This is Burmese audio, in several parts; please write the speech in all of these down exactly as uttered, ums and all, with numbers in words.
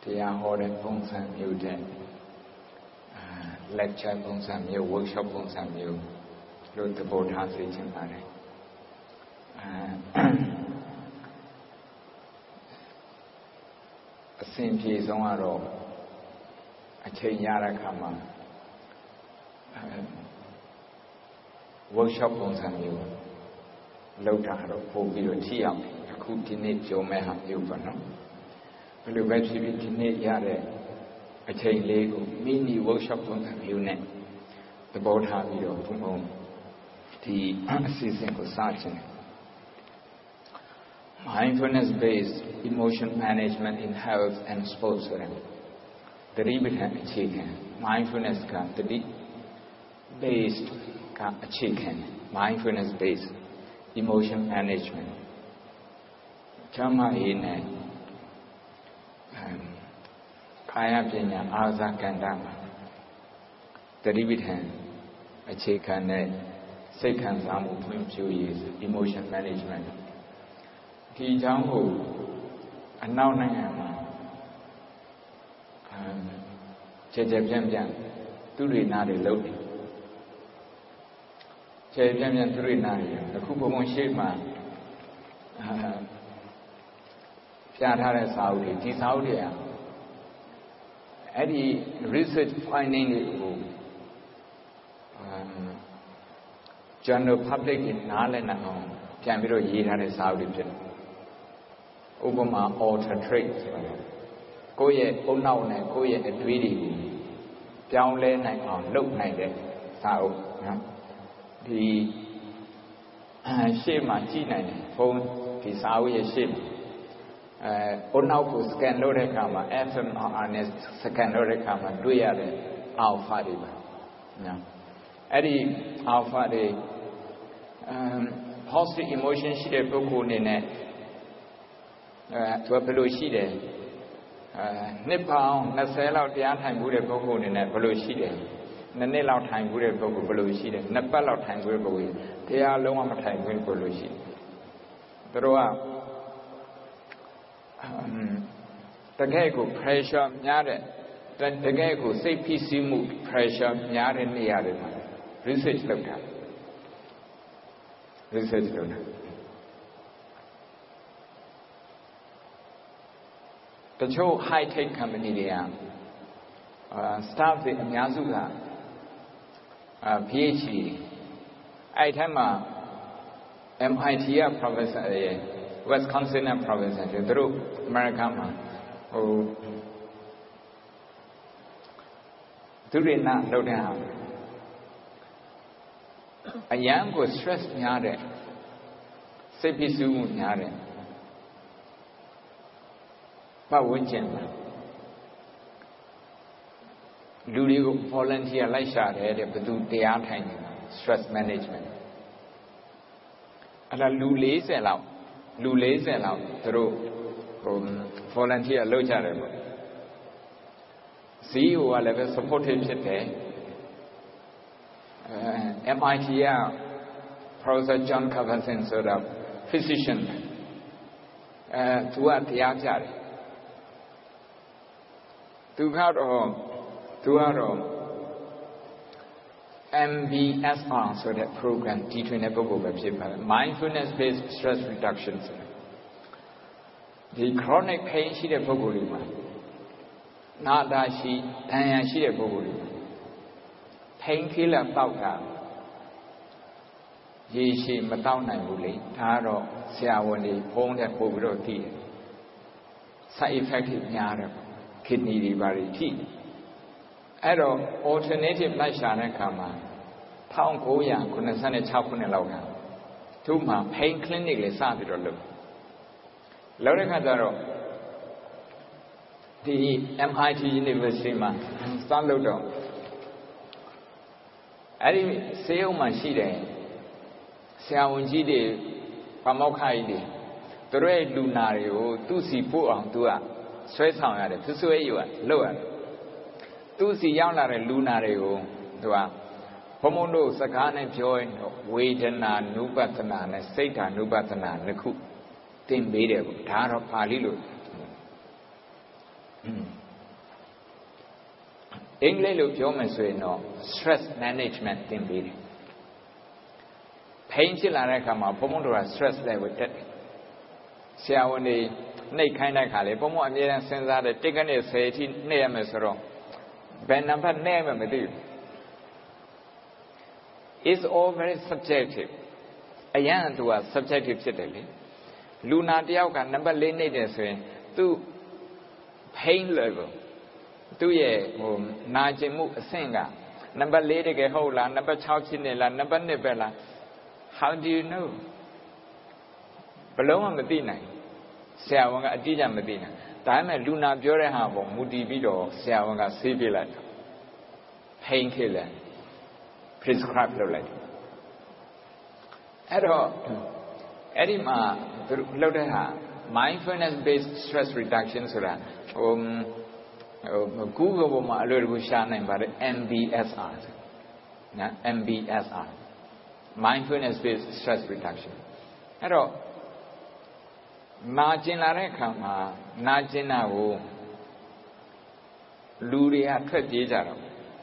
တရားဟောတဲ့ပုံစံမျိုးတဲ့ lecture ပုံစံမျိုး workshop ပုံစံမျိုးလို့သဘောထားစေချင်ပါတယ်အစဉ်ပြေဆုံးကတော့အချိန်ရတဲ့အခါမှာ workshop ပုံစံမျိုးလောက်တာတော့ပို့ပြီးတော့ထိအောင်အခုဒီနေ့ကြုံမဲ့ဟာမျိုးပေါ့နော်ဘယ်လိုပဲဖြစ်ဖြစ်ဒီနေ့ရတဲ့အချိန်လေးကို mini workshop ပုံစံမျိုးနဲ့သဘောထားပြီးတော့ဘုံဘုံဒီအစီအစဉ်ကိုစချင်တယ် mindfulness based emotion management in health and sports ဆိုတဲ့တတိပဋ္ဌာန်အခြေခံ mindfulness ကတတိ based ကအခြေခံ mindfulness based emotion management ချမ်းသာရေးနဲ့ကာယပညာအာဇာကန္တမှာတတိပဋ္ဌာန်အခြေခံနဲ့စိတ်ခံစားမှုဖွံ့ဖြိုးရေး emotion management ဒီအကြောင်းကိုအနောက်နိုင်ငံမှာကျေကျေပြန့်ပြန့်သူတွေနာတွေလုပ်တယ်ကျေပြန့်ပြန့်သူတွေနာတွေအခုဘုံဘုံရှိမှပြထားတဲ့စာအုပ်တွေဒီစာအုပ်တွေကအဲ့ဒီ research finding တွေကို journal public နဲ့နားလည်နိုင်အောင်ပြန်ပြီးတော့ရေးထားတဲ့စာအုပ်တွေဖြစ်တယ်ဥပမာ alter trait ဆိုတာကိုယ့်ရဲ့အုံနောက်နဲ့ကိုယ့်ရဲ့အတွေးတွေကိုပြောင်းလဲနိုင်အောင်လုပ်နိုင်တဲ့စာအုပ်နော်ဒီရှေ့မှာကြည့်နိုင်တယ်ဖုန်းဒီစာအုပ်ရဲ့ရှေ့မှာအဲအုံနောက်ကို scan လုပ်တဲ့အခါမှာ F M R I နဲ့ scan လုပ်တဲ့အခါမှာတွေ့ရတဲ့ alpha တွေပါနော်အဲ့ဒီ alpha တွေ positive emotion ရှိတဲ့ပုဂ္ဂိုလ်အနေနဲ့အဲသူကဘယ်လိုရှိတယ်အဲနှစ်ပေါင်း20လောက်တရားထိုင်မှုတဲ့ပုဂ္ဂိုလ်အနေနဲ့ဘယ်လိုရှိတယ်နှစ်နှစ်လောက်ထိုင်မှုတဲ့ပုဂ္ဂိုလ်ဘယ်လိုရှိတယ်နှစ်ပတ်လောက်ထိုင်မှုတဲ့ပုဂ္ဂိုလ်တရားလုံးဝမထိုင်ဘူးဘယ်လိုရှိသူတို့ကတကယ်ကို pressure များတဲ့တကယ်ကိုစိတ်ဖိစီးမှု pressure များတဲ့နေရာတွေမှာ research လုပ်တာ research လုပ်တာတချို့ high tech company တွေကအာ staff တွေအများစုကအာ PhD အဲ့ထက်မှာ M I T က professor တွေ Wisconsin က professor တွေသူတို့ America မှာဟိုသူတွေနာလုပ်တဲ့ဟာအရန်ကို stress များတဲ့စိတ်ဖိစီးမှုများတဲ့ပတ်ဝန်းကျင်မှာလူတွေကို volunteer လိုက်ရှာတယ်တဲ့ဘယ်သူတရားထိုင်နေတာ stress management အဲ့ဒါလူ40လောက်လူ40လောက်သူတို့ဟို volunteer လုပ်ကြတယ်ပေါ့ C E O ကလည်းပဲ supportive ဖြစ်တယ်အဲ M I T က Professor John Kabat-Zinn ဆိုတာ physician အဲသူကတရားပြတယ်သူကတော့သူကတော့ M B S R ဆိုတဲ့ program တီထွင်တဲ့ပုဂ္ဂိုလ်ပဲဖြစ်ပါတယ် mindfulness based stress reduction ဆိုတဲ့ဒီ chronic pain ရှိတဲ့ပုဂ္ဂိုလ်တွေမှာနာတာရှိဒဏ်ရာရှိတဲ့ပုဂ္ဂိုလ်တွေမှာ pain killer တောက်တာရေရှည်မတောက်နိုင်ဘူးလေဒါကတော့ဆရာဝန်တွေဖုံးတဲ့ပို့ပြီးတော့သိတယ် side effect တွေများတယ်kidney တွေပါတွေထိအဲ့တော့ alternative လိုက်ရှာတဲ့အခါမှာnineteen ninety-sixခုနှစ်လောက်ကသူ့မှာ pain clinic လေးစပြီးတော့လုပ်လုပ်တဲ့အခါကျတော့ဒီ M I T University မှာစလုပ်တော့အဲ့ဒီဆေးရုံမှာရှိတယ်ဆရာဝန်ကြီးတွေပါမောက္ခကြီးတွေသူတို့ရဲ့လူနာတွေကိုသူ့စီပို့အောင်သူကဆွဲဆောင်ရတယ်သူဆွဲယူရလုပ်ရတယ်သူ့စီရောက်လာတဲ့လူနာတွေကိုသူကဘုံဘုံတို့စကားနဲ့ပြောရင်ဝေဒနာနုပတနာနဲ့စိတ်ဓာနုပတနာနှစ်ခုသင်ပေးတယ်ပေါ့ဒါကတော့ပါဠိလို English လို့ပြောမယ်ဆိုရင်တော့ stress management သင်ပေးတယ် pain ဖြစ်လာတဲ့အခါမှာဘုံဘုံတို့က stress level တက်တယ်ဆရာဝန်တွေနှိပ်ခိုင်းတဲ့အခါလေဘုံဘုံအမြဲတမ်းစဉ်းစားတယ်တစ်ကနေဆယ်အထိနှိပ်ရမယ်ဆိုတော့ဘယ်နံပါတ်နှိပ်ရမယ်မသိဘူး is all very subjective အရန်သူက subjective ဖြစ်တယ်လေလူနာတယောက်ကနံပါတ်၄နှိပ်တယ်ဆိုရင်သူ pain level သူရဲ့ဟိုနာကျင်မှုအဆင့်ကနံပါတ်၄တကယ်ဟုတ်လားနံပါတ်၆ဖြစ်နေလားနံပါတ်၂ပဲလား how do you know ဘလုံးဝမသိနိုင်ဆရာဝန်ကအတိအကျမသိနိုင်ဒါပေမဲ့လူနာပြောတဲ့ဟာပေါ်မူတည်ပြီးတော့ဆရာဝန်ကဆေးပြလိုက် pain killer prescribe လုပ်လိုက်အဲ့တော့အဲ့ဒီမှာသူလုပ်တဲ့ဟာ mindfulness based stress reduction ဆိုတာဟိုGoogle ပေါ်မှာအလွယ်တကူရှာနိုင်ပါတယ် M B S R နော် M B S R mindfulness based stress reduction အဲ့တော့နာကျင်လာတဲ့အခါမှာနာကျင်တာကိုလူတွေကထွက်ပြေးကြတော့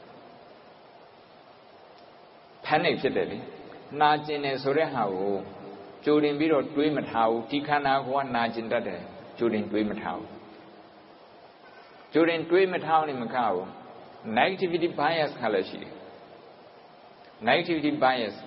panic ဖြစ်တယ်လေနာကျင်တယ်ဆိုတဲ့ဟာကိုကြိုတင်ပြီးတော့တွေးမထားဘူးဒီခန္ဓာကိုယ်ကနာကျင်တတ်တယ်ကြိုတင်တွေးမထားဘူးကြိုတင်တွေးမထားနေမကဘူး negativity bias ခါလည်းရှိတယ် negativity bias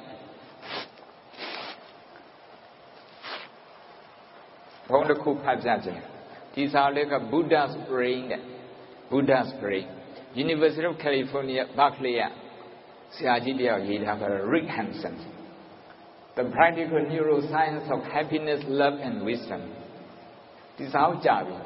ဘုံတစ်ခုဖတ်ပြခြင်းဒီစာလေးက Buddha's Brain တဲ့ Buddha's Brain University of California Berkeley ကဆရာကြီးတယောက်ရေးထားတာ Rick Hanson The Practical Neuroscience of Happiness Love and Wisdom ဒီစာကိုကြားပြီ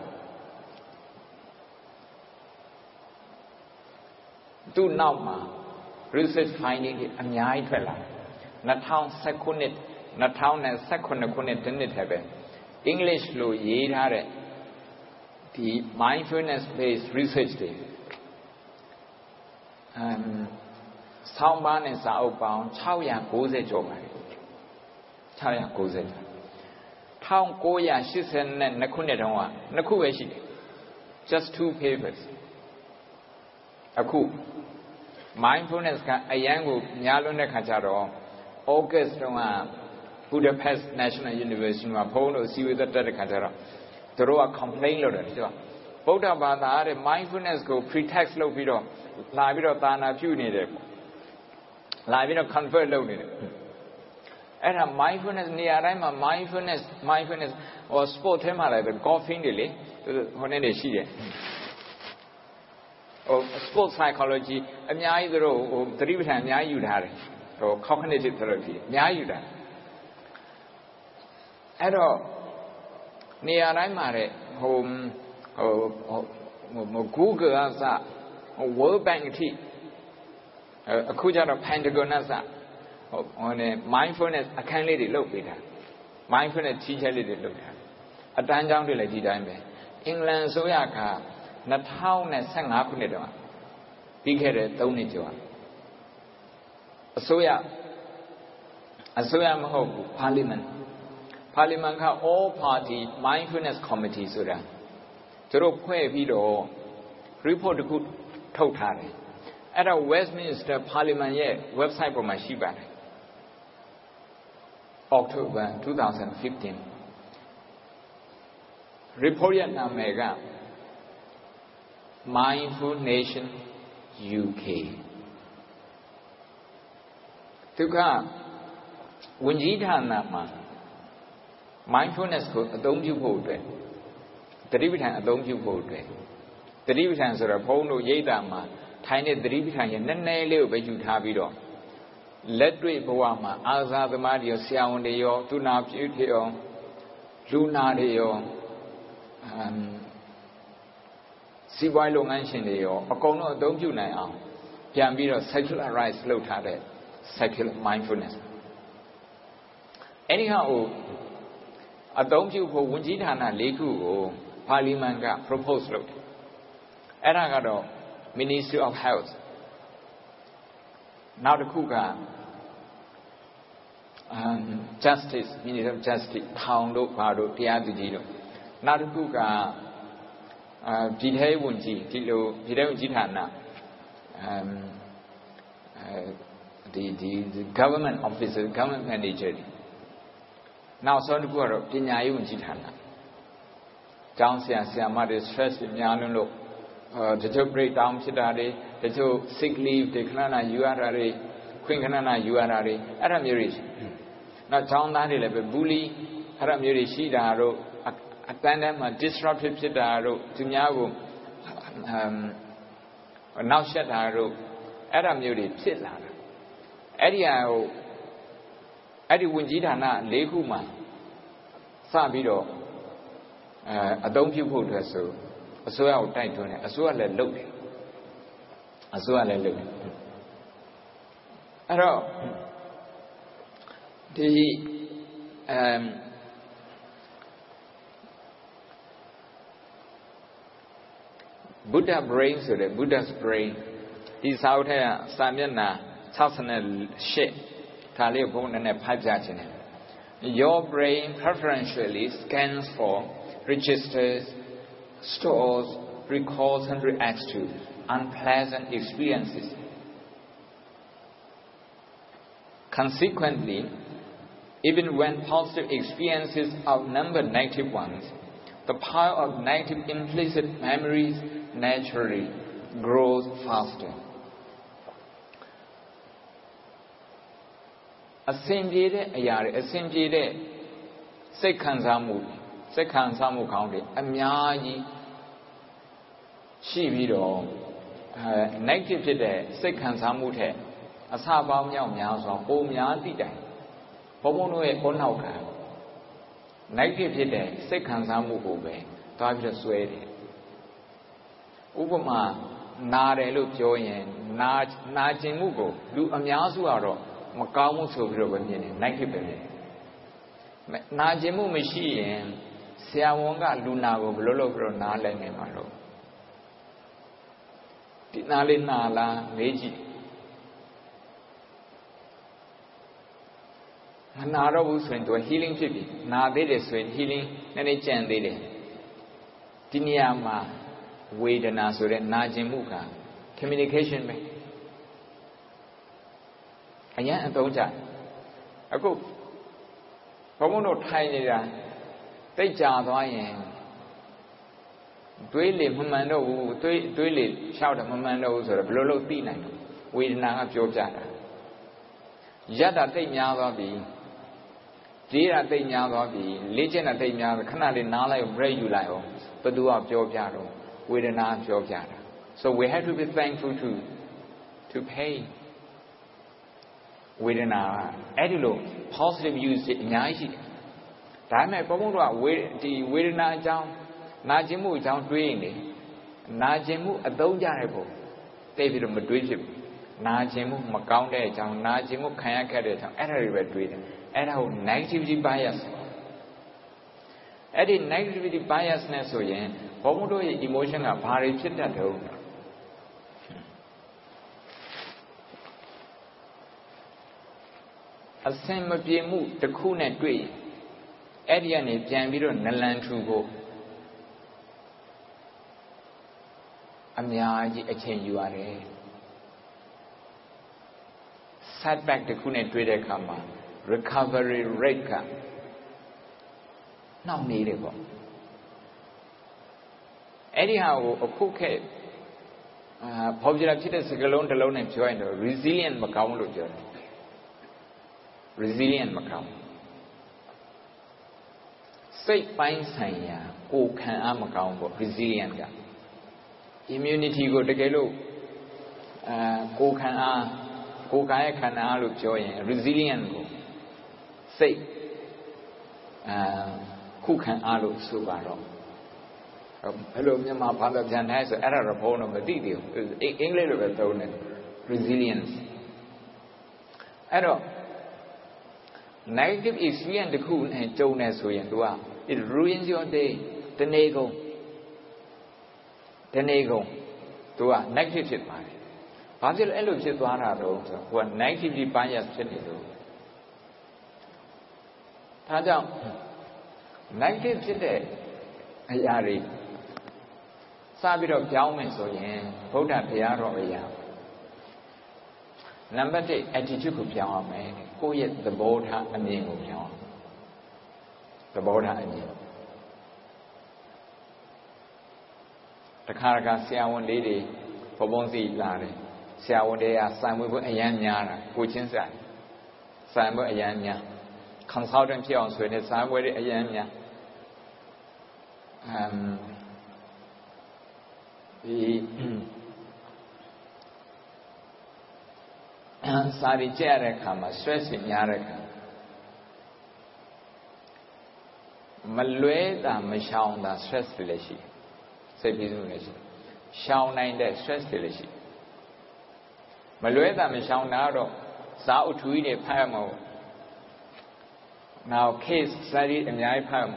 သူ့နောက်မှာ research finding တွေအများကြီးထွက်လာ2019ခုနှစ်2019ခုနှစ်တနှစ်ထဲပဲ English လို့ရေးထားတဲ့ဒီ mindfulness based research တွေအမ်ဆောင်းပါးနဲ့စာအုပ်ပေါင်း၆၉၀ကျော်ပါတယ်၆၉၀ ၁၉၈၂ခုနှစ်တုန်းကနှစ်ခုပဲရှိတယ် just two papers အခု mindfulness ကအရန်ကိုများလွန်းတဲ့ခါကျတော့ August တုန်းက Budapest National University မှာဘုန်းတော်စီဝေသက်တက်တဲ့ခါကျတော့သူတို့က complain လုပ်တယ်သူကဗုဒ္ဓဘာသာတဲ့ mindfulness ကို pretext လုပ်ပြီးတော့လာပြီးတော့သာနာပြုနေတယ်လာပြီးတော့ convert လုပ်နေတယ်အဲ့ဒါ mindfulness နေရာတိုင်းမှာ mindfulness mindfulness ဟို sport ထဲမှာလည်း golfing တွေလေဟိုနေ့နေရှိတယ်ဟို sport psychology အများကြီးသူတို့ဟိုသတိပဋ္ဌာန်အများကြီးယူထားတယ်ဟို cognitive therapy အများကြီးယူထားအဲ့တော့နေရာတိုင်းမှာတဲ့ဟိုဟိုဟို Google ကစ World Bank အထိအခုကျတော့ Pentagon ကစဟိုဟိုနေ mindfulness အခန်းလေးတွေလုပ်ပေးတာ mindfulness teacher လေးတွေလုပ်တာအတန်းကျောင်းတွေလည်းဒီတိုင်းပဲအင်္ဂလန်ဆိုရက၂၀၁၅ခုနှစ်တုန်းကပြီးခဲ့တဲ့၃နှစ်ကျော်အစိုးရအစိုးရမဟုတ်ဘူး Parliament Parliament က all party mindfulness committee ဆိုတာသူတို့ဖွဲ့ပြီးတော့ report တစ်ခုထုတ်ထားတယ်အဲ့ဒါ Westminster Parliament ရဲ့ website ပေါ်မှာရှိပါတယ် October twenty fifteen report ရဲ့နာမည်က Mindful Nation U K သူကဝန်ကြီးဌာနမှာ mindfulness ကိုအသုံးပြုဖို့အတွက်သတိပဋ္ဌာန်အသုံးပြုဖို့အတွက်သတိပဋ္ဌာန်ဆိုတော့ဘုန်းတို့ရိပ်သာမှာထိုင်တဲ့သတိပဋ္ဌာန်ရဲ့နည်းနည်းလေးကိုပဲယူထားပြီးတော့လက်တွေ့ဘဝမှာအာဇာသမားတွေရောဆရာဝန်တွေရောသူနာပြုတွေရောလူနာတွေရောအမ်စီးပွားလုပ်ငန်းရှင်တွေရောအကုန်လုံးအသုံးပြုနိုင်အောင်ပြန်ပြီးတော့ secularize လုပ်ထားတဲ့ secular mindfulness အဲ့ဒီဟာကိုအသုံးပြုဖို့ဝန်ကြီးဌာန၄ခုကိုပါလီမန်က propose လုပ်တယ်အဲ့ဒါကတော့ Ministry of Health နောက်တစ်ခုက um Justice Ministry of Justice ထောင်တို့ဘာတို့တရားသူကြီးတို့နောက်တစ်ခုကအာဒီထဲဝန်ကြီးဒီလိုဒီထဲဝန်ကြီးဌာန um uh, the the the government officer government manager နောက်ဆုံးတစ်ခုကတော့ပညာရေးဝန်ကြီးဌာနကျောင်းဆရာဆရာမတွေ stress များလွန်းလို့တချို့ break down ဖြစ်တာတွေတချို့ sick leave တွေခဏခဏယူရတာတွေခွင့်ခဏခဏယူရတာတွေအဲ့ဒါမျိုးတွေနောက်ကျောင်းသားတွေလည်းပဲ bully အဲ့ဒါမျိုးတွေရှိတာတို့အတန်းတန်းမှာ disruptive ဖြစ်တာတို့သူများကိုနောက်ဆက်တာတို့အဲ့ဒါမျိုးတွေဖြစ်လာတာအဲ့ဒီဟာဟိုအဲ့ဒီဝန်ကြီးဌာန၄ခုမှာစပြီးတော့အဲအသုံးပြုဖို့အတွက်ဆိုအစိုးရကိုတိုက်တွန်းတယ်အစိုးရလည်းလုပ်တယ်အစိုးရလည်းလုပ်တယ်အဲ့တော့ဒီအမ် Buddha brain ဆိုတဲ့ Buddha's brain ဒီစာအုပ်ထဲကစာမျက်နှာ၆၈ဒါလေးဘုန်းနဲ့နဲ့ဖတ်ပြခြင်းတယ် Your brain preferentially scans for registers stores recalls and reacts to unpleasant experiences consequently even when positive experiences outnumber negative ones the pile of negative implicit memories naturally grows faster အစင်ပြေတဲ့အရာတွေအစင်ပြေတဲ့စိတ်ခံစားမှုစိတ်ခံစားမှုကောင်းတွေအများကြီးရှိပြီးတော့အဲ negative ဖြစ်တဲ့စိတ်ခံစားမှုထက်အစပေါင်းမြောက်များစွာပိုများသည့်တိုင်ဘုံဘုံတို့ရဲ့ကိုယ်နောက်က negative ဖြစ်တဲ့စိတ်ခံစားမှုကိုပဲတွားပြီးတော့ဆွဲတယ်ဥပမာနာတယ်လို့ပြောရင်နာနာကျင်မှုကိုလူအများစုကတော့မကောင်းမှုဆိုပြီးတော့ပဲမြင်တယ် negative ပဲမြင်တယ်နာကျင်မှုမရှိရင်ဆရာဝန်ကလူနာကိုဘယ်လိုလုပ်ပြီးတော့နားလဲနေမှာတော့ဒီနားလေးနာလားမေးကြည့်မနာတော့ဘူးဆိုရင်သူ healing ဖြစ်ပြီနာသေးတယ်ဆိုရင် healing နည်းနည်းကြံသေးတယ်ဒီနေရာမှာဝေဒနာဆိုတဲ့နာကျင်မှုက communication ပဲအရင်အသုံးချအခုဘုံဘုံတို့ထိုင်နေတာတိတ်ကြသွားရင်တွေးလေမမှန်တော့ဘူးတွေးတွေးလေရှောက်တယ်မမှန်တော့ဘူးဆိုတော့ဘယ်လိုလုပ်သိနိုင်လဲဝေဒနာကပြောပြတာရက်တာတိတ်များသွားပြီကြေးတာတိတ်များသွားပြီလေ့ကျင့်တာတိတ်များခဏလေးနားလိုက် break ယူလိုက်အောင်ဘသူကပြောပြတော့ဝေဒနာပြောပြတာ so we have to be thankful to to pain ဝေဒနာအဲ့ဒီလို positive use အများကြီးရှိတယ်ဒါပေမဲ့ဘုံဘုံတို့ကဝေဒီဝေဒနာအကြောင်းနာကျင်မှုအကြောင်းတွေးရင်လေနာကျင်မှုအသုံးကြတဲ့ပုံတိတ်ပြီးတော့မတွေးဖြစ်ဘူးနာကျင်မှုမကောင်းတဲ့အကြောင်းနာကျင်မှုခံရခဲ့တဲ့အကြောင်းအဲ့ဒါတွေပဲတွေးတယ်အဲ့ဒါကို negativity bias အဲ့ဒီ negativity bias နဲ့ဆိုရင်ဘုံဘုံတို့ရဲ့ emotion ကဘာတွေဖြစ်တတ်တယ်အစင်မပြေမှုတစ်ခုနဲ့တွေ့ရင်အဲ့ဒီကနေပြန်ပြီးတော့နလန်ထူဖို့အများကြီးအချိန်ယူရတယ် setback တစ်ခုနဲ့တွေ့တဲ့အခါမှာ recovery rate ကနှောင့်နေတယ်ပေါ့အဲ့ဒီဟာကိုအခုခေတ်အာ popular ဖြစ်တဲ့စကားလုံးတစ်လုံးနဲ့ပြောရင်တော့ resilient မကောင်းလို့ပြောတယ် resilient မကောင်းစိတ်ပိုင်းဆိုင်ရာကိုခံအားမကောင်းပေါ့ resilient က immunity ကိုတကယ်လို့အာကိုခံအားကိုယ်ကာယခန္ဓာလို့ပြောရင် resilient ကိုစိတ်အာခုခံအားလို့ဆိုပါတော့ဘယ်လိုမြန်မာဘာသာပြန်တိုင်းဆိုအဲ့ဒါတော့ဘုံတော့မသိသေးဘူးအင်္ဂလိပ်လိုပဲသုံးတယ် resilience အဲ့တော့ negative experience တခုနဲ့ကြုံနေဆိုရင် तू က it ruins your day တနေ့ကုန်တနေ့ကုန် तू က negative ဖြစ်ပါတယ်ဘာဖြစ်လို့အဲ့လိုဖြစ်သွားတာတော့ဆိုတော့ तू က negatively bias ဖြစ်နေလို့ဒါကြောင့် negative ဖြစ်တဲ့အရာတွေစပြီးတော့ပြောင်းမယ်ဆိုရင်ဗုဒ္ဓဘုရားတော်အရာ number one attitude ကိုပြောင်းအောင်မယ်ကိုယ့်ရဲ့သဘောထားအမြင်ကိုပြောင်းအောင်သဘောထားအမြင်တခါတခါဆရာဝန်လေးတွေဘုံဘုံစီလာတယ်ဆရာဝန်တွေကစံမွေးဖို့အရန်များတာကိုချင်းစံစံမွေးအရန်များ consultant ဖြစ်အောင်ဆိုရင်စံမွေးတွေအရန်များအမ်ဒီစာရီကြရတဲ့အခါမှာ stress များတဲ့အခါမလွဲတာမရှောင်တာ stress တွေလည်းရှိစိတ်ဖိစီးမှုလည်းရှိရှောင်နိုင်တဲ့ stress တွေလည်းရှိမလွဲတာမရှောင်တာတော့စာအုပ်ထူကြီးတွေဖတ်ရမှာနောက် case study အများကြီးဖတ်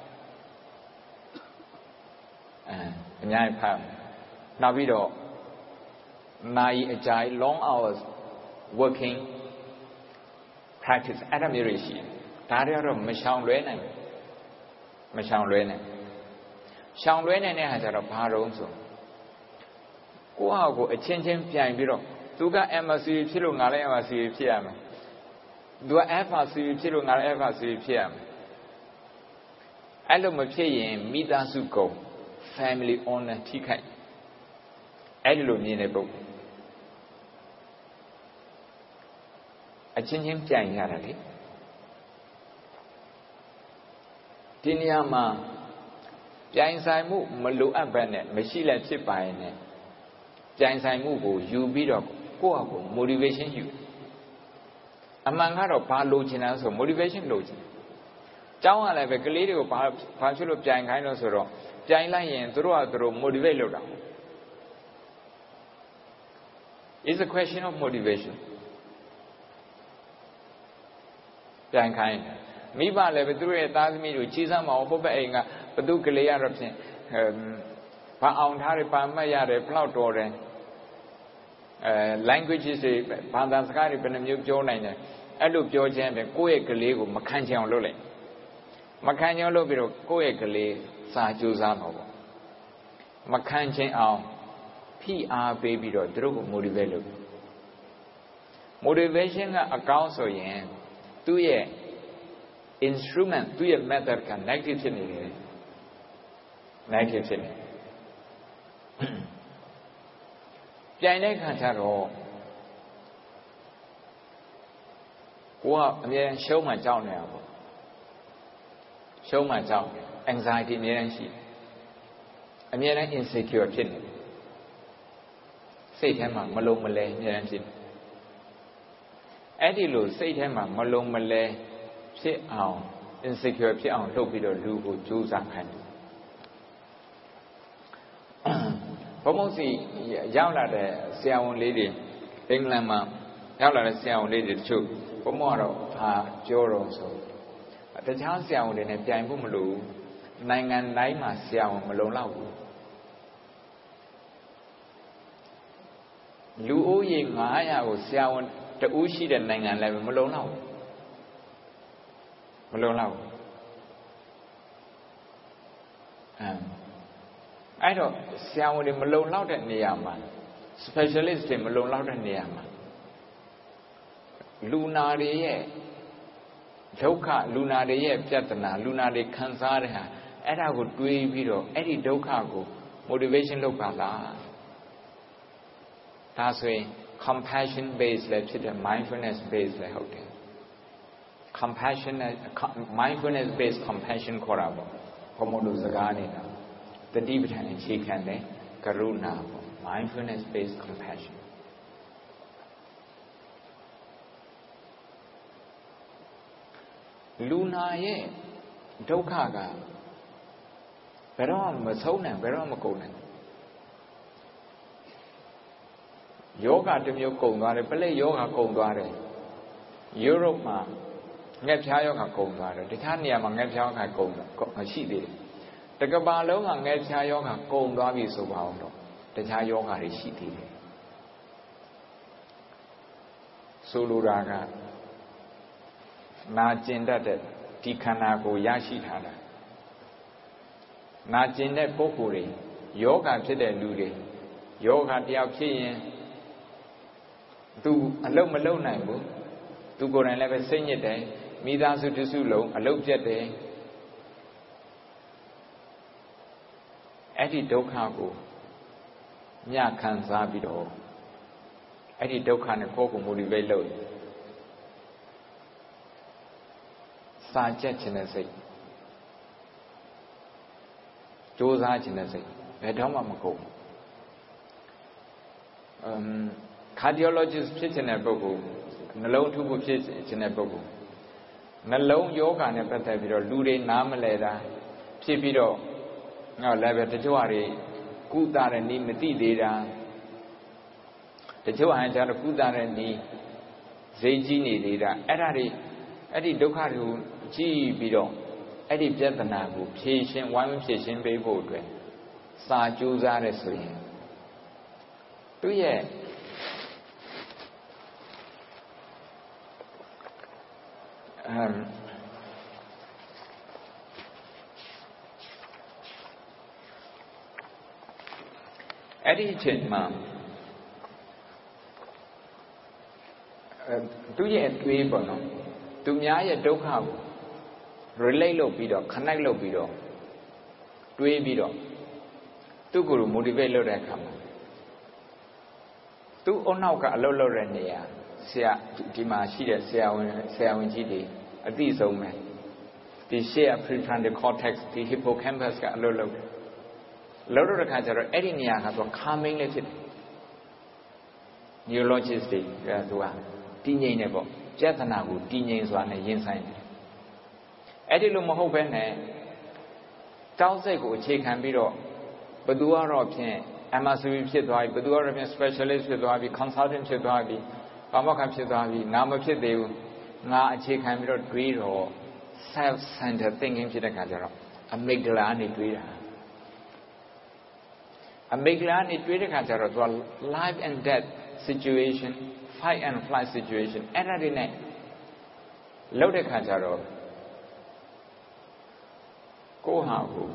အဲအများကြီးဖတ်နောက်ပြီးတော့နိုင်အကြိုင် long hours working practice အဲ့ဒါမျိုးတွေရှိတယ်ဒါတွေကတော့မရှောင်လွဲနိုင်မရှောင်လွဲနိုင်ရှောင်လွဲနိုင်တဲ့ဟာကြတော့ဘာတော့ဆိုကိုယ့်ဟာကိုအချင်းချင်းပြိုင်ပြီးတော့သူက M S C ဖြစ်လို့ငါလည်း M S C ဖြစ်ရမယ်သူက F S C ဖြစ်လို့ငါလည်း F S C ဖြစ်ရမယ်အဲ့လိုမဖြစ်ရင်မိသားစုကုန် family honor ထိခိုက်အဲ့ဒီလိုမြင်တဲ့ပုဂ္ဂိုလ်အချင်းချင်းပြိုင်ရတာလေဒီနေရာမှာပြိုင်ဆိုင်မှုမလိုအပ်ဘဲနဲ့မရှိလည်းဖြစ်ပါရဲ့နဲ့ပြိုင်ဆိုင်မှုကိုယူပြီးတော့ကိုယ့်အကို motivation ယူအမှန်ကတော့ဘာလိုချင်လဲဆို motivation လိုချင်ကျောင်းကလည်းပဲကလေးတွေကိုဘာဘာဖြစ်လို့ပြိုင်ခိုင်းလို့ဆိုတော့ပြိုင်လိုက်ရင်သူတို့ကသူတို့ motivate လုပ်တာ It's a question of motivation ပြိုင်ခိုင်းမိဘလည်းပဲသူတို့ရဲ့သားသမီးတို့ကြီးစမ်းမအောင်ပုပ္ပအိမ်ကဘသူကလေးရတော့ဖြင့်ဘာအောင်ထားတယ်ပါမှတ်ရတယ်ဘလောက်တော်တယ်အဲ languages တွေဘာသာစကားတွေဘယ်နှမျိုးပြောနိုင်တယ်အဲ့လိုပြောခြင်းပဲကိုယ့်ရဲ့ကလေးကိုမခံချင်အောင်လုပ်လိုက်မခံချင်အောင်လုပ်ပြီးတော့ကိုယ့်ရဲ့ကလေးစာကြိုးစားမှာပေါ့မခံချင်အောင်ဖိအားပေးပြီးတော့သူတို့ကို motivate လုပ် motivation ကအကောင်းဆိုရင်သူ့ရဲ့ instrument သူ့ရဲ့ method က negative ဖြစ်နေတယ် negative ဖြစ်နေပြိုင်တဲ့ခါကျတော့ကိုကအမြဲရှုံးမှကြောက်နေတာပေါ့ရှုံးမှကြောက် anxiety အမြဲတမ်းရှိအမြဲတမ်း insecure ဖြစ်နေစိတ်ထဲမှာမလုံးမလဲအမြဲတမ်းဖြစ်အဲ့ဒီလိုစိတ်ထဲမှာမလုံးမလဲဖြစ်အောင် insecure ဖြစ်အောင်လုပ်ပြီးတော့လူကိုကြိုးစားခိုင်းတယ်ဘုံဘုံစီရောက်လာတဲ့ဆရာဝန်လေးတွေအင်္ဂလန်မှာရောက်လာတဲ့ဆရာဝန်လေးတွေတချို့ဘုံဘုံကတော့ဟာပြောတော့ဆိုတခြားဆရာဝန်တွေနဲ့ပြိုင်ဖို့မလိုဘူးနိုင်ငံတိုင်းမှာဆရာဝန်မလုံလောက်ဘူးလူဦးရေ၅၀၀ကိုဆရာဝန်တဦးရှိတဲ့နိုင်ငံလည်းမလုံလောက်ဘူးမလုံလောက်ဘူးအဲအဲ့တော့ဆရာဝန်တွေမလုံလောက်တဲ့နေရာမှာ specialist တွေမလုံလောက်တဲ့နေရာမှာလူနာတွေရဲ့ဒုက္ခလူနာတွေရဲ့ပြဿနာလူနာတွေခံစားတဲ့ဟာအဲ့ဒါကိုတွေးပြီးတော့အဲ့ဒီဒုက္ခကို motivation လုပ်ပါလားဒါဆိုရင် compassion based လည်းဖြစ်တယ် mindfulness based လည်းဟုတ်တယ် compassion mindfulness based compassion ခေါ်တာပေါ့ဘုံဘုံတို့စကားနေတာတတိပဋ္ဌာန်အခြေခံတဲ့ကရုဏာပေါ့ mindfulness based compassion လူနာရဲ့ဒုက္ခကဘယ်တော့မှမဆုံးနိုင်ဘယ်တော့မှမကုန်နိုင်ယောဂတစ်မျိုးကုန်သွားတယ်ပလက်ယောဂကုန်သွားတယ်ယူရိုပမှာငှက်ဖျားယောဂကုန်သွားတယ်တခြားနေရာမှာငှက်ဖျားယောဂကုန်မရှိသေးတယ်တကဘာလုံးမှာငှက်ဖျားယောဂကုန်သွားပြီဆိုပါအောင်တော့တခြားယောဂတွေရှိသေးတယ်ဆိုလိုတာကနာကျင်တတ်တဲ့ဒီခန္ဓာကိုရရှိထားတာနာကျင်တဲ့ပုဂ္ဂိုလ်တွေယောဂဖြစ်တဲ့လူတွေယောဂတယောက်ဖြစ်ရင် tu alone alone naibu, tu go and never sing it day, me that's to do low, a low jet day. Eddie Dokago, Nya can Zabido. Eddie Dokan and Coco motivate low. Saject in a say. Joe's arch in a say. Vedoma Um, cardiologist pitch in a bogo, Nalone to pitch in a bogo. Nalone yoga and a better Lude Namaleda, Chipido, no level the Joari, Kuda and Nimati data. The Joan had a Kuda and the Zagini data, Eddie, Eddie Dokaru, G. Bido, Eddie Jetanabu, patient, one patient baby board. Sa Juza Resli. Do ye? Um, Eddie Chitman. Do ye at Quabono? Do Maya Doka relay low bido, connect low bido, Dwe bido. Tu guru motivate lo that come. Tu onauka a lolo renia, Sia Dima Shida, Sia Winchidi, a diesel man. The share prefrontal cortex, the hippocampus got lolo. Lolo Kajara, Edinia has a calming little neurologist, as well. Teenage nebo, Jatanabu, teenage one, a inside. Edilumo Tausego, check and biro. But do our option, I must be fit, but do our specialist with Wabi, consultant with Wabi, Pamakam with Wabi, Nama Chidu, Na check and biro, greed or self centered thinking to the Kajaro, a Miglani Twitter. A Miglani Twitter Kajaro to a life and death situation, fight and flight situation, and a dinner. Loaded Kajaro. Go how.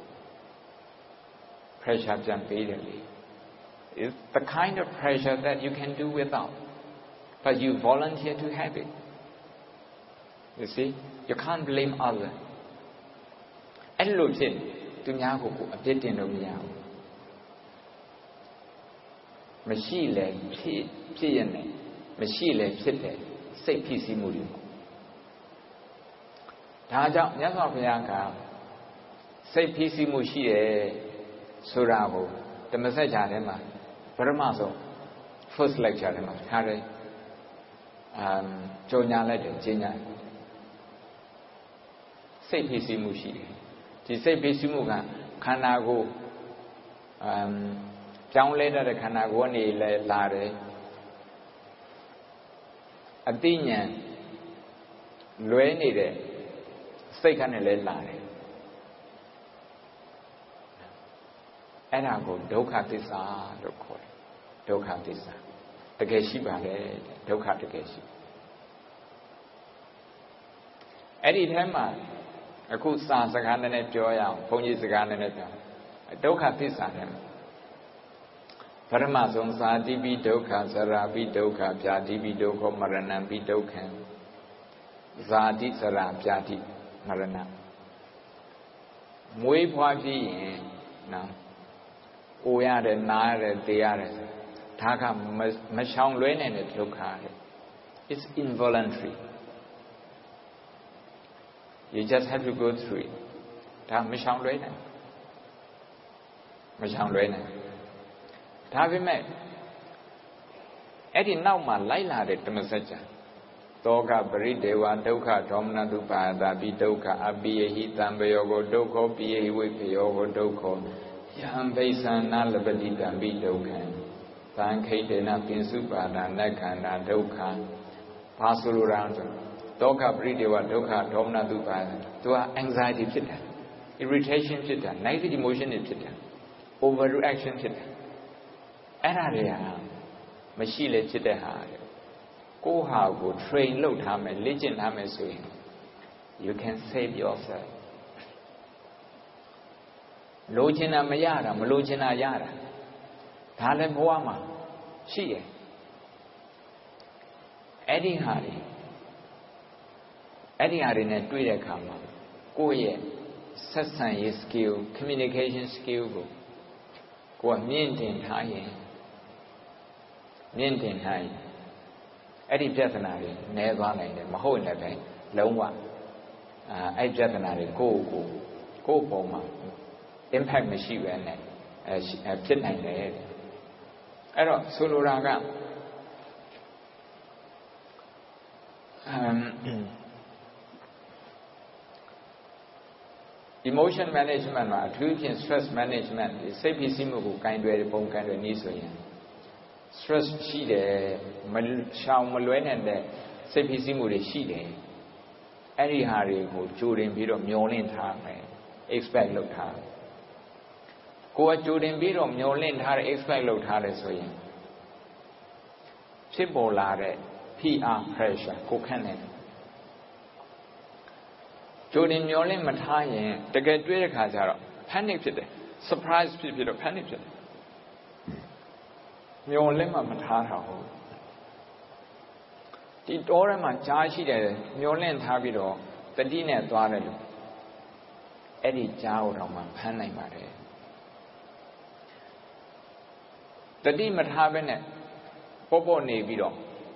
Pressure repeatedly. It's the kind of pressure that you can do without, but you volunteer to have it. You see, you can't blame others. And look at to Nyaku, a bit in the Nyaku. Machine, Piane, Machine, Pite, say P C Moody. Taja, Yazapianka, say P C Mushi. Surabo, the message at him, Paramaso, first lecture him, Harry, um, Jonya Legend, Gina. Say P C Mushi. She say P C Muga, Kanago, um, down later the Kanagoni Lare, Athenian, Luenide, second Lare. And I go Doka Tisa, Doka Tisa. The Geshiba, Doka the Geshi. Eddie Hema, a good son, the Gananet Joya, Pony the Gananet. Doka Tisa him. Paramazon Sadibi Doka, Zarabi Doka, Jadibi Doko, Marana, Bidokan. Zadi Zara, Jadi, Marana. Mui Pwaji, now. Oh, yeah, the Nara, they are Taka Mashang Luen and it look hard. It's involuntary. You just have to go through it. Ta Mashang Luen. Mashang Luen. Tavi met Eddie Nauma Laila de Tamasaja. Toga Baridewa, Doka, Domna Dupa, Dabi Doka, Abi, Hitambeogo, Doko, Pie, Wipiogo, Doko. Yam Basan Nalabadita Bidokan, Tankatena Pinsupada, Nakana, Doka, Pasul around Doka Bridewa, Doka, Domna Dupa, to anxiety chitta, irritation chitta, negative emotion chitta, overreaction chitta. Area, Machine chitta hard. Go how go train low time and legend time swing. You can save yourself. Lojina Mayara, Malojina Yara. Talem Wama. She. Eddie Hardy Eddie Hardy and Twitter come up. Go ye, Sassan skill, communication skill go. Go maintain high. Maintain high. Eddie Jatanari, never like them, Maho never, Loma. I Jatanari, go, go, go, Boma. Impact machine and a pit and the I don't solo raga. Emotion management, attribution stress management, is safe simu kind of bone kind of needs. Stress she the Shao Malwen and the safe simu the she day. Any hurry who during bit of mewling time, expect look hard. Go during bit of mewling hard, expect look hard as well. Chibolare, P R pressure, cocaine. During mewling Matayan, the get rid of Kazaro, panic pit, surprise people of panic pit. Mewling Matara. The Dorama Jashi, Mewling Tabido, the dinner Dwaralu. Eddie Jow Roma, Panay Mare. The demon having it. Popo Nevido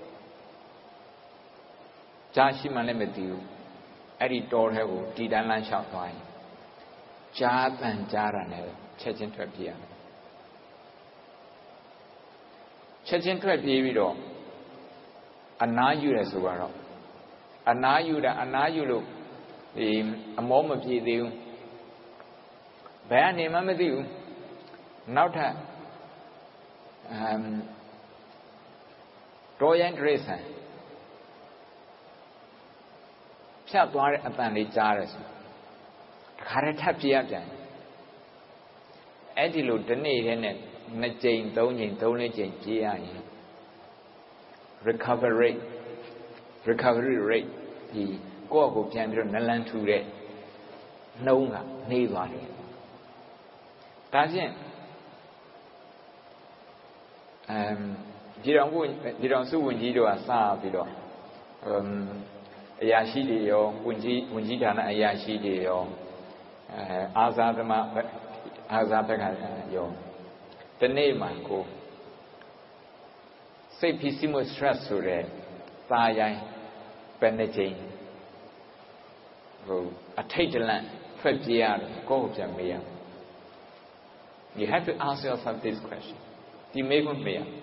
Jashi Manemetu, Eddie Dorhevo, Didalan Shapwine, Jad and Jaranel, Chechen Trapia. Chechen Trapido, Anayu as well. Anayu, the Anayu, the moment you Bayan Mamadu, Nauta, um, Royan Grayson. Shall do it upon the jars. Caratapiajan. Edilu, the need in it, Najane, Donin, Donajin, Gianni. Recovery, recovery rate, the Gogo Chandra Nalan to it. No, neither. That's it. Um, You don't you don't see when you do a sa bido. Um Ayashi deo, Winji Winjidana Ayashi deo, Azadama Azapeka yo. The name I go. Say Pissimo stress to the Sayai Benedictine. A Tateland, fifty years, go to me. You have to ask yourself this question. You make me.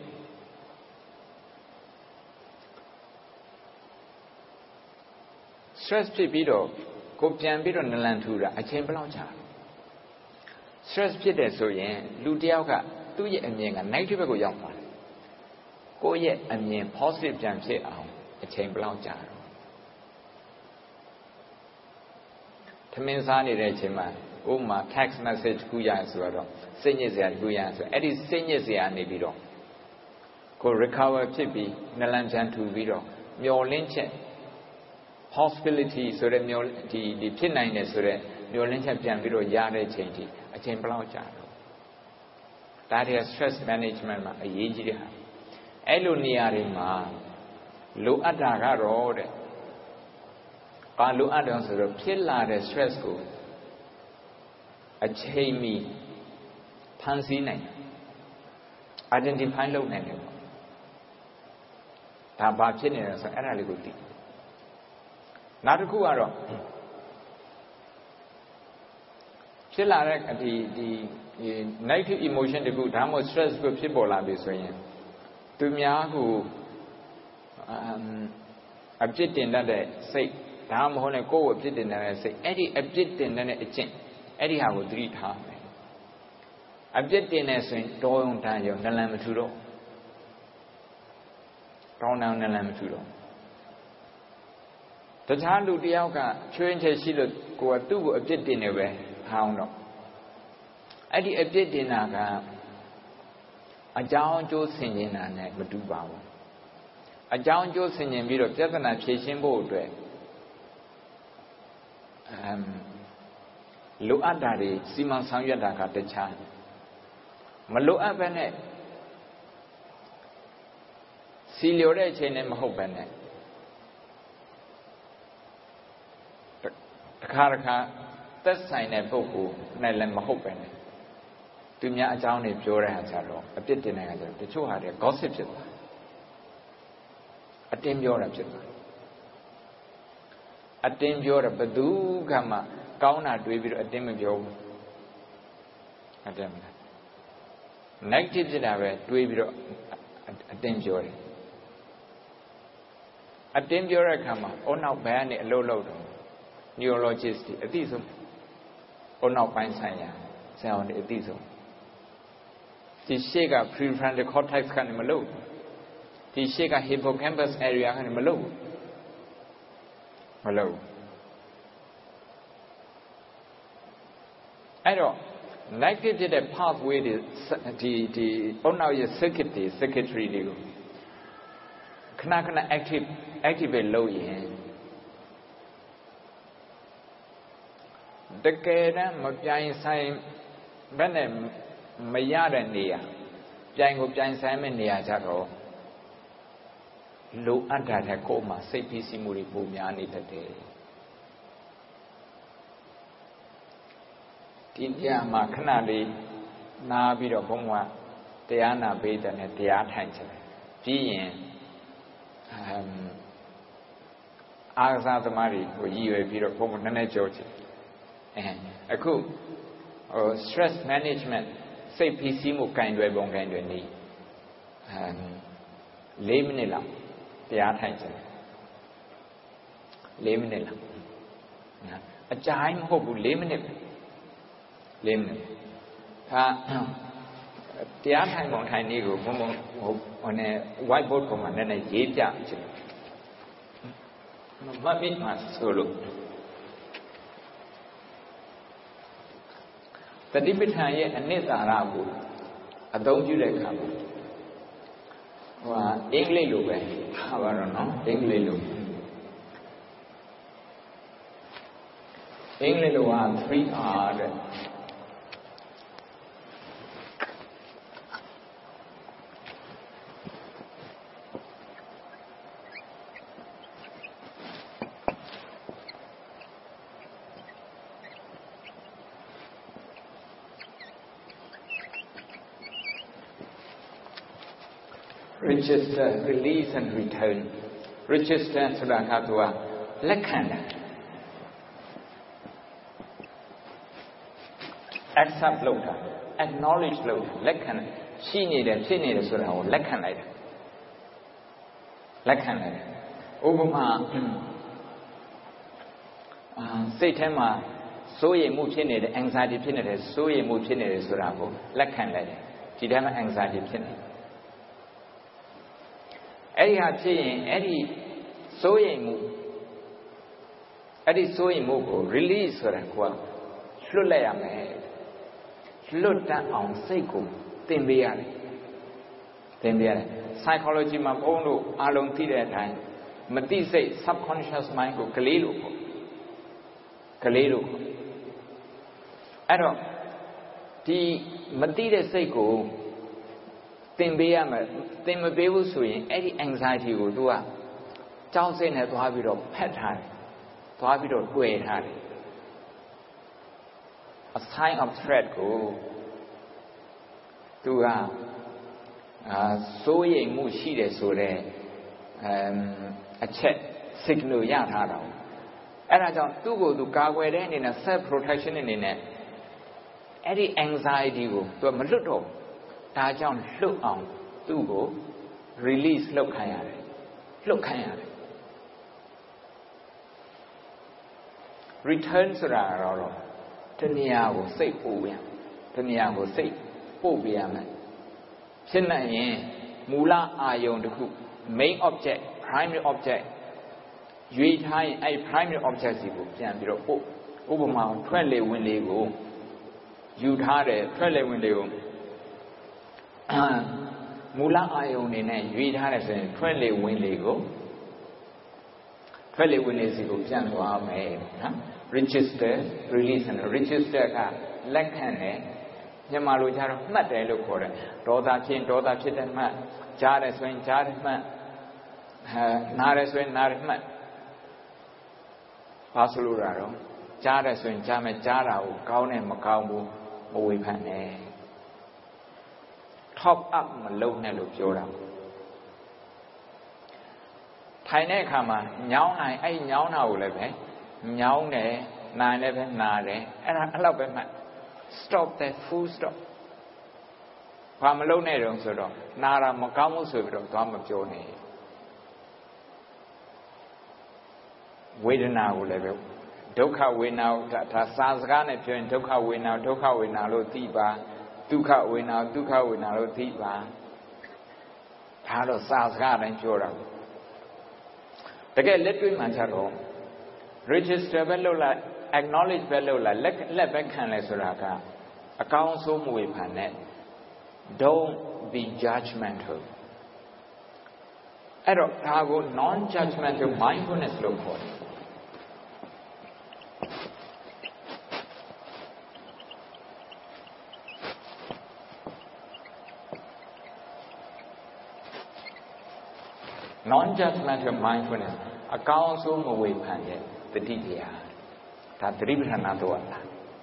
Stress Pido, go Piambito Nalantura, a chamber. Stress Pide so yen, Ludiaka, do ye and yen a native go young one. Go yet and yen positive jam say out, a chamber. Tamizani Rechima, Uma, text message Guya Swado, seniors at Guya, at his seniors at Nibido. Go recover Pipi, Nalanjan to Vido, Mio Lynch. Possibility so that the the pinniness so that the Olympic Video Yare change a chamber. That is stress management. A year. Eluniarima look at the road. Look at the pillar the stress go. A chamey pansy name. Identify low name. Tabapin is an analytic. Not a good Chilarek, the the negative emotion, the good, how much stress good people are being. To Miahu, um, object in that say, Tam Hone go object in that say, Eddie object in that a chin, Eddie have a three time. Object in a saying, Doyon Tayo, Nalamaturo. Down down Nalamaturo. The child who Diaka changes she look go to a bit in a way, how no. At the object in a a John Joe singing and a Maduba. A John Joe singing bit of Japan chasing board. Um, look at daddy, Simon Sanyadaka the child. Malo Abene Silio chain and Mahopene. ခါတစ်ခါသက်ဆိုင်တဲ့ပုဂ္ဂိုလ်နဲ့လည်းမဟုတ်ပဲနဲ့သူများအကြောင်းတွေပြောတဲ့ဟာကြတော့အပြစ်တင်တဲ့ဟာကြတော့တချို့ဟာတွေ gossip ဖြစ်သွားအတင်းပြောတာဖြစ်သွားအတင်းပြောတာဘယ်သူကမှကောင်းတာတွေးပြီးတော့အတင်းမပြောဘူးဟုတ်တယ်မလား negative ဖြစ်တာပဲတွေးပြီးတော့အတင်းပြောတယ်အတင်းပြောတဲ့အခါမှာအုံနောက်ဘယ်ကနေအလုပ်လုပ်တော့ neurologist တွေအသိဆုံးအုံနောက်ပိုင်းဆိုင်ရာဆရာဝန်တွေအသိဆုံးဒီရှေ့က prefrontal cortex ကနေမလုပ်ဒီရှေ့က hippocampus area ကနေမလုပ်မလုပ်အဲ့တော့ negative ဖြစ်တဲ့ pathway တွေဒီဒီအုံနောက်ရဲ့ circuit တွေ circuitry တွေကိုခဏခဏ active activate လုပ်ရင်တကယ်တမ်းမပြိုင်ဆိုင်ဘယ်နဲ့မရတဲ့နေရာပြိုင်ကိုပြိုင်ဆိုင်မဲ့နေရာကြတော့လိုအပ်တာတဲ့ကိုယ်မှာစိတ်ဖိစီးမှုတွေပုံများနေတတ်တယ်ဒီညမှာခဏလေးနားပြီးတော့ဘုံကတရားနာပေးတယ်နဲ့တရားထိုင်ချင်တယ်ပြီးရင်အာသာသမားတွေကိုရည်ရွယ်ပြီးတော့ဘုံကနည်းနည်းကြောချင်အဲအခုဟို stress management စိတ်ဖိစီးမှုကင်တွယ်ပုံကင်တွယ်နေအဲ၄မိနစ်လောက်တရားထိုင်ချင်တယ်၄မိနစ်လောက်အကြိုင်မဟုတ်ဘူး၄မိနစ်ပဲ၄မိနစ်ဟာတရားထိုင်ပုံထိုင်နည်းကိုဘုံဘုံဟိုဟိုနဲ့ whiteboard ပေါ်မှာနည်းနည်းရေးပြချင်တယ်မမင်းမဆိုလို့တတိပဋ္ဌာန်ရဲ့အနှစ်သာရကိုအသုံးပြုတဲ့အခါမှာဟိုဟာအင်္ဂလိပ်လိုပဲဟာပါတော့နော်အင်္ဂလိပ်လိုအင်္ဂလိပ်လိုက three R တဲ့register release and return register ဆိုတာကသူကလက်ခံတာ accept လုပ်တာ acknowledge လုပ်တာလက်ခံရှိနေတယ်ဖြစ်နေတယ်ဆိုတာကိုလက်ခံလိုက်တာလက်ခံလိုက်တယ်ဥပမာအာစိတ်ထဲမှာစိုးရိမ်မှုဖြစ်နေတယ် anxiety ဖြစ်နေတယ်စိုးရိမ်မှုဖြစ်နေတယ်ဆိုတာကိုလက်ခံလိုက်တယ်ဒီထဲမှာ anxiety ဖြစ်နေအဲ့ဒီဟာဖြစ်ရင်အဲ့ဒီစိုးရိမ်မှုအဲ့ဒီစိုးရိမ်မှုကို release ဆိုတာကလွတ်လိုက်ရမယ်လွတ်တတ်အောင်စိတ်ကိုသင်ပေးရတယ်သင်ပေးရတယ် psychology မှာဘုန်းတို့အားလုံးသိတဲ့အတိုင်းမသိစိတ် subconscious mind ကိုကလေးလို့ခေါ်ကလေးလို့ခေါ်အဲ့တော့ဒီမသိတဲ့စိတ်ကိုသင်ပေးရမယ်သင်မပေးဘူးဆိုရင်အဲ့ဒီ anxiety ကို तू ကကြောက်စိတ်နဲ့သွားပြီးတော့ဖက်ထားတယ်သွားပြီးတော့တွေ့ထားတယ် a sign of threat ကို तू ကအာစိုးရိမ်မှုရှိတယ်ဆိုတော့အမ်အချက် signal ရထားတာအဲ့ဒါကြောင့်သူ့ကို तू ကာကွယ်တဲ့အနေနဲ့ self protection အနေနဲ့အဲ့ဒီ anxiety ကို तू မလွတ်တော့ဒါကြောင့်လွတ်အောင်သူ့ကို release လုပ်ခိုင်းရတယ်လွတ်ခိုင်းရတယ် return ဆိုတာကတော့တဏှာကိုစိတ်ပို့ပြန်တဏှာကိုစိတ်ပို့ပြရမယ်ဖြစ်နိုင်ရင်မူလအာယုံတစ်ခု main object primary object ရွေးထားရင်အဲ့ primary object စီကိုပြန်ပြီးတော့ပို့ဥပမာထွက်လေဝင်လေကိုယူထားတယ်ထွက်လေဝင်လေကိုမူလအာယုံနေနဲ့ရွေးထားတယ်ဆိုရင်ထွက်လေဝင်လေကိုထွက်လေဝင်လေစီကိုပြန်သွားမယ်နော် register release and register ကလက်ခံတယ်မြန်မာလိုကြတော့မှတ်တယ်လို့ခေါ်တယ်ဒေါသဖြစ်ဒေါသဖြစ်တဲ့မှတ်ကြားတယ်ဆိုရင်ကြားတယ်မှတ်ဟဲနားတယ်ဆိုရင်နားတယ်မှတ်ဘာဆိုလိုတာတော့ကြားတယ်ဆိုရင်ကြားမယ်ကြားတာကိုကောင်းတယ်မကောင်းဘူးမဝေဖန်နဲ့ top up မလုပ်နဲ့လို့ပြောတာထိုင်တဲ့အခါမှာညောင်းနိုင်အဲ့ညောင်းတာကိုလည်းပဲညောင်းတယ်နိုင်လည်းပဲနာတယ်အဲ့ဒါအဲ့လောက်ပဲမှတ် stop that full stop ဘာမလုပ်နဲ့တော့ဆိုတော့နာတာမကောင်းဘူးဆိုပြီးတော့သွားမပြောနဲ့ဝေဒနာကိုလည်းပဲဒုက္ခဝေဒနာဒါစာစကားနဲ့ပြောရင်ဒုက္ခဝေဒနာဒုက္ခဝေဒနာလို့သိပါဒုက္ခဝေဒနာဒုက္ခဝေဒနာလို့သိပါဒါတော့စာစကားတိုင်းပြောတာတကယ်လက်တွေ့မှကျတော့ register ပဲလုပ်လိုက် acknowledge ပဲလုပ်လိုက်လက်လက်ပဲခံလဲဆိုတာကအကောင်းဆုံးမဝေဖန်နဲ့ don't be judgmental အဲ့တော့ဒါကို non judgmental mindfulness လို့ခေါ်တယ်non judgmental mindfulness အကောင်းဆုံးမဝေဖန်တဲ့တတိတရားဒါသတိပဋ္ဌာန်တော့လား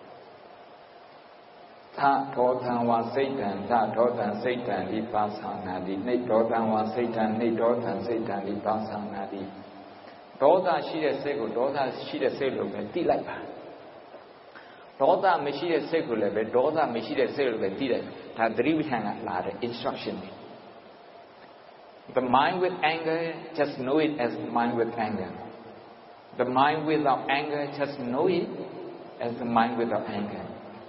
သာထောသံဝါစိတ်တံသာထောသံစိတ်တံဒီပါသနာတိနှိတ်ထောသံဝါစိတ်တံနှိတ်ထောသံစိတ်တံဒီပါသနာတိဒေါသရှိတဲ့စိတ်ကိုဒေါသရှိတဲ့စိတ်လို့ပဲသိလိုက်ပါဒေါသမရှိတဲ့စိတ်ကိုလည်းပဲဒေါသမရှိတဲ့စိတ်လို့ပဲသိလိုက်ဒါသတိပဋ္ဌာန်ကလာတဲ့ instruction တွေThe mind with anger, just know it as mind with anger. The mind without anger, just know it as the mind without anger.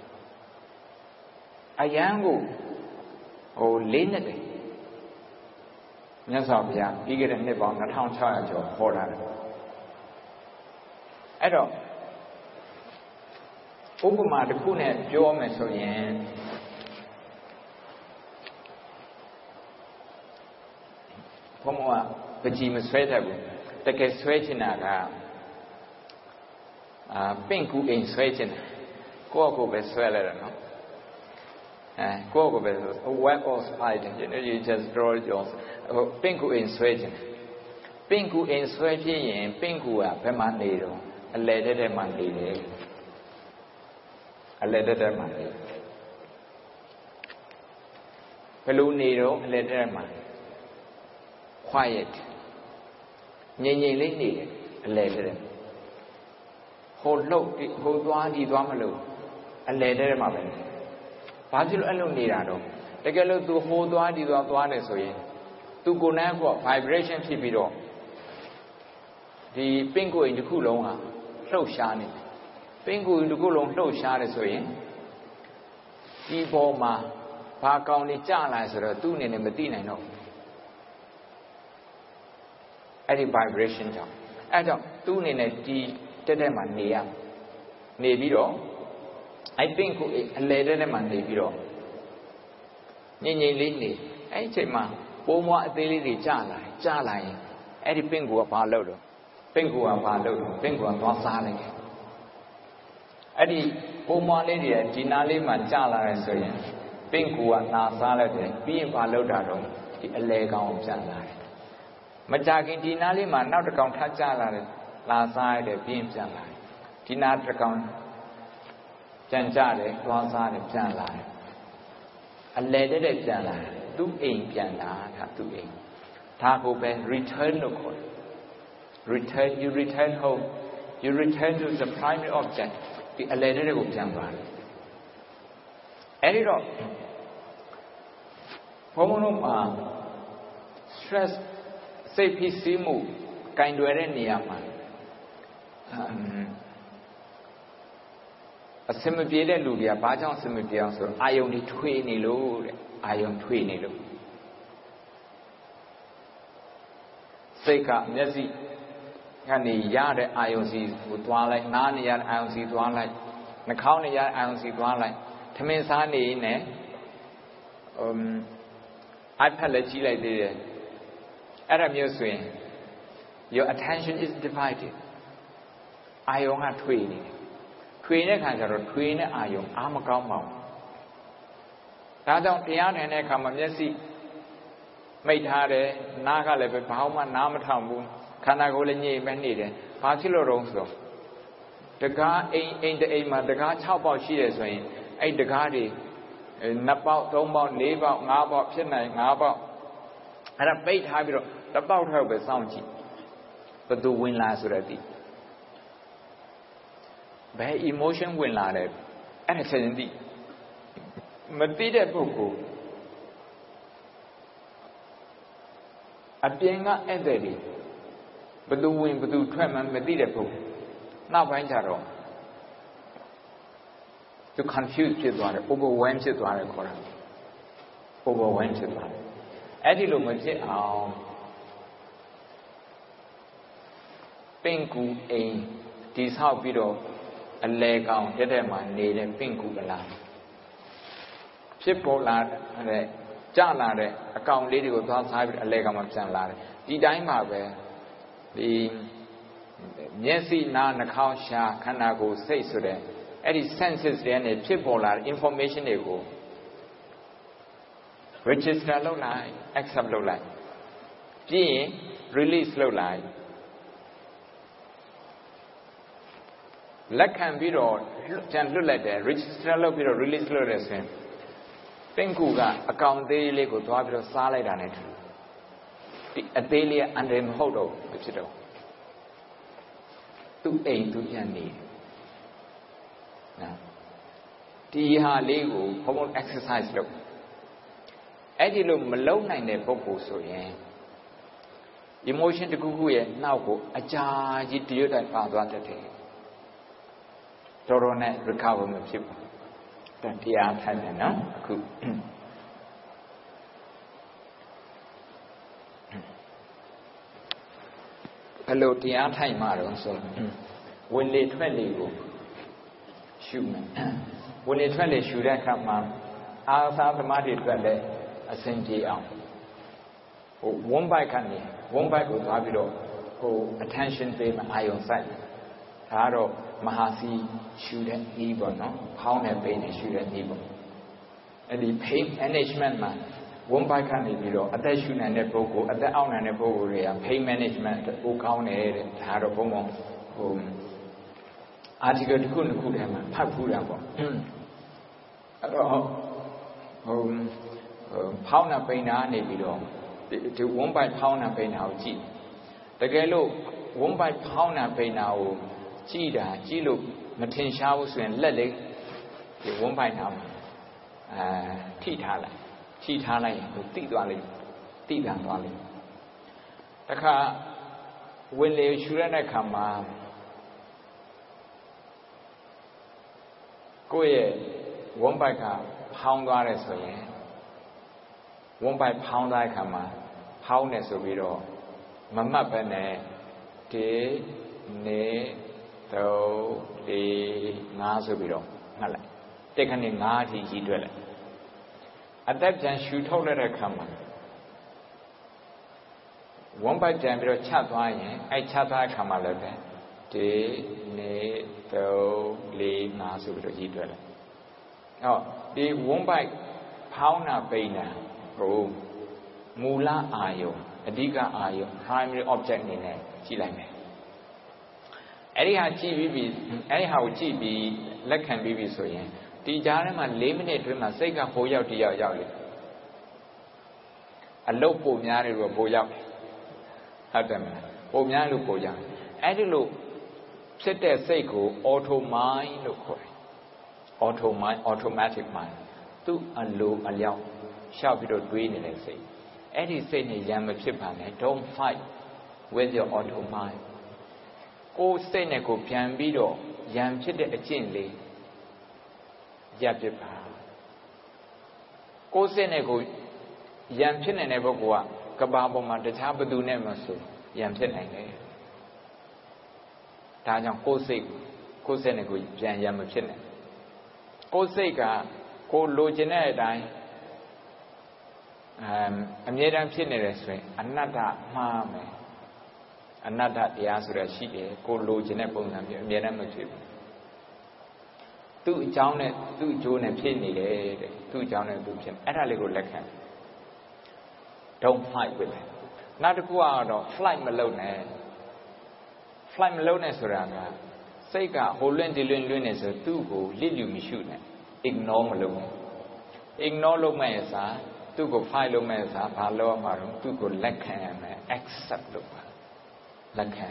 အယံကိုဟိုလေးနဲ့တယ်မြတ်စွာဘုရားပြီးခဲ့တဲ့နှစ်ပေါင်းtwo thousand six hundredကျော်ဟောထားတယ်အဲ့တော့ဥပမာတစ်ခုနဲ့ပြောမယ်ဆိုရင်ဘုံကပကြီးမဆွဲတတ်ဘူးတကယ်ဆွဲချင်တာကအာပင့်ကူအိမ်ဆွဲချင်တယ်ကိုယ့်ကိုယ်ပဲဆွဲလိုက်တာနော်အဲကိုယ့်ကိုယ်ပဲ a web or spider you know you just draw yours ပင့်ကူအိမ်ဆွဲချင်တယ်ပင့်ကူအိမ်ဆွဲဖြစ်ရင်ပင့်ကူကဘယ်မှာနေတော့အလဲတဲ့တဲ့မှာနေတယ်အလဲတဲ့တဲ့မှာနေဘယ်လိုနေတော့အလဲတဲ့တဲ့မှာquiet ငြိမ်ငြိမ်လေးနေတယ်အလဲတဲ့ဟိုလှုပ်ဟိုသွားဒီသွားမလို့အလဲတဲ့မှာပဲဘာဖြစ်လို့အဲ့လိုနေတာတော့တကယ်လို့ तू ဟိုသွားဒီသွားသွားနေဆိုရင် तू ကိုယ်နဲ့က vibration ဖြစ်ပြီးတော့ဒီပင့်ကိုယ်တစ်ခုလုံးဟာလှုပ်ရှားနေတယ်ပင့်ကိုယ်တစ်ခုလုံးလှုပ်ရှားတယ်ဆိုရင်ဒီပေါ်မှာဘာကောင်းနေကြလာဆိုတော့ तू အနေနဲ့မသိနိုင်တော့အဲ့ဒီ vibration ကြောင့်အဲ့ကြောင့်သူ့အနေနဲ့ဒီတက်တက်မှနေရနေပြီးတော့ I think ကိုအလဲတက်တက်မှနေပြီးတော့ငြိမ်ငြိမ်လေးနေအဲ့ဒီအချိန်မှာပိုးမွားအသေးလေးတွေကျလာတယ်ကျလာရင်အဲ့ဒီပင့်ကိုကဘာလုပ်တော့ပင့်ကိုကဘာလုပ်တော့ပင့်ကိုကသွားစားလိုက်တယ်အဲ့ဒီပိုးမွားလေးတွေဒီနားလေးမှာကျလာတယ်ဆိုရင်ပင့်ကိုကနာစားလိုက်တယ်ပြီးရင်ဘာလုပ်တာတော့ဒီအလဲကောင်းကိုကျလာတယ်မကြခင်ဒီနားလေးမှာနောက်တစ်ကောင်ထပ်ကြလာတယ်လာစားရတယ်ပြင်းပြန်လာတယ်ဒီနားတစ်ကောင်ကြံကြတယ်သွားစားတယ်ပြန်လာတယ်အလဲတဲ့တဲ့ပြန်လာတယ်သူ့အိမ်ပြန်လာတာသူ့အိမ်ဒါကိုပဲ return လို့ခေါ်တယ် return you return home you return to the primary object ဒီအလဲတဲ့တဲ့ကိုပြန်သွားတယ်အဲ့ဒီတော့ဘုံဘုံတို့မှာ stressစိတ်ဖိစီးမှုကင်တွယ်တဲ့နေရာမှာအစမပြေတဲ့လူတွေကဘာကြောင့်အစမပြေအောင်ဆိုတော့အာယုန်တွေထွေးနေလို့တဲ့အာယုန်ထွေးနေလို့စိတ်ကမျက်စိကနေရတဲ့အာယုန်စီကိုသွားလိုက်နားနေရတဲ့အာယုန်စီသွားလိုက်နှာခေါင်းနေရတဲ့အာယုန်စီသွားလိုက်ထမင်းစားနေနဲ့အမ် iPad လည်းကြည့်လိုက်သေးတယ်အဲ့ဒါမျိုးဆိုရင် your attention is divided အာယုံကထွေနေတယ်ထွေတဲ့ခါကျတော့ထွေတဲ့အာယုံအားမကောင်းပါဘူးဒါကြောင့်တရားထိုင်တဲ့အခါမှာမျက်စိမိတ်ထားတယ်နားကလည်းပဲဘာမှနားမထောင်ဘူးခန္ဓာကိုယ်လည်းညှိမ့်ပဲနေတယ်ဘာဖြစ်လို့တော့ဆိုတကားအိမ်အိမ်တအိမ်မှာတကား၆ပေါက်ရှိတယ်ဆိုရင်အဲ့တကားတွေနှစ်ပေါက်သုံးပေါက်လေးပေါက်ငါးပေါက်ဖြစ်နိုင်ငါးပေါက်အဲ့ဒါပိတ်ထားပြီးတော့တစ်ပေါက်ထောက်ပဲစောင့်ကြည့်ဘယ်သူဝင်လာဆိုတော့ဒီဘယ် emotion ဝင်လာတယ်အဲ့ဒါချက်ချင်းသိမသိတဲ့ပုဂ္ဂိုလ်အပြင်ကဧည့်သည်တွေဘယ်သူဝင်ဘယ်သူထွက်မှမသိတဲ့ပုဂ္ဂိုလ်နောက်ပိုင်းကျတော့သူ confused ဖြစ်သွားတယ် overwhelmed ဖြစ်သွားတယ်ခေါ်တာ overwhelmed ဖြစ်သွားတယ်အဲ့ဒီလိုမဖြစ်အောင်ပင်ကူအိမ်ဒီဆောက်ပြီးတော့အလဲကောင်တက်တဲ့မှာနေတဲ့ပင်ကူကလားဖြစ်ပေါ်လာတဲ့ကြလာတဲ့အကောင်လေးတွေကိုသွားစားပြီးအလဲကောင်မှပြန်လာတယ်ဒီတိုင်းမှာပဲဒီမျက်စိနားနှာခေါင်းရှားခန္ဓာကိုယ်စိတ်ဆိုတဲ့အဲ့ဒီ senses တွေနဲ့ဖြစ်ပေါ်လာတဲ့ information တွေကို register လုပ်လိုက် accept လုပ်လိုက်ပြီးရင် release လုပ်လိုက်လက်ခံပြီးတော့ကြံလွတ်လိုက်တယ် register လုပ်ပြီးတော့ release လုပ်တယ်ဆိုရင်ပင်ကူကအကောင်သေးလေးကိုသွားပြီးတော့စားလိုက်တာနဲ့တူဒီအသေးလေးကအန္တရာယ်မဟုတ်တော့ဘူးဖြစ်တော့သူ့အိမ်သူပြန်နေနော်ဒီဟာလေးကိုဘုံဘုံ exercise လုပ်အဲ့ဒီလိုမလုပ်နိုင်တဲ့ပုဂ္ဂိုလ်ဆိုရင် emotion တစ်ခုခုရဲ့နောက်ကိုအကြာကြီးတရွတ်တိုင်ပါသွားတတ်တယ်တော်တော်နဲ့ recover မဖြစ်ဘူးတရားထိုင်တယ်နော်အခုဘယ်လိုတရားထိုင်မှာတော့ဆိုဝင်လေထွက်လေကိုရှုမယ်ဝင်လေထွက်လေရှုတဲ့အခါမှာအာသာသမားတွေအတွက်လည်းအစဉ်ပြေအောင်ဟိုဝန်းဘိုက်ကနေဝန်းဘိုက်ကိုသွားပြီးတော့ဟို attention ပေးမှအာယုံစိုက်ဒါကတော့မဟာစီရှုတဲ့ဤပေါ့နော်ဖောင်းတဲ့ပိန်နဲ့ရှုတဲ့ဤပေါ့အဲ့ဒီ pain management မှာဝန်းဘိုက်ကနေပြီးတော့အသက်ရှုနိုင်တဲ့ပုဂ္ဂိုလ်အသက်အောက်နိုင်တဲ့ပုဂ္ဂိုလ်တွေက pain management ကိုကောင်းတယ်တဲ့ဒါတော့ဘုံဘုံဟို article တစ်ခုတစ်ခုထဲမှာဖတ်ဖူးတာပေါ့အဲ့တော့ဟိုဖောင်းတဲ့ပိန်နာနေပြီးတော့ဒီဝန်းဘိုက်ဖောင်းတဲ့ပိန်နာကိုကြည့်တကယ်လို့ဝန်းဘိုက်ဖောင်းတဲ့ပိန်နာကိုကြည့်တာကြည့်လို့မထင်ရှားဘူးဆိုရင်လက်လေးဒီဝန်းပိုက်နာမှာအဲထိထားလိုက်ထိထားလိုက်ရင်တိသွားလိမ့်တိတန်သွားလိမ့်တခါဝင်လေရှူရတဲ့ခါမှာကိုယ့်ရဲ့ဝန်းပိုက်ကဖောင်းသွားတယ်ဆိုရင်ဝန်းပိုက်ဖောင်းသွားတဲ့ခါမှာဖောင်းတယ်ဆိုပြီးတော့မမှတ်ပဲနဲ့ဒီနေသုံးလေးငါးဆိုပြီးတော့မှတ်လိုက်တက်ခဏငါးအထိကြီးတွက်လိုက်အသက်ပြန်ရှူထုတ်လိုက်တဲ့အခါမှာဝန်းပိုက်ပြန်ပြီးတော့ချသွားရင်အဲ့ချသွားတဲ့အခါမှာလည်းပဲဒီနေသုံးလေးငါးဆိုပြီးတော့ကြီးတွက်လိုက်ဟောဒီဝန်းပိုက်ဖောင်းတာပိန်တာဟိုမူလအာယုံအဓိကအာယုံ primary object အနေနဲ့ကြည့်လိုက်မယ်အဲ့ဒီဟာကြည့်ပြီးပြီအဲ့ဒီဟာကိုကြည့်ပြီးလက်ခံပြီးပြီဆိုရင်ဒီကြားထဲမှာ၄မိနစ်အတွင်းမှာစိတ်ကဟိုရောက်ဒီရောက်ရောက်လေအလုတ်ပုံများတယ်လို့ပိုရောက်ဟုတ်တယ်မလားပုံများလို့ပိုရောက်အဲ့ဒီလိုဖြစ်တဲ့စိတ်ကို auto mind လို့ခေါ်တယ် auto mind automatic mind သူ့အလိုအလျောက်ရှောက်ပြီးတော့တွေးနေတဲ့စိတ်အဲ့ဒီစိတ်နဲ့ရံမဖြစ်ပါနဲ့ don't fight with your auto mindကိုယ်စိတ်နဲ့ကိုပြန်ပြီးတော့ရံဖြစ်တဲ့အကျင့်လေးရပ်ပြပါကိုယ်စိတ်နဲ့ကိုရံဖြစ်နေတဲ့ပုဂ္ဂိုလ်ကကဘာပေါ်မှာတခြားဘသူနဲ့မှဆိုရံဖြစ်နိုင်တယ်ဒါကြောင့်ကိုယ်စိတ်ကိုယ်စိတ်နဲ့ကိုပြန်ရံမဖြစ်နဲ့ကိုယ်စိတ်ကကိုလိုချင်တဲ့အတိုင်းအမ်အမြဲတမ်းဖြစ်နေတယ်ဆိုရင်အနတ္တမှားမယ်အနတ္တတရားဆိုတာရှိတယ်ကိုလိုချင်တဲ့ပုံစံမျိုးအမြဲတမ်းမဖြစ်ဘူးသူ့အကြောင်းနဲ့သူ့အကျိုးနဲ့ဖြစ်နေတယ်တဲ့သူ့အကြောင်းနဲ့သူဖြစ်အဲ့ဒါလေးကိုလက်ခံ don't fight with it နောက်တစ်ခုကတော့ flight မလုပ်နဲ့ flight မလုပ်နဲ့ဆိုတာကစိတ်ကဟိုလွင့်ဒီလွင့်လွင့်နေဆိုသူ့ကိုလစ်လျူမရှိနဲ့ ignore မလုပ်နဲ့ ignore လုပ်မဲ့အစားသူ့ကို fight လုပ်မဲ့အစားဘာလုပ်ရမှာတော့သူ့ကိုလက်ခံရမယ် accept လုပ်ပါလက်ခံ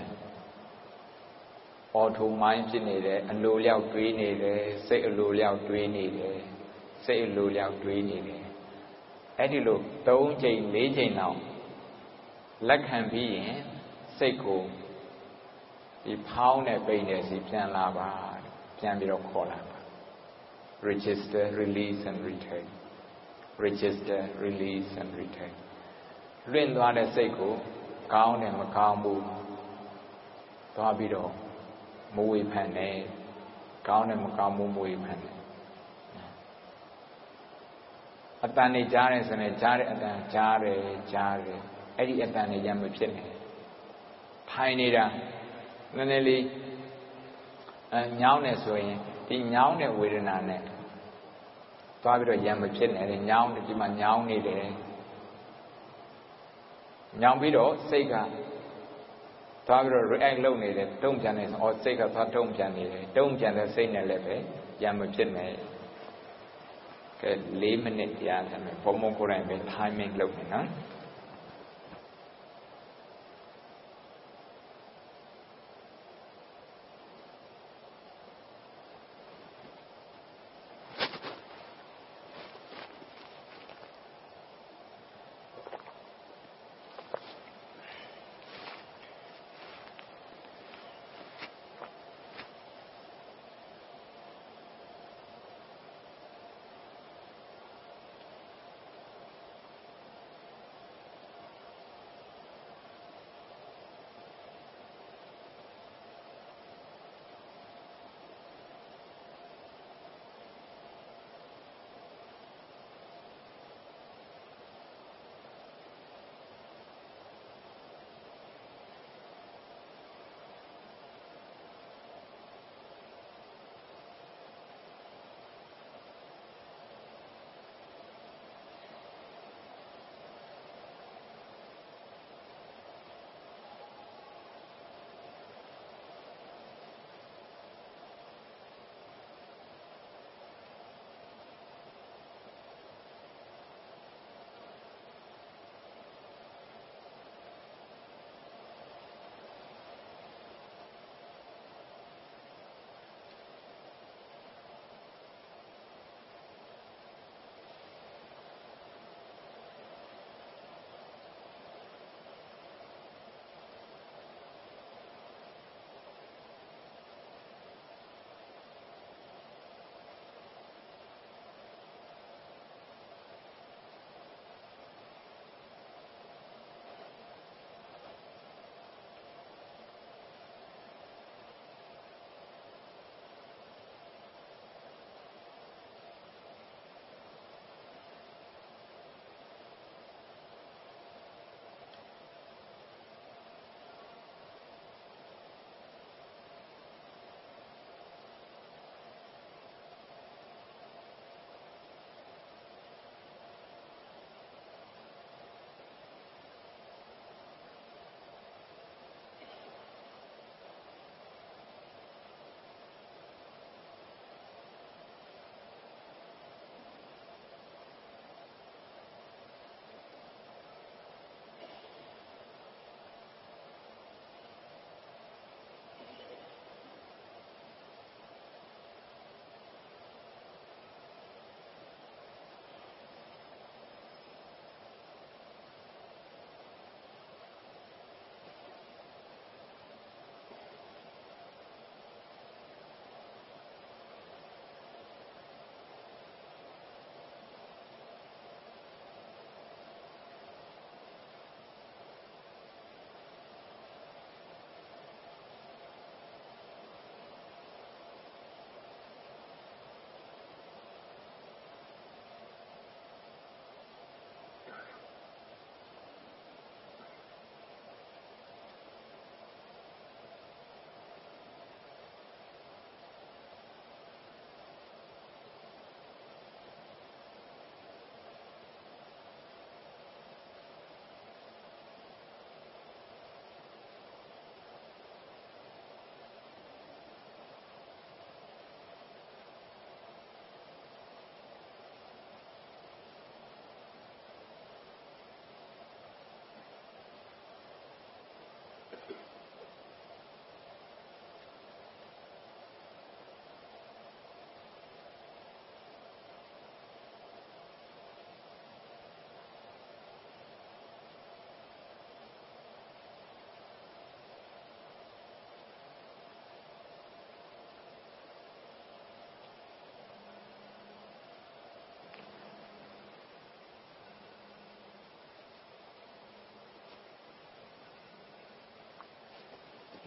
auto mind ဖြစ်နေတယ်အလိုလျောက်တွေးနေတယ်စိတ်အလိုလျောက်တွေးနေတယ်စိတ်အလိုလျောက်တွေးနေတယ်အဲ့ဒီလို၃ချိန်၄ချိန်လောက်လက်ခံပြီးရင်စိတ်ကိုဒီဖောင်းတဲ့ပိန်တဲ့စီပြန်လာပါပြန်ပြီးတော့ခေါ်လာပါ register release and return register release and return လွင့်သွားတဲ့စိတ်ကိုကောင်းတယ်မကောင်းဘူးသွားပြီးတော့မဝေဖန်နဲ့ကောင်းတယ်မကောင်းဘူးမဝေဖန်နဲ့အတန်နေကြားတယ်ဆိုရင်ကြားတဲ့အတန်ကြားတယ်ကြားတယ်အဲ့ဒီအတန်နေရမဖြစ်နဲ့ထိုင်နေတာနည်းနည်းလေးအညောင်းနေဆိုရင်ဒီညောင်းတဲ့ဝေဒနာနဲ့သွားပြီးတော့ရံမဖြစ်နဲ့ညောင်းဒီမှာညောင်းနေတယ်ညောင်းပြီးတော့စိတ်ကသွားပြီးတော့ react လုပ်နေတယ်တုံ့ပြန်နေဆိုအော်စိတ်ကသွားတုံ့ပြန်နေတယ်တုံ့ပြန်တဲ့စိတ်နဲ့လည်းပဲရံမဖြစ်နဲ့ကဲ၄မိနစ်တရားတယ်ဘုံဘုံကိုယ်တိုင်ပဲ timing လုပ်နေနော်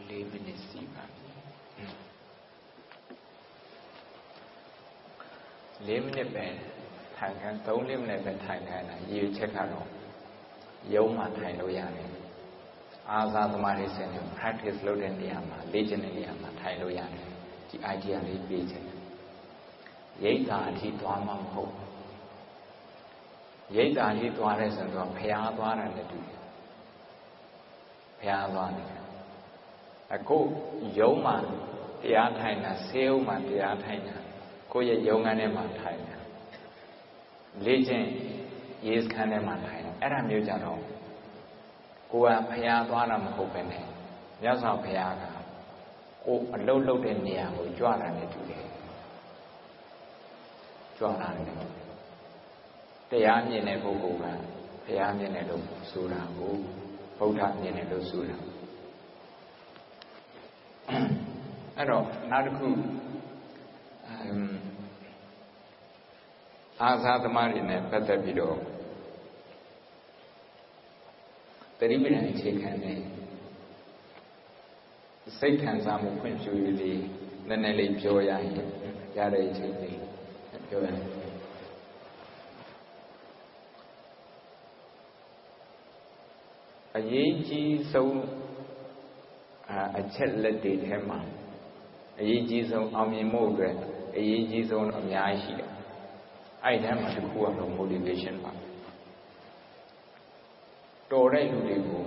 လေးမိနစ်စီပါလေးမိနစ်ပဲထိုင်ခံသုံးလေးမိနစ်ပဲထိုင်ခံတာရည်ချက်ကတော့ရုံးမှထိုင်လို့ရတယ်အာသာသမာဓိစင်နဲ့ practice လုပ်တဲ့နေရာမှာလေ့ကျင့်တဲ့နေရာမှာထိုင်လို့ရတယ်ဒီ idea လေးပြချင်တယ်ရိတ်တာအထိသွားမှမဟုတ်ရိတ်တာကြီးသွားတဲ့ဆိုတော့ဖျားသွားတာလည်းတူတယ်ဖျားသွားတယ်အခုရုံးမှတရားထိုင်တာဆေးဥမှတရားထိုင်တာကိုယ့်ရဲ့ယုံကန်းထဲမှာထိုင်တာလေ့ကျင့်ရေးစခန်းထဲမှာထိုင်တာအဲ့ဒါမျိုးကြတော့ကိုယ်ကဖျားသွားတာမဟုတ်ပဲနဲ့မြတ်စွာဘုရားကကိုယ်အလုတ်လုတ်တဲ့နေရာကိုကြွတာနဲ့တူတယ်ကြွတာနဲ့တရားမြင်တဲ့ပုဂ္ဂိုလ်ကဘုရားမြင်တယ်လို့ဆိုတာကိုဗုဒ္ဓမြင်တယ်လို့ဆိုတာအဲ့တော့နောက်တစ်ခုအာသာသမားတွေနဲ့ပတ်သက်ပြီးတော့တတိပဋ္ဌာန်အခြေခံတဲ့စိတ်ခံစားမှုဖွင့်ဖြိုးရေးလေးနည်းနည်းလေးပြောရရင်ရတဲ့အချိန်လေးပြောရရင်အရေးကြီးဆုံးအချက်လက်တွေထဲမှာအရေးကြီးဆုံးအောင်မြင်မှုအတွက်အရေးကြီးဆုံးအများကြီးရှိတယ်အဲ့ဒီထဲမှာတစ်ခုကတော့ motivation ပါတော်တဲ့လူတွေကို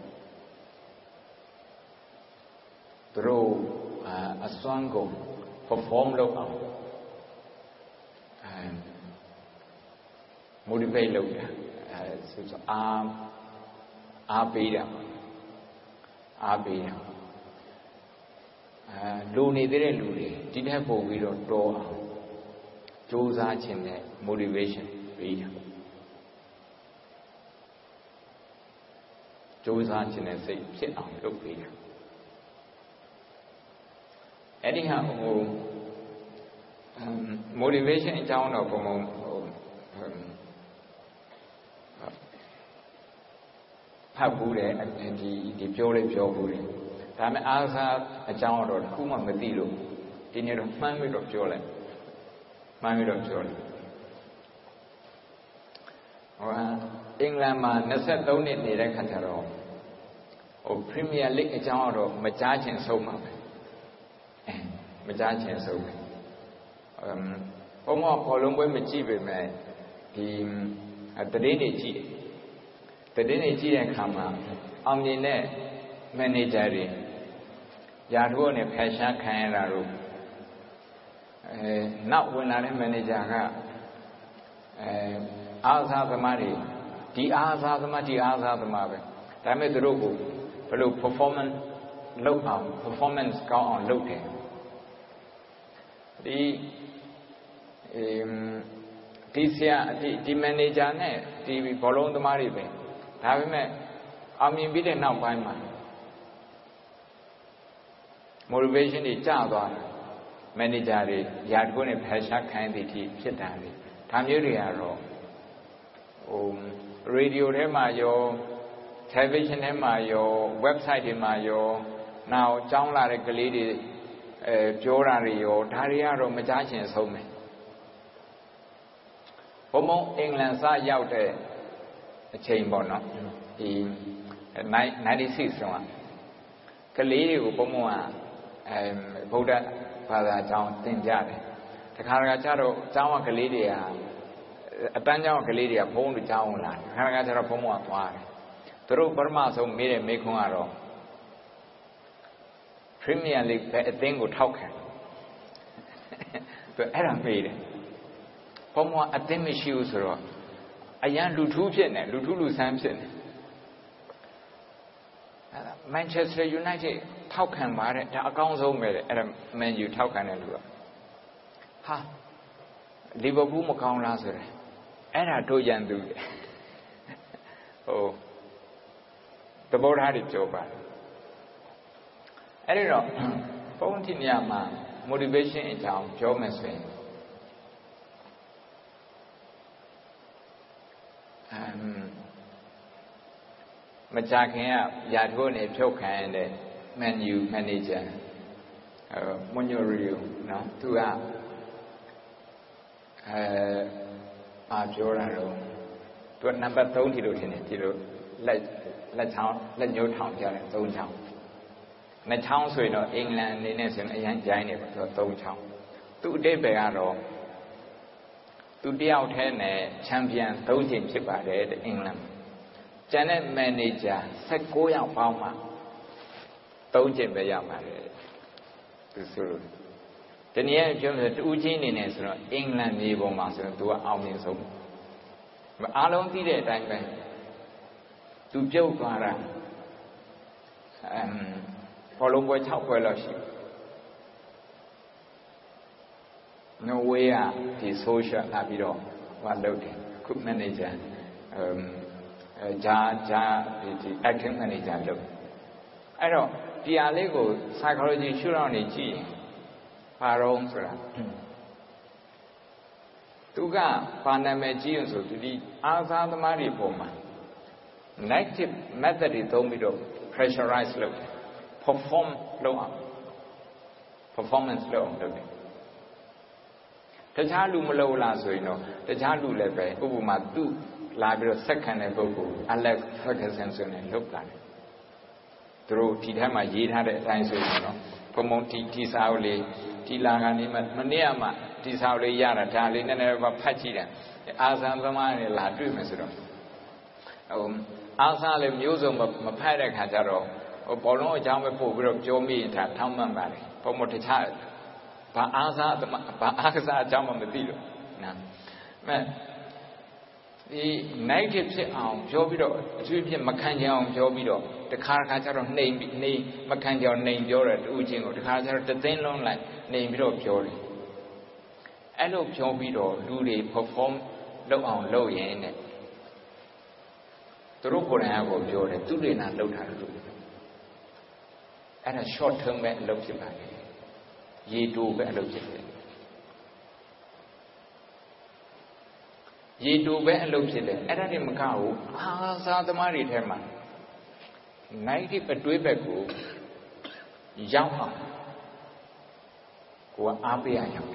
သူတို့အစွမ်းကုန် perform လုပ်အောင်အဲ motivate လုပ်တာအဲဆိုတော့အားအားပေးတာအားပေးတာအဲလူနေတဲ့လူတွေဒီထက်ပိုပြီးတော့တော်အောင်ကြိုးစားခြင်းနဲ့ motivation ပေးတာကြိုးစားခြင်းနဲ့စိတ်ဖြစ်အောင်လုပ်ပေးတာအဲ့ဒီဟာဟို motivation အကြောင်းတော့ဘုံဘုံဟိုဖတ်ဘူးတယ်ဒီဒီပြောလေးပြောဘူးတယ်ဒါပေမဲ့အားစားအကြောင်းတော့တစ်ခုမှမသိလို့ဒီနေ့တော့မှန်းပြီးတော့ပြောလိုက်မှန်းပြီးတော့ပြောလိုက်ဟိုအင်္ဂလန်မှာနှစ်ဆက်သုံးနှစ်နေတဲ့ခါကျတော့ဟို Premier League အကြောင်းတော့မကြားချင်ဆုံးပါပဲအဲမကြားချင်ဆုံးပဲအမ်ဘုံမဘောလုံးပွဲမကြည့်ပေမဲ့ဒီတတိနေကြည့်တတိနေကြည့်တဲ့အခါမှာအောင်မြင်တဲ့ manager တွေယာထိုးနဲ့ဖယ်ရှားခံရတာတို့အဲနောက်ဝင်လာတဲ့ manager ကအဲအားစားသမားတွေဒီအားစားသမားဒီအားစားသမားပဲဒါပေမဲ့သူတို့ကိုဘယ်လို performance လုပ်အောင် performance ကောင်းအောင်လုပ်တယ်ဒီဒီဆရာဒီဒီ manager နဲ့ဒီဘောလုံးသမားတွေပဲဒါပေမဲ့အောင်မြင်ပြီးတဲ့နောက်ပိုင်းမှာ motivation တွေကျသွားတယ် manager တွေယာထိုးနဲ့ဖယ်ရှားခံရတဲ့အထိဖြစ်တာလေဒါမျိုးတွေကတော့ဟို radio ထဲမှာရော television ထဲမှာရော website တွေမှာရောနောက်ကြောင်းလာတဲ့ကလေးတွေအဲပြောတာတွေရောဒါတွေကတော့မကြားချင်ဆုံးပဲဘုံဘုံအင်္ဂလန်စရောက်တဲ့အချိန်ပေါ့နော်ဒီninety-sixတုန်းကကလေးတွေကိုဘုံဘုံကအဲဗုဒ္ဓဘာသာအကြောင်းသင်ကြတယ်တခါတခါကျတော့အကြောင်းကကလေးတွေကအတန်းကျောင်းကလေးတွေကဘုံတို့ကျောင်းလာတယ်ခါတခါကျတော့ဘုံဘုံကသွားတယ်သူတို့ပထမဆုံးမေးတဲ့မေးခွန်းကတော့ Premier League ပဲအသင်းကိုထောက်ခံသူအဲ့ဒါမေးတယ်ဘုံဘုံကအသင်းမရှိဘူးဆိုတော့အရန်လူထူးဖြစ်နေလူထူးလူဆန်းဖြစ်နေအဲ့ဒါ Manchester United ထောက်ခံပါတဲ့ဒါအကောင်းဆုံးပဲတဲ့အဲ့ဒါ Man U ထောက်ခံတဲ့လူကဟာလီဗာပူးမကောင်းလားဆိုတယ်အဲ့ဒါတို့ရန်သူဟိုသဘောထားတွေပြောပါအဲ့ဒီတော့ဘုန်းကြီးနေရာမှာ motivation အကြောင်းပြောမယ်ဆိုရင်အမ်မကြခင်ကယာထိုးနေဖြုတ်ခံရတဲ့ menu manager မွန်ညိုရီနော်သူကအဲအာပြောတာတော့သူကနံပါတ်3ထိလို့ထင်တယ်ဒီလိုလက်လက်ချောင်းလက်ညှိုးထောင်ပြတယ်3ချောင်းနှစ်ချောင်းဆိုရင်တော့အင်္ဂလန်အနေနဲ့ဆိုရင်အရင်ကြိုင်းနေပါသူက3ချောင်းသူအတိတ်ပဲကတော့သူတယောက်ထဲနဲ့ချန်ပီယံ3ချိန်ဖြစ်ပါတယ်တဲ့အင်္ဂလန်ကျန်တဲ့မန်နေဂျာ16ယောက်ပေါင်းမှ3ချိန်ပဲရပါတယ်သူဆိုလို့ဒီနေ့ပြောလို့တူးချင်းနေနေဆိုတော့အင်္ဂလန်မြေပေါ်မှာဆိုတော့သူကအောင်မြင်ဆုံးအားလုံးသိတဲ့အတိုင်းပဲသူပြုတ်သွားတာအမ်ဘောလုံးပွဲ6ပွဲလောက်ရှိနော်ဝေးကဒီ social လာပြီးတော့ဟောလုပ်တယ်ခု manager အမ်ဂျာဂျာဒီဒီ acting manager လုပ်အဲ့တော့ဒီအားလေးကို psychology ရှုထောင့်နေကြည့်ရင်ဘာရောဆိုတာသူကဘာနာမည်ကြီးအောင်ဆိုသူဒီအားစားသမားတွေပုံမှာ negative method တွေသုံးပြီးတော့ pressurize လုပ်တယ် perform လုပ်အောင် performance လုပ်အောင်လုပ်တယ်တခြားလူမလုပ်လားဆိုရင်တော့တခြားလူလည်းပဲဥပမာသူ့လာပြီးတော့ဆက်ခံတဲ့ပုဂ္ဂိုလ် Alex Ferguson ဆိုရင်လုပ်လာတယ်သူတို့ဒီထဲမှာရေးထားတဲ့အတိုင်းဆိုရင်တော့ဘုံဘုံဒီဒီစာအုပ်လေးဒီလာကနေမှမနေ့ကမှဒီစာအုပ်လေးရတာဒါလေးနည်းနည်းပဲဖတ်ကြည့်တယ်အာဇာသမားတွေလာတွေ့မယ်ဆိုတော့ဟိုအာဇာလေးမျိုးစုံမဖတ်တဲ့ခါကျတော့ဟိုဘောလုံးအကြောင်းပဲပို့ပြီးတော့ပြောမိရင်ဒါထောက်မှန်ပါတယ်ဘုံဘုံတခြားဘာအာဇာဘာအာဇာအကြောင်းမှမသိလို့နော်အဲဒီ negative ဖြစ်အောင်ပြောပြီးတော့အထူးဖြစ်မခံကြအောင်ပြောပြီးတော့တခါတခါကျတော့နှိမ်နှိမ်မခံကြအောင်နှိမ်ပြောတယ်တူချင်းကိုတခါကျတော့တသိန်းလုံးလိုက်နှိမ်ပြီးတော့ပြောတယ်အဲ့လိုပြောပြီးတော့လူတွေ perform လုပ်အောင်လုပ်ရင်တဲ့သူတို့ကိုယ်တိုင်ကပြောတယ်သူတွေနာလှုပ်ထားတယ်လို့အဲ့ဒါ short term ပဲအလုပ်ဖြစ်ပါတယ်ရေတိုပဲအလုပ်ဖြစ်တယ်ရေတိုပဲအလုပ်ဖြစ်တယ်အဲ့ဒါတွေမကဘူးအာသာသမားတွေထဲမှာ negative အတွေးဘက်ကိုရောက်အောင်ကိုကအားပေးရအောင်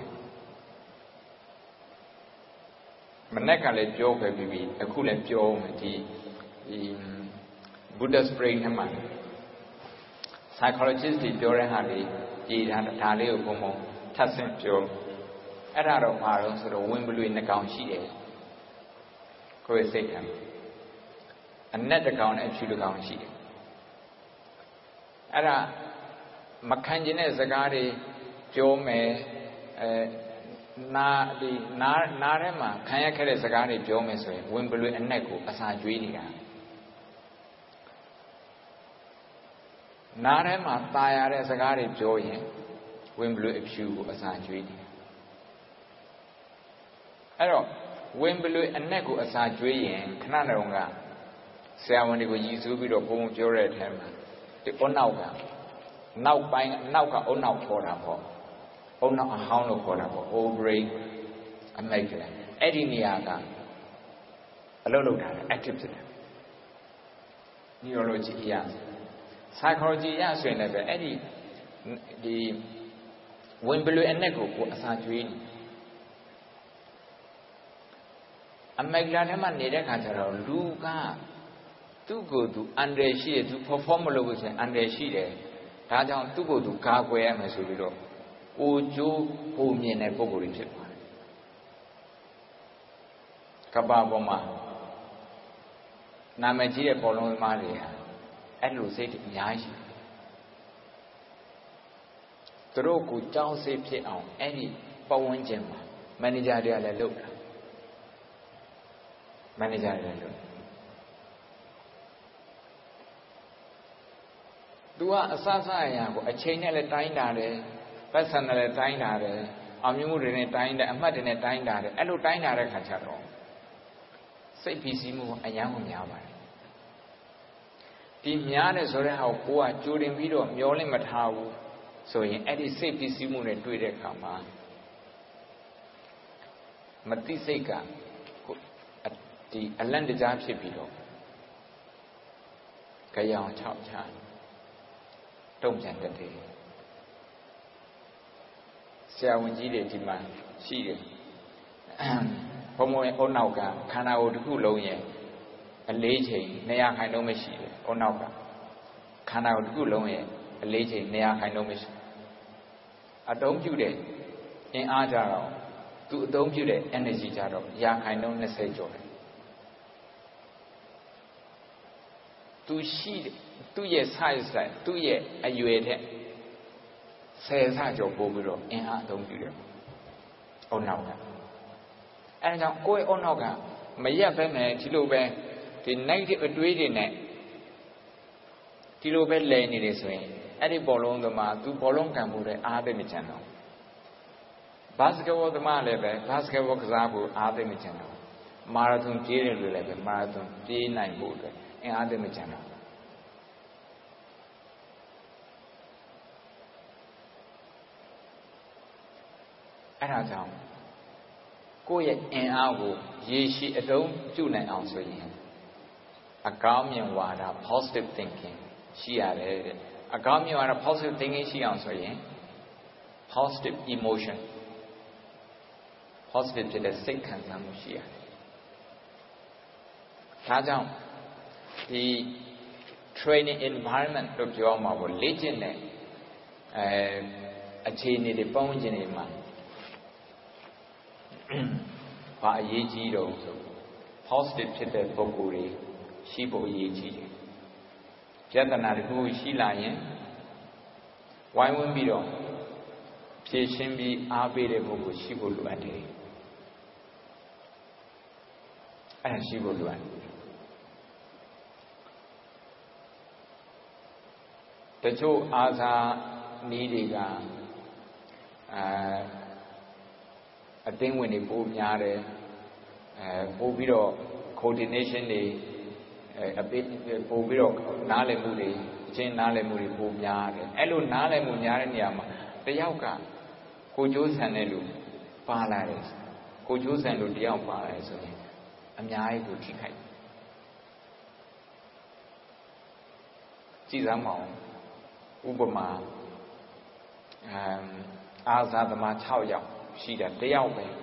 မနေ့ကလည်းပြောခဲ့ပြီးပြီအခုလည်းပြောမယ်ဒီဒီ Buddha Spring ထဲမှာ psychologist တွေပြောတဲ့ဟာတွေကြည်ထားဒါလေးကိုဘုံဘုံထပ်ဆင့်ပြောအဲ့ဒါတော့ဘာလို့ဆိုတော့ဝင်ပလွေနှစ်ကောင်ရှိတယ်ကိုယ်စိတ်ခံအနက်တစ်ကောင်နဲ့အဖြူတစ်ကောင်ရှိတယ်အဲ့ဒါမခံကျင်တဲ့စကားတွေပြောမယ်အဲနာဒီနာနာထဲမှာခံရခဲ့တဲ့စကားတွေပြောမယ်ဆိုရင်ဝင်ပလွေအနက်ကိုအစာကျွေးနေတာနားထဲမှာตายရတဲ့စကားတွေပြောရင်ဝင်ပလွေအဖြူကိုအစာကျွေးတယ်အဲ့တော့ဝင်ပလွေအနက်ကိုအစာကျွေးရင်ခဏတုန်းကဆရာဝန်တွေကိုရည်စူးပြီးတော့ဘုံပြောတဲ့အထက်မှာဒီအုံနောက်ကနောက်ပိုင်းနောက်က အုံနောက်ခေါ်တာပေါ့အုံနောက်အဟောင်းလို့ခေါ်တာပေါ့ old brain အမိတ်ကလေးအဲ့ဒီနေရာကအလုပ်လုပ်တာလေ active ဖြစ်တယ် neurology အရာpsychology ရဆိုရင်လည်းပဲအဲ့ဒီဒီဝင်ပလွေအနက်ကိုကိုအစာကျွေးနေအမိတ်လာထဲမှာနေတဲ့ခါကျတော့လူကသူ့ကိုယ်သူအန္တရာယ်ရှိတယ်သူ perform မလုပ်ဘူးဆိုရင်အန္တရာယ်ရှိတယ်ဒါကြောင့်သူ့ကိုယ်သူကာကွယ်ရမယ်ဆိုပြီးတော့ကိုကျိုးကိုမြင်တဲ့ပုံကိုယ်ကြီးဖြစ်သွားတယ်ကပ္ပပေါ်မှာနာမည်ကြီးတဲ့ဘောလုံးသမားတွေဟာအဲ့လိုစိတ်အများကြီးသူတို့ကိုကြောက်စိတ်ဖြစ်အောင်အဲ့ဒီပတ်ဝန်းကျင်မှာမန်နေဂျာတွေကလည်းလုပ်တာမန်နေဂျာတွေလည်းလုပ်သူကအစစအရာကိုအချိန်နဲ့လည်းတိုင်းတာတယ်ပတ်စံနဲ့လည်းတိုင်းတာတယ်အောင်မြင်မှုတွေနဲ့တိုင်းတယ်အမှတ်တွေနဲ့တိုင်းတာတယ်အဲ့လိုတိုင်းတာတဲ့ခါကျတော့စိတ်ဖိစီးမှုအယံကိုများပါတယ်ဒီများတယ်ဆိုတဲ့ဟာကိုကိုကကြိုတင်ပြီးတော့မျောလင့်မထားဘူးဆိုရင်အဲ့ဒီစိတ်ဖိစီးမှုနဲ့တွေ့တဲ့အခါမှာမသိစိတ်ကဒီအလန့်တကြားဖြစ်ပြီးတော့ကြောင်ချောက်ချတတုံ့ပြန်တတ်တယ်ဆရာဝန်ကြီးတွေဒီမှာရှိတယ်ဘုံဘုံရဲ့အုံနောက်ကခန္ဓာကိုယ်တစ်ခုလုံးရဲ့အလေးချိန်နှစ်ရာခိုင်နှုန်းပဲရှိတယ်အုံနောက်ကခန္ဓာကိုယ်တစ်ခုလုံးရဲ့အလေးချိန်နှစ်ရာခိုင်နှုန်းပဲရှိအတုံးပြုတဲ့အင်အားကြတော့သူအတုံးပြုတဲ့ energy ကြတော့ရာခိုင်နှုန်း၂၀ကျော်တယ်သူရှိသူ့ရဲ့ size လိုက်သူ့ရဲ့အရွယ်တဲ့ဆယ်ဆကျော်ပို့ပြီးတော့အင်အားအသုံးပြုတယ်အုံနောက်ကအဲဒါကြောင့်ကိုယ့်ရဲ့အုံနောက်ကမရက်ပဲနဲ့ဒီလိုပဲဒီ negative အတွေးတွေနဲ့ဒီလိုပဲလဲနေတယ်ဆိုရင်အဲ့ဒီဘောလုံးသမားသူဘောလုံးကန်မှုတဲ့အားသိမချင်တော့ဘတ်စကတ်ဘောသမားလည်းပဲဘတ်စကတ်ဘောကစားဖို့အားသိမချင်တော့မာရသွန်ပြေးတယ်လို့လည်းပဲမာရသွန်ပြေးနိုင်ဖို့အတွက်အင်အားသိမချင်တော့အဲ့ဒါကြောင့်ကိုယ့်ရဲ့အင်အားကိုရေရှည်အသုံးပြုနိုင်အောင်ဆိုရင်အကောင်းမြင်ဝါဒ positive thinking ရှိရတယ်တဲ့အကောင်းမြင်ဝါဒ positive thinking ရှိအောင်ဆိုရင် positive emotion positive ဖြစ်တဲ့စိတ်ခံစားမှုရှိရတယ်ဒါကြောင့်ဒီ training environment လို့ပြောမှာပေါ့လေ့ကျင့်တဲ့အဲအခြေအနေတွေပတ်ဝန်းကျင်တွေမှာဘာအရေးကြီးတော့ဆို positive ဖြစ်တဲ့ပုဂ္ဂိုလ်တွေရှိဖို့အရေးကြီးတယ်ပြဿနာတစ်ခုရှိလာရင်ဝိုင်းဝန်းပြီးတော့ဖြေရှင်းပြီးအားပေးတဲ့ပုဂ္ဂိုလ်ရှိဖို့လိုအပ်တယ်အဲ့ဒါရှိဖို့လိုအပ်တယ်တချို့အာသာနည်းတွေကအာအသိဝင်တွေပိုများတယ်အဲပို့ပြီးတော့ coordination တွေအပိပို့ပြီးတော့နားလည်မှုတွေအချင်းနားလည်မှုတွေပိုများတယ်အဲ့လိုနားလည်မှုများတဲ့နေရာမှာတယောက်ကကိုကျိုးဆန်တဲ့လူပါလာတယ်ကိုကျိုးဆန်လူတယောက်ပါလာတယ်ဆိုရင်အများကြီးကိုထိခိုက်ကြည်စမ်းမအောင်ဥပမာအာဇာသမား၆ယောက်ရှိတာတယောက်ပဲ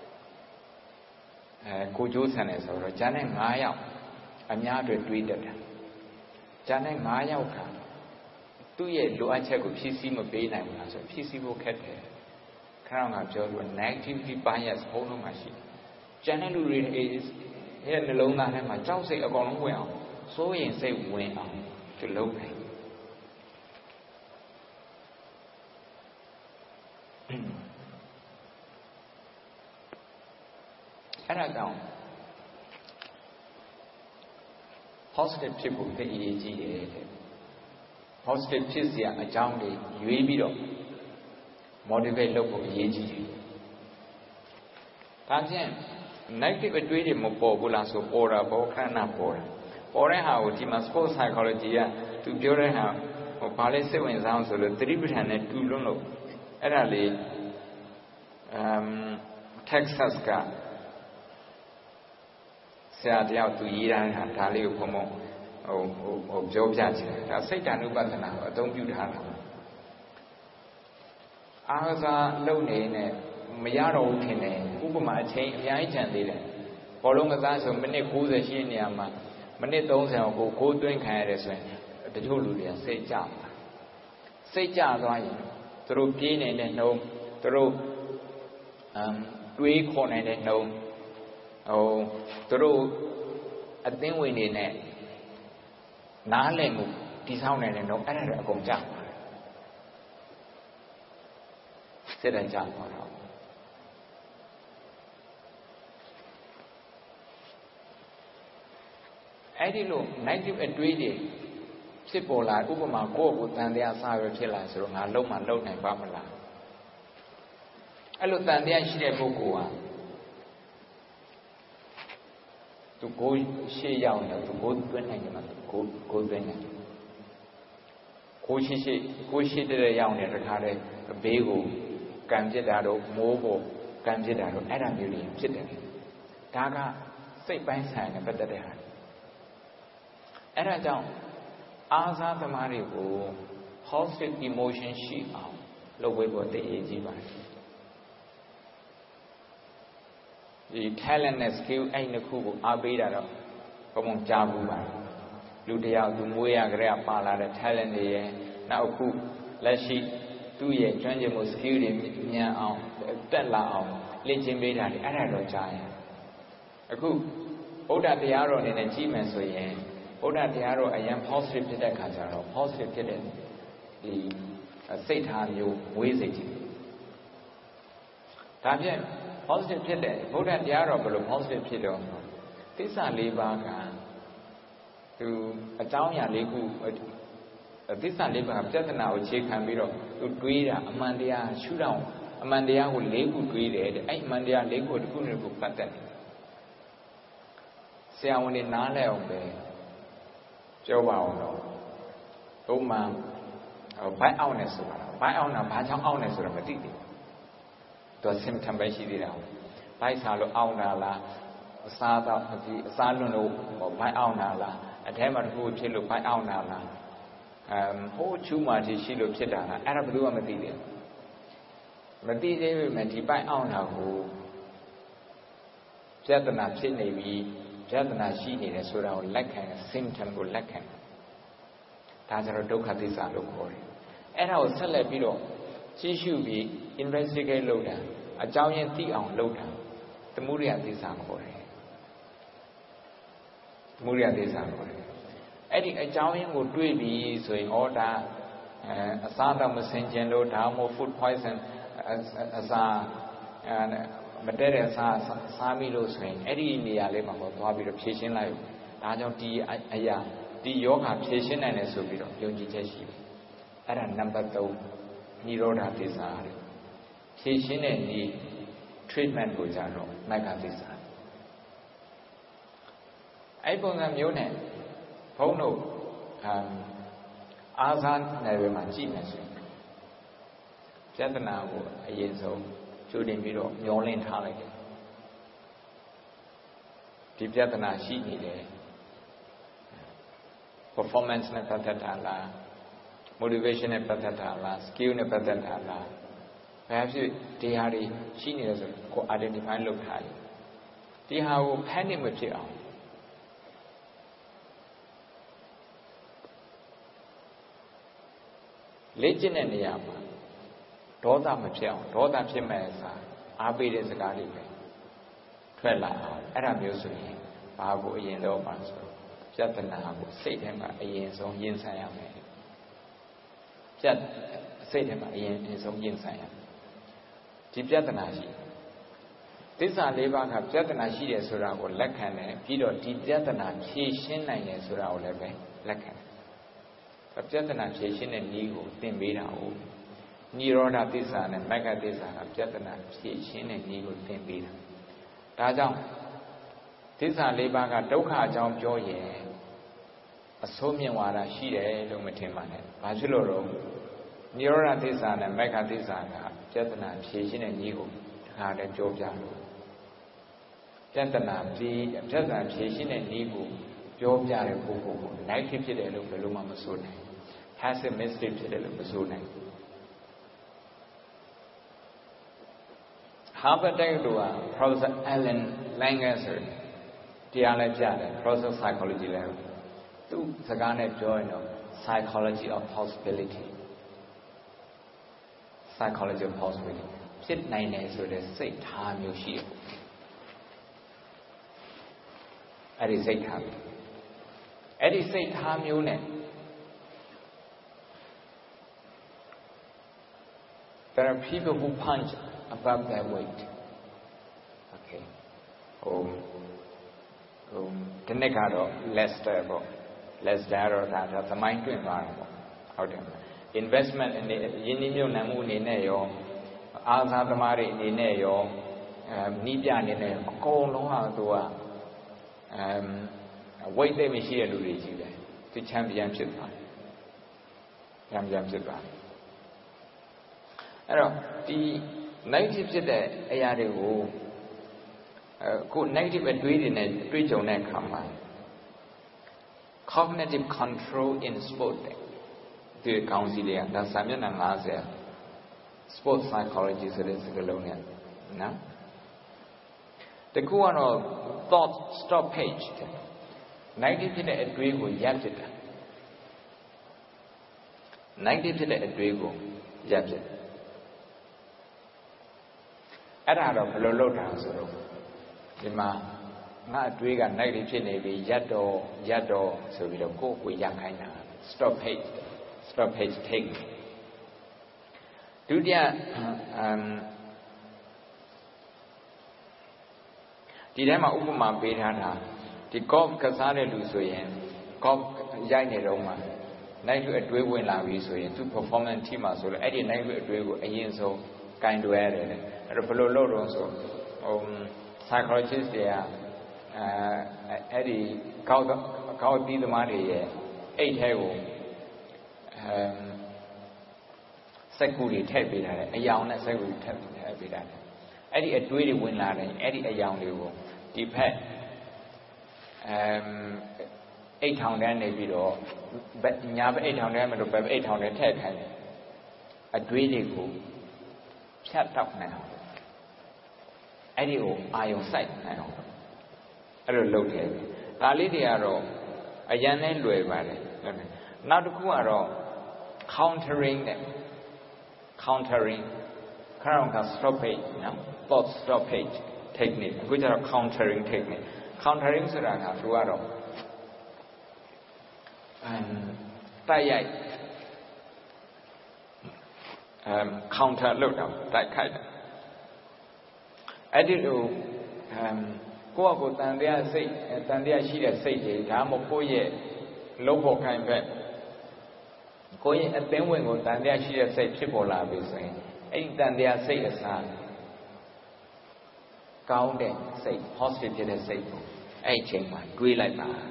အဲကိုကျိုးဆန်တယ်ဆိုတော့ဂျန်တဲ့၅ယောက်အများတွေတွေးတတ်တယ်ဂျန်တဲ့၅ယောက်ကသူ့ရဲ့လိုအပ်ချက်ကိုဖြည့်ဆည်းမပေးနိုင်ဘူးလားဆိုဖြည့်ဆည်းဖို့ခက်တယ်ခဏကပြောလို့ negativity bias ဘုံလုံးမှာရှိဂျန်တဲ့လူတွေရဲ့နှလုံးသားထဲမှာကြောက်စိတ်အကောင်လုံးဝင်အောင်စိုးရင်စိတ်ဝင်အောင်သူလုပ်တယ်အဲ့ဒါကြောင့် positive ဖြစ်ဖို့သိအရေးကြီးတယ်တဲ့ positive ဖြစ်စရာအကြောင်းတွေရွေးပြီးတော့ motivate လုပ်ဖို့အရေးကြီးတယ်ဒါဖြင့် negative အတွေးတွေမပေါ်ဘူးလားဆိုပေါ်တာပေါ်ခဏနာပေါ်တာပေါ်တဲ့ဟာကိုဒီမှာ sports psychology ကသူပြောတဲ့ဟာဟိုဘာလဲစိတ်ဝင်စားအောင်ဆိုလို့သတိပဋ္ဌာန်နဲ့တူလွန်းလို့အဲ့ဒါလေးအမ် Texas ကဆရာတယောက်သူရေးထားတာဒါလေးကိုဘုံဘုံဟိုဟိုဟိုပြောပြချင်တယ်ဒါစိတ်တ ानु ပဿနာကိုအသုံးပြုထားတာအာသာလုံနေနဲ့မရတော့ဘူးထင်တယ်ဥပမာအချိန်အများကြီးကျန်သေးတယ်ဘောလုံးကစားဆိုမိနစ်၉၀ရှိနေရမှာမိနစ်၃၀ကိုကိုးသွင်းခံရတယ်ဆိုရင်တချို့လူတွေကစိတ်ကြမှာစိတ်ကြသွားရင်သူတို့ပြေးနေတဲ့နှုံးသူတို့အမ်တွေးခေါ်နေတဲ့နှုံးဟိုသူတို့အသင်းဝင်နေနဲ့နားလည်မှုတည်ဆောက်နေတဲ့နှုံးအဲ့ဒါတွေအကုန်ကြမှာစိတ်တကြသွားတော့အဲ့ဒီလို negative အတွေးတွေဖြစ်ပေါ်လာဥပမာကိုယ့်ကိုယ်တန်တရားစရဖြစ်လာဆိုတော့ငါလုံးမှလုံးနိုင်ပါမလားအဲ့လိုတန်တရားရှိတဲ့ပုဂ္ဂိုလ်ဟာသူကိုယ်ရှေ့ရောက်နေသူကိုယ်သွင်းနိုင်တယ်မှာကိုယ်ကိုယ်သွင်းနိုင်တယ်ကိုယ်ရှိရှိကိုယ်ရှိတဲ့ရောက်နေတခါတည်းဘေးကိုကံပြစ်တာတော့မိုးကိုကံပြစ်တာတော့အဲ့ဒါမျိုးတွေဖြစ်တယ်ဒါကစိတ်ပိုင်းဆိုင်နဲ့ပတ်သက်တဲ့ဟာအဲ့ဒါကြောင့်အာဇာသမားတွေကို positive emotion ရှိအောင်လုပ်ဝေးဖို့တည်ရည်ကြီးပါတယ်ဒီ talent နဲ့ skill အဲ့နှစ်ခုကိုအားပေးတာတော့ဘုံဘုံကြားဘူးပါတယ်လူတယောက်သူမွေးရကြတဲ့ပါလာတဲ့ talent တွေရဲ့နောက်အခုလက်ရှိသူ့ရဲ့ကျွမ်းကျင်မှု skill တွေမြန်အောင်တက်လာအောင်လင့်ကျင့်ပေးတာတွေအဲ့ဒါတော့ကြားရင်အခုဗုဒ္ဓတရားတော်အနေနဲ့ကြည့်မယ်ဆိုရင်ဗုဒ္ဓတရားတော်အရင် positive ဖြစ်တဲ့ခါကျတော့ positive ဖြစ်တဲ့ဒီစိတ်ထားမျိုးမွေးစိတ်ကြီးဒါဖြင့် positive ဖြစ်တဲ့ဗုဒ္ဓတရားတော်ဘယ်လို positive ဖြစ်တော့သစ္စာလေးပါးကသူအကြောင်းအရာလေးခုသစ္စာလေးပါးပြဿနာကိုခြေခံပြီးတော့သူတွေးတာအမှန်တရားရှုထောင့်အမှန်တရားကိုလေးခုတွေးတယ်တဲ့အဲ့အမှန်တရားလေးခုတစ်ခုနဲ့တစ်ခုပတ်သက်တယ်ဆရာဝန်တွေနားလဲအောင်ပဲပြောပါအောင်တော့ဘုံမှဘိုက်အောင်နေဆိုတာဘိုက်အောင်တာဘာကြောင့်အောင်နေဆိုတာမသိဘူးသူ symptom ပဲရှိသေးတာဘိုက်စားလို့အောင်တာလားအစားတော့ဒီအစားလွန်လို့ဘိုက်အောင်တာလားအထဲမှာတစ်ခုဖြစ်လို့ဘိုက်အောင်တာလားအမ်ဟိုးချူမာတိရှိလို့ဖြစ်တာလားအဲ့ဒါဘယ်သူမှမသိတယ်မသိသေးပေမဲ့ဒီဘိုက်အောင်တာကိုပြဿနာဖြစ်နေပြီပြဿနာရှိနေတယ်ဆိုတာကိုလက်ခံတဲ့ symptom ကိုလက်ခံဒါကြတော့ဒုက္ခသစ္စာလို့ခေါ်တယ်အဲ့ဒါကိုဆက်လက်ပြီးတော့ကြည့်ရှုပြီး investigate လုပ်တာအကြောင်းရင်းသိအောင်လုပ်တာသမုဒယသစ္စာခေါ်တယ်သမုဒယသစ္စာခေါ်တယ်အဲ့ဒီအကြောင်းရင်းကိုတွေးပြီးဆိုရင်ဩဒါအစားတော့မစင်ကြင်လို့ဒါမှမဟုတ် food poison အစားမတည့်တဲ့စားစားမိလို့ဆိုရင်အဲ့ဒီနေရာလေးမှာပေါ့သွားပြီးတော့ဖြည့်ရှင်းလိုက်ဒါကြောင့်ဒီအရာဒီယောဂဖြည့်ရှင်းနိုင်တယ်ဆိုပြီးတော့ယုံကြည်ချက်ရှိတယ်အဲ့ဒါနံပါတ်သုံးနိရောဓသစ္စာတဲ့ဖြည့်ရှင်းတဲ့ဒီ treatment ကိုကြတော့မဂ္ဂသစ္စာအဲ့ပုံစံမျိုးနဲ့ဘုန်းတို့အာဇာနယ်မှာကြည့်မယ်ဆိုရင်ပြဿနာကိုအရင်ဆုံးကျူတင်ပြီးတော့မျောလင်းထားလိုက်တယ်ဒီပြဿနာရှိနေတယ် performance နဲ့ပတ်သက်တာလား motivation နဲ့ပတ်သက်တာလား skill နဲ့ပတ်သက်တာလားဘာဖြစ်ဒီဟာတွေရှိနေတယ်ဆိုကို identify လုပ်ထားတယ်ဒီဟာကို panic မဖြစ်အောင်လေ့ကျင့်တဲ့နေရာမှာဒေါသမဖြစ်အောင်ဒေါသဖြစ်မဲ့စာအားပေးတဲ့စကားတွေပဲထွက်လာအောင်အဲ့ဒါမျိုးဆိုရင်ဘာကိုအရင်တော့မှဆိုပြဿနာကိုစိတ်ထဲမှာအရင်ဆုံးရင်ဆိုင်ရမယ်ပြတ်စိတ်ထဲမှာအရင်အဆုံးရင်ဆိုင်ရမယ်ဒီပြဿနာရှိသစ္စာလေးပါးကပြဿနာရှိတယ်ဆိုတာကိုလက်ခံတယ်ပြီးတော့ဒီပြဿနာဖြေရှင်းနိုင်တယ်ဆိုတာကိုလည်းပဲလက်ခံတယ်ပြဿနာဖြေရှင်းတဲ့နည်းကိုသင်ပေးတာဟုတ်နိရောဓသစ္စာနဲ့မဂ္ဂသစ္စာကပြဿနာဖြေရှင်းတဲ့နည်းကိုသင်ပေးတာဒါကြောင့်သစ္စာလေးပါးကဒုက္ခအကြောင်းပြောရင်အဆုံးမြင်ဝါဒရှိတယ်လို့မထင်ပါနဲ့ဘာဖြစ်လို့တော့နိရောဓသစ္စာနဲ့မဂ္ဂသစ္စာကပြဿနာဖြေရှင်းတဲ့နည်းကိုတခါတည်းပြောပြလို့ပြဿနာဖြေပြဿနာဖြေရှင်းတဲ့နည်းကိုပြောပြတဲ့ပုဂ္ဂိုလ်ကို negative ဖြစ်တယ်လို့ဘယ်လိုမှမဆိုနိုင် pessimistic ဖြစ်တယ်လို့မဆိုနိုင်Harvard တက္ကသိုလ်က Professor Alan Langer ဆိုတရားလည်းပြတယ် Professor Psychology လည်းသူစကားနဲ့ပြောရင်တော့ Psychology of Possibility Psychology of Possibility ဖြစ်နိုင်တယ်ဆိုတဲ့စိတ်ထားမျိုးရှိတယ်အဲ့ဒီစိတ်ထားအဲ့ဒီစိတ်ထားမျိုးနဲ့there are people who punch above their weight okay ဟိုဟိုဒီနေ့ကတော့ Lester ပေါ့ Lester တော့ဒါသမိုင်းတွင်သွားတာပေါ့ဟုတ်တယ် investment အနေရင်းနှီးမြှုပ်နှံမှုအနေနဲ့ရောအာသာသမားတွေအနေနဲ့ရောအဲနီးပြအနေနဲ့အကုန်လုံးဟာသူကအမ် weight သိမရှိတဲ့လူတွေကြီးတယ်သူချန်ပီယံဖြစ်သွားတယ်ချန်ပီယံဖြစ်သွားတယ်အဲ့တော့ဒီ negative ဖြစ်တဲ့အရာတွေကိုအခု negative အတွေးတွေနဲ့တွေးကြုံတဲ့အခါမှာ cognitive control in sport သ the council there, that's Samuel and Lazia, sports psychology, so this is alone. No? The Kuano thought stop page. ninety percent at Dwigo Yapit. ninety percent at Dwigo Yapit. At out of Lolota, so the ma not Dwiga ninety percent Yato, Yato, so we don't go with Yakina. Stop page. Stop page take. Do um the Dama Upama Bedana, the golf Casale Lusoyan, golf Jane Roma, night to a Dwayne Lavisoyan, two performance team as well, Eddie night to a Dwayne, a yin so kind to add it. And a fellow Lord also, um, psychologists there, uh, Eddie Cow be the money, eight heavy, um, security tape it, a young security tape it. Eddie a Dwayne win ladder, Eddie a young level. Depend um eight hundred maybe or but never eight hundred but eight hundred ten a dreamy go shut up now. Any old iron sight now. I don't look at it. La Lydia a young and now the Kuaro countering them, countering current stoppage, now thought stoppage. Technique, which are countering technique. Countering so that I have um, um, counter look down, that kind of. I did um, go up and there say, and there she say, Damo Koye, local kind of. Going at them when go down there she say, people are saying, ain't than there say a son. Count and say positive and say, I change my do like that.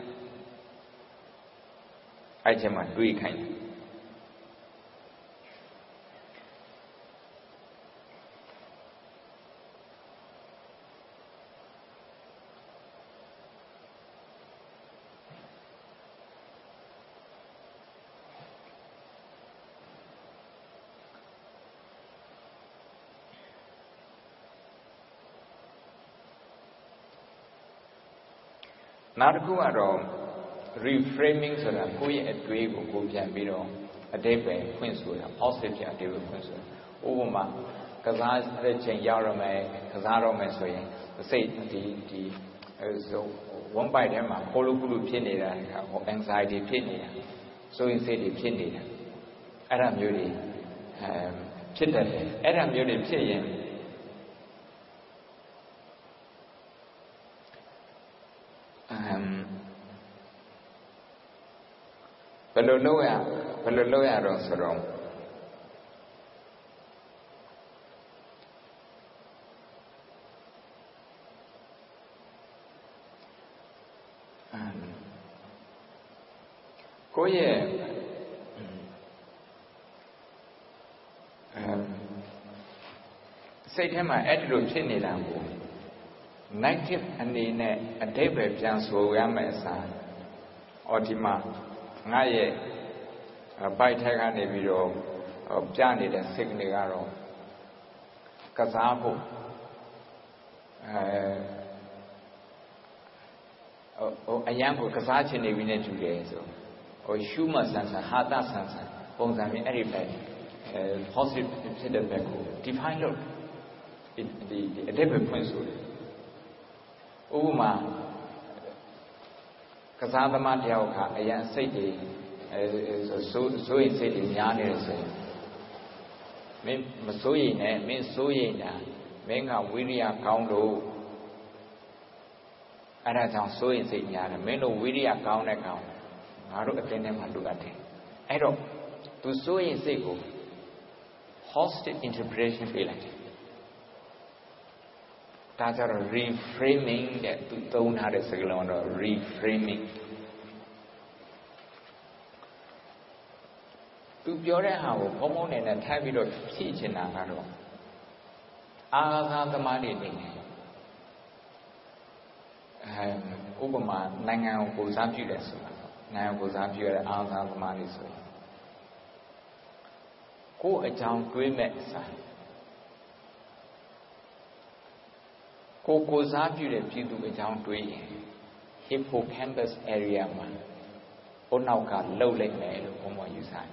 I change my do kind. Now the Kuaro reframing so that we at Dway will go can be a day by Queen's wood, a positive a day with Queen's wood. Over Kazaz, the chain Yarome, Kazaro Mesoy, the say the the one by them, a Holokulu Pinida or anxiety Pinida. So you say the Pinida. Adam Yuri, Chitter, Adam Yuri Pian. Peloloya, Peloloya Rosaro. Koye, say to him, I added to Chinny Lambo. Native and in a table chance for Yamasa, Otima. Naye, a bite hagan a video of Janet and Signigaro, Kazabo, a young Kazachi Nevina today, or Schumer Sansa, Hada Sansa, Bonsami Eripe, positive Pedapeco, define look, the Adebe Prince. Uma. Kazama Matiauka, a young city, so in city, Yanis. Masuina, Miss Suina, Menga Wiria Coundo. And I sound so in city, Meno Wiria Count account. I don't attend them and do that. I don't. To so in Sego, hostile interpretation feeling. That's a reframing that to don't have a second on reframing. To be honest, how common and a type of teaching Nagaro. Ah, the money. Ubama, Nanga goes up to this. Now goes up to your arms and money. ကိုအကြောင်းတွေးမဲ့အစားကိုကိုစားပြုတဲ့ပြည်သူအကြောင်းတွေးရင် hippocampus area မှာဘုနောက်ကလှုပ်လိုက်မယ်လို့ဘုံဘယူဆတယ်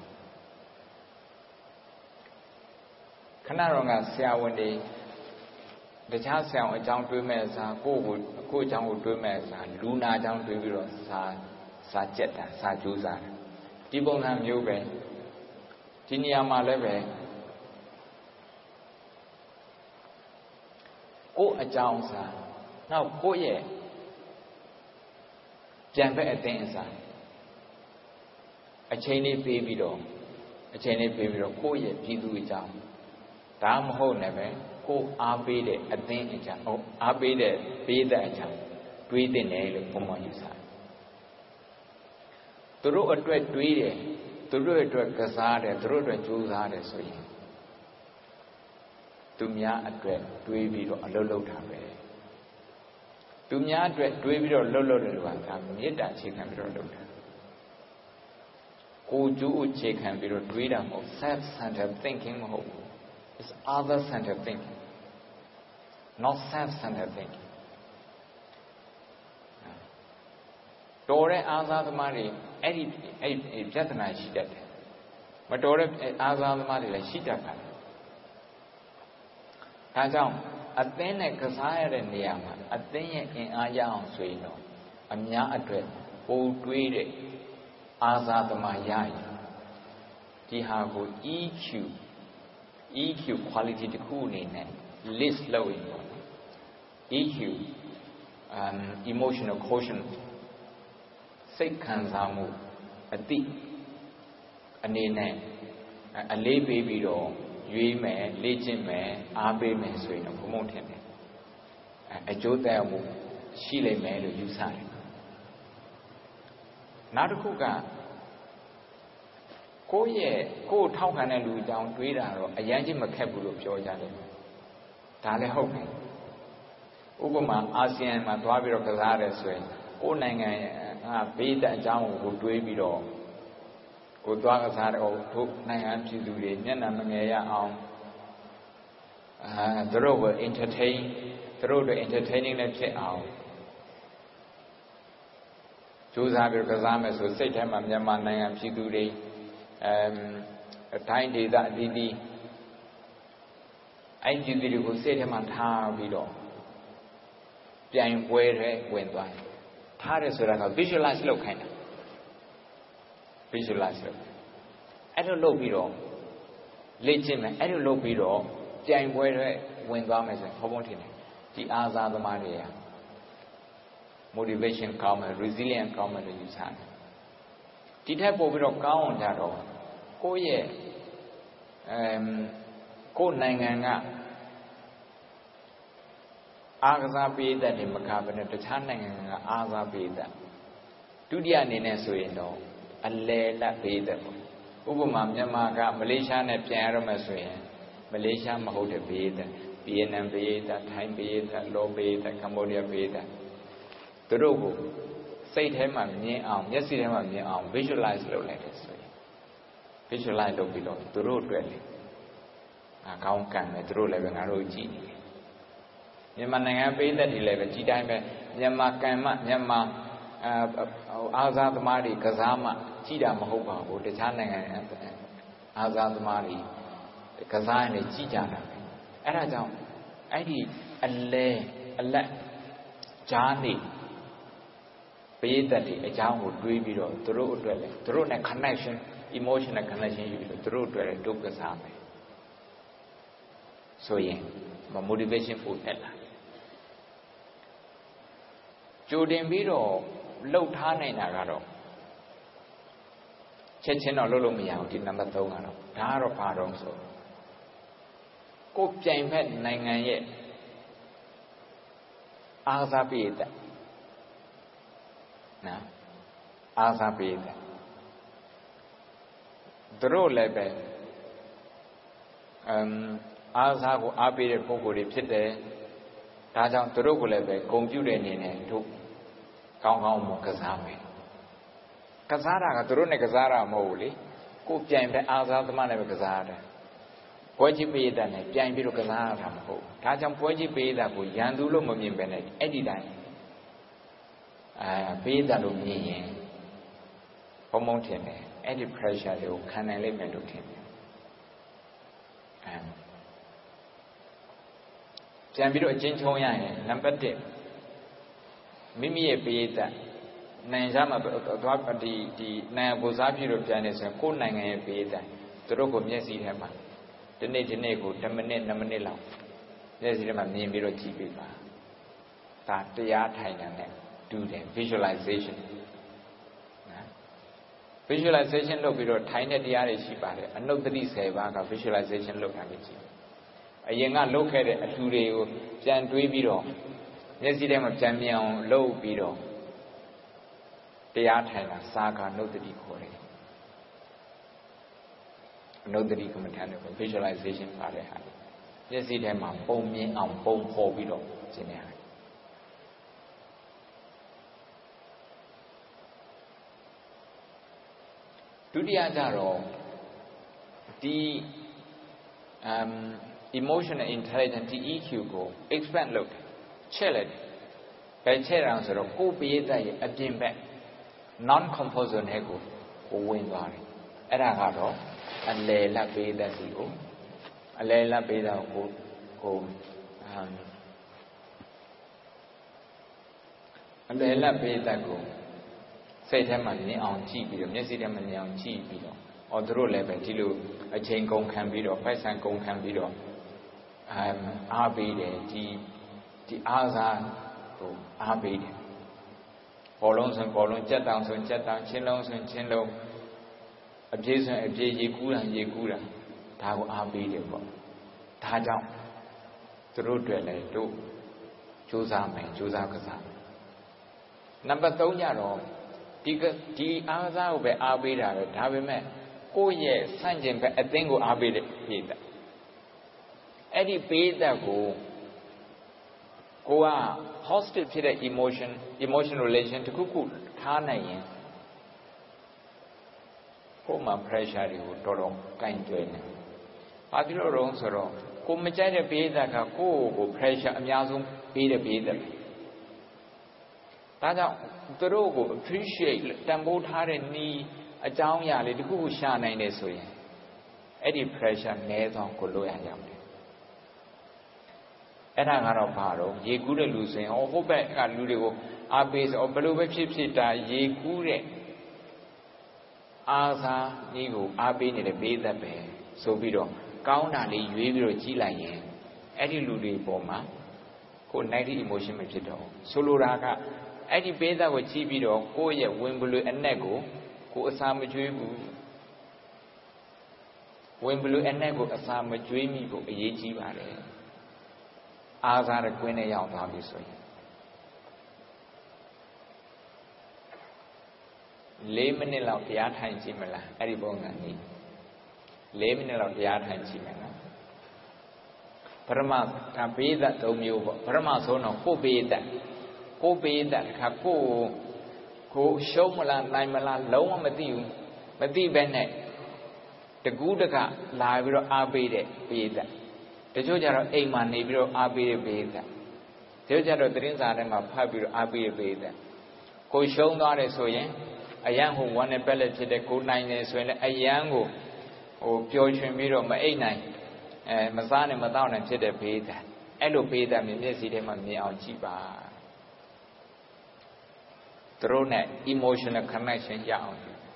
ခဏတော့ကဆရာဝန်တွေတခြားဆရာဝန်အကြောင်းတွေးမဲ့အစားကိုကိုကိုအကြောင်းကိုတွေးမဲ့အစားလူနာအကြောင်းတွေးပြီးတော့စာစာကြက်တာစာကြိုးစားတယ်ဒီပုံစံမျိုးပဲဒီနေရာမှာလည်းပဲကိုအကြောင်းစားနောက်ကိုရဲ့ပြန်ဘက်အသင်းအစားအချိန်လေးပေးပြီးတော့အချိန်လေးပေးပြီးတော့ကိုရဲ့ပြည်သူအကြောင်းဒါမဟုတ်လည်းပဲကိုအားပေးတဲ့အသင်းအကြောင်းဟုတ်အားပေးတဲ့ပေးတဲ့အကြောင်းတွေးတင်တယ်လို့ဘုံမယူဆတယ်သူတို့အတွက်တွေးတယ်သူတို့အတွက်ကစားတယ်သူတို့အတွက်ကြိုးစားတယ်ဆိုရင်သူများအတွက်တွေးပြီးတော့အလုပ်လုပ်တာပဲသူများအတွက်တွေးပြီးတော့လှုပ်လှုပ်တယ်လို့ကဒါမေတ္တာအခြေခံပြီးတော့လုပ်တာကိုကျိုးအခြေခံပြီးတော့တွေးတာမဟုတ် self centered thinking မဟုတ်ဘူး it's other centered thinking not self centered thinking တော်တဲ့အာသာသမားတွေအဲ့ဒီအဲ့ဒီပြဿနာရှိတတ်တယ်မတော်တဲ့အာသာသမားတွေလည်းရှိတတ်ပါတယ်ဒါကြောင့်အသင်းနဲ့ကစားရတဲ့နေရာမှာအသင်းရဲ့အင်အားရအောင်ဆိုရင်တော့အများအတွက်ပိုတွေးတဲ့အာသာသမားရရင်ဒီဟာကို E Q E Q quality တစ်ခုအနေနဲ့ list လုပ်ရင်ပေါ့ E Q um emotional quotient စိတ်ခံစားမှုအတိအနေနဲ့အလေးပေးပြီးတော့ရွေးမယ်လေ့ကျင့်မယ်အားပေးမယ်ဆိုရင်တော့ဘုံဘုံထင်တယ်အကျိုးသက်ရောက်မှုရှိလိမ့်မယ်လို့ယူဆတယ်နောက်တစ်ခုကကိုယ့်ရဲ့ကိုယ်ထောက်ခံတဲ့လူအကြောင်းတွေးတာတော့အရင်ချင်းမခက်ဘူးလို့ပြောကြတယ်ဒါလည်းဟုတ်တယ်ဥပမာအာဆီယံမှာသွားပြီးတော့ကစားရတယ်ဆိုရင်ကိုယ်နိုင်ငံကဘေးတဲ့အကြောင်းကိုတွေးပြီးတော့ကိုသွားကစားတော့တို့နိုင်ငံပြည်သူတွေမျက်နှာမငယ်ရအောင်အဲသူတို့ကို entertain သူတို့တွေ entertaining နဲ့ဖြစ်အောင်ကြိုးစားပြီးကစားမယ်ဆိုစိတ်ထဲမှာမြန်မာနိုင်ငံပြည်သူတွေအတိုင်းဒေသအသီးသီးအဲ့ပြည်သူတွေကိုစိတ်ထဲမှာထားပြီးတော့ပြိုင်ပွဲတွေဝင်သွားတယ်ထားတယ်ဆိုတာက visualize လုပ်ခိုင်းတာ visualize လုပ်အဲ့လိုလုပ်ပြီးတော့လေ့ကျင့်မယ်အဲ့လိုလုပ်ပြီးတော့ပြိုင်ပွဲတွေဝင်သွားမယ်ဆိုရင်ဘုံဘုံထင်တယ်ဒီအာသာသမားတွေက motivation ကောင်းမယ် resilient ကောင်းမယ်လို့ယူဆတယ်ဒီထက်ပိုပြီးတော့ကောင်းအောင်ကြတော့ကိုယ့်ရဲ့အမ်ကိုယ့်နိုင်ငံကအာကစားပေးတဲ့ဒီမကဘဲနဲ့တခြားနိုင်ငံကအာကစားပေးတဲ့ဒုတိယအနေနဲ့ဆိုရင်တော့အလဲလက်ပေးတဲ့ပေါ့ဥပမာမြန်မာကမလေးရှားနဲ့ပြန်ရတော့မယ်ဆိုရင်မလေးရှားမဟုတ်တဲ့ပေးတဲ့ဗီယက်နမ်ပေးတဲ့ထိုင်းပေးတဲ့လောပေးတဲ့ကမ္ဘောဒီးယားပေးတဲ့သူတို့ကိုစိတ်ထဲမှာမြင်အောင်မျက်စိထဲမှာမြင်အောင် visualize လုပ်လိုက်တယ်ဆိုရင် visualize လုပ်ပြီးတော့သူတို့အတွက်လေအကောင်းကံပဲသူတို့လည်းပဲငါတို့ကြည့်နေတယ်မြန်မာနိုင်ငံပေးသက်တွေလည်းပဲကြီးတိုင်းပဲမြန်မာကံမှမြန်မာအာဇာသမားတွေကစားမှကြီးတာမဟုတ်ပါဘူးတခြားနိုင်ငံအာဇာသမားတွေကစားရင်လည်းကြီးကြတာပဲအဲ့ဒါကြောင့်အဲ့ဒီအလဲအလက်ဂျားနေပေးသက်တွေအကြောင်းကိုတွေးပြီးတော့သူတို့အတွက်လည်းသူတို့နဲ့ connection emotional connection ယူပြီးတော့သူတို့အတွက်လည်းဒုက္ခစားမယ်ဆိုရင် motivation ပိုတက်လာကြိုတင်ပြီးတော့လှုပ်ထားနိုင်တာကတော့ချက်ချင်းတော့လှုပ်လို့မရဘူးဒီနံပါတ်သုံးကတော့ဒါကတော့ဘာတော့ဆိုကိုပြိုင်ဖက်နိုင်ငံရဲ့အာဇာပိတနော်အာဇာပိတသူတို့လည်းပဲအမ်အာဇာကိုအားပေးတဲ့ပုဂ္ဂိုလ်တွေဖြစ်တယ်ဒါကြောင့်သူတို့ကိုလည်းပဲဂုဏ်ပြုတဲ့အနေနဲ့တို့ကောင်းကောင်းမကစားမယ်ကစားတာကသူတို့နဲ့ကစားတာမဟုတ်ဘူးလေကိုပြိုင်တဲ့အာဇာသမားနဲ့ပဲကစားရတယ်ပွဲကြီးပေးတဲ့နဲ့ပြန်ပြီးတော့ကစားရတာမဟုတ်ဒါကြောင့်ပွဲကြီးပေးတဲ့ကိုရန်သူလို့မမြင်ပဲနဲ့အဲ့ဒီတိုင်းအဲပေးတဲ့လို့မြင်ရင်ဘုံဘုံထင်တယ်အဲ့ဒီ pressure တွေကိုခံနိုင်လိမ့်မယ်လို့ထင်တယ်အဲပြန်ပြီးတော့အချင်းချုံရရင်နံပါတ်တစ်မိမိရဲ့ပေးတဲ့နိုင်ရမှာသွားဒီဒီနိုင်ငံကိုစားပြလို့ပြန်နေဆိုရင်ကိုယ်နိုင်ငံရဲ့ပေးတဲ့သူတို့ကိုမျက်စိထဲမှာဒီနေ့ဒီနေ့ကို10မိနစ်2မိနစ်လောက်မျက်စိထဲမှာမြင်ပြီးတော့ကြည့်ပေးပါဒါတရားထိုင်တာနဲ့တူတယ် visualization နော် visualization လုပ်ပြီးတော့ထိုင်တဲ့တရားတွေရှိပါတယ်အနုတ္တိဆယ်ပါးက visualization လုပ်တာမျိုးကြည့်အရင်ကလုပ်ခဲ့တဲ့အထူတွေကိုပြန်တွေးပြီးတော့မျက်စိထဲမှာပြန်မြင်အောင်လုပ်ပြီးတော့တရားထိုင်တာစာကနုတ္တိခေါ်တယ်အနုတ္တိကမ္မထာနဲ့ visualization ပါတဲ့ဟာမျက်စိထဲမှာပုံမြင်အောင်ပုံဖော်ပြီးတော့ကျင့်ရတယ်ဒုတိယကြတော့ဒီ um emotional intelligence ဒီ E Q ကို expand လုပ်တယ်ချက်လိုက်ဘယ်ချက်အောင်ဆိုတော့ကိုယ်ပရိသတ်ရဲ့အပြင်ဘက် non composite နဲ့ကိုကိုဝင်သွားတယ်အဲ့ဒါကတော့အလယ်လက်ပေးတဲ့စီကိုအလယ်လက်ပေးတာကိုကိုအလယ်လက်ပေးတဲ့ကိုစိတ်ထဲမှာမြင်အောင်ကြည့်ပြီးတော့မျက်စိထဲမှာမြင်အောင်ကြည့်ပြီးတော့အော်သူတို့လည်းပဲဒီလိုအချိန်ကုန်ခံပြီးတော့ပိုက်ဆံကုန်ခံပြီးတော့အားပေးတယ်ဒီဒီအားစားဟိုအားပေးတယ်ဘောလုံးဆိုဘောလုံးကြက်တောင်ဆိုကြက်တောင်ချင်းလုံးဆိုချင်းလုံးအပြေးဆိုအပြေးရေကူးတာရေကူးတာဒါကိုအားပေးတယ်ပေါ့ဒါကြောင့်သူတို့တွေ့လဲတို့စူးစမ်းမယ်စူးစမ်းကစားနံပါတ်3ညတော့ဒီဒီအားစားကိုပဲအားပေးတာပဲဒါပေမဲ့ကိုယ့်ရဲ့ဆန့်ကျင်ဘက်အသင်းကိုအားပေးတဲ့ပေးတာအဲ့ဒီပေးတဲ့ကိုကိုက positive ဖြစ်တဲ့ emotion emotion relation တခုခုထားနိုင်ရင်ကိုယ်မှာ pressure တွေကိုတော်တော်ကင်တွယ်နေဘာဖြစ်လို့လဲဆိုတော့ကိုမကြိုက်တဲ့ပေးတဲ့ကကိုယ့်ကို pressure အများဆုံးပေးတဲ့ပေးတဲ့ဒါကြောင့်သူတို့ကို appreciate တန်ဖိုးထားတဲ့နီးအကြောင်းအရာလေးတခုခုရှာနိုင်တယ်ဆိုရင်အဲ့ဒီ pressure နည်းသွားကိုလို့ရအောင်တယ်အဲ့ဒါကတော့ဘာတော့ရေကူးတဲ့လူဆိုရင်ဟောဟုတ်ဘက်ကလူတွေကိုအားပေးဆိုဘယ်လိုပဲဖြစ်ဖြစ်ဒါရေကူးတဲ့အားစားနည်းကိုအားပေးနေတဲ့ပေးသက်ပဲဆိုပြီးတော့ကောင်းတာလေးရွေးပြီးတော့ကြီးလိုက်ရင်အဲ့ဒီလူတွေပေါ်မှာကို negative emotion မဖြစ်တော့ဆိုလိုတာကအဲ့ဒီပေးသက်ကိုကြီးပြီးတော့ကိုယ့်ရဲ့ဝင်ပလွေအနက်ကိုကိုအစာမကျွေးဘူးဝင်ပလွေအနက်ကိုအစာမကျွေးမိဖို့အရေးကြီးပါတယ်အားစားတဲ့ကွင်းနဲ့ရောက်သွားပြီဆိုရင်၄မိနစ်လောက်တရားထိုင်ကြည့်မလားအဲ့ဒီပုံစံนี้၄မိနစ်လောက်တရားထိုင်ကြည့်မယ်နော်ပရမဒါပေးသက်၃မျိုးပေါ့ပရမဆုံးတော့ကိုပေးသက်ကိုပေးသက်တစ်ခါကိုကိုရှုံးမလားနိုင်မလားလုံးဝမသိဘူးမသိဘဲနဲ့တကူးတကလာပြီးတော့အားပေးတဲ့ပေးသက်တချို့ကျတော့အိမ်မှာနေပြီးတော့အားပေးတဲ့ပေးသက်တချို့ကျတော့သတင်းစာထဲမှာဖတ်ပြီးတော့အားပေးတဲ့ပေးသက်ကိုရှုံးသွားတယ်ဆိုရင်အယံဟိုဝမ်းနဲ့ပက်လက်ဖြစ်တဲ့ကိုနိုင်တယ်ဆိုရင်လည်းအယံကိုဟိုပျော်ရွှင်ပြီးတော့မအိတ်နိုင်အဲမစားနဲ့မတောက်နိုင်ဖြစ်တဲ့ပေးသက်အဲ့လိုပေးသက်မျက်စိထဲမှာမြင်အောင်ကြည့်ပါသူတို့နဲ့ emotional connection ရအောင်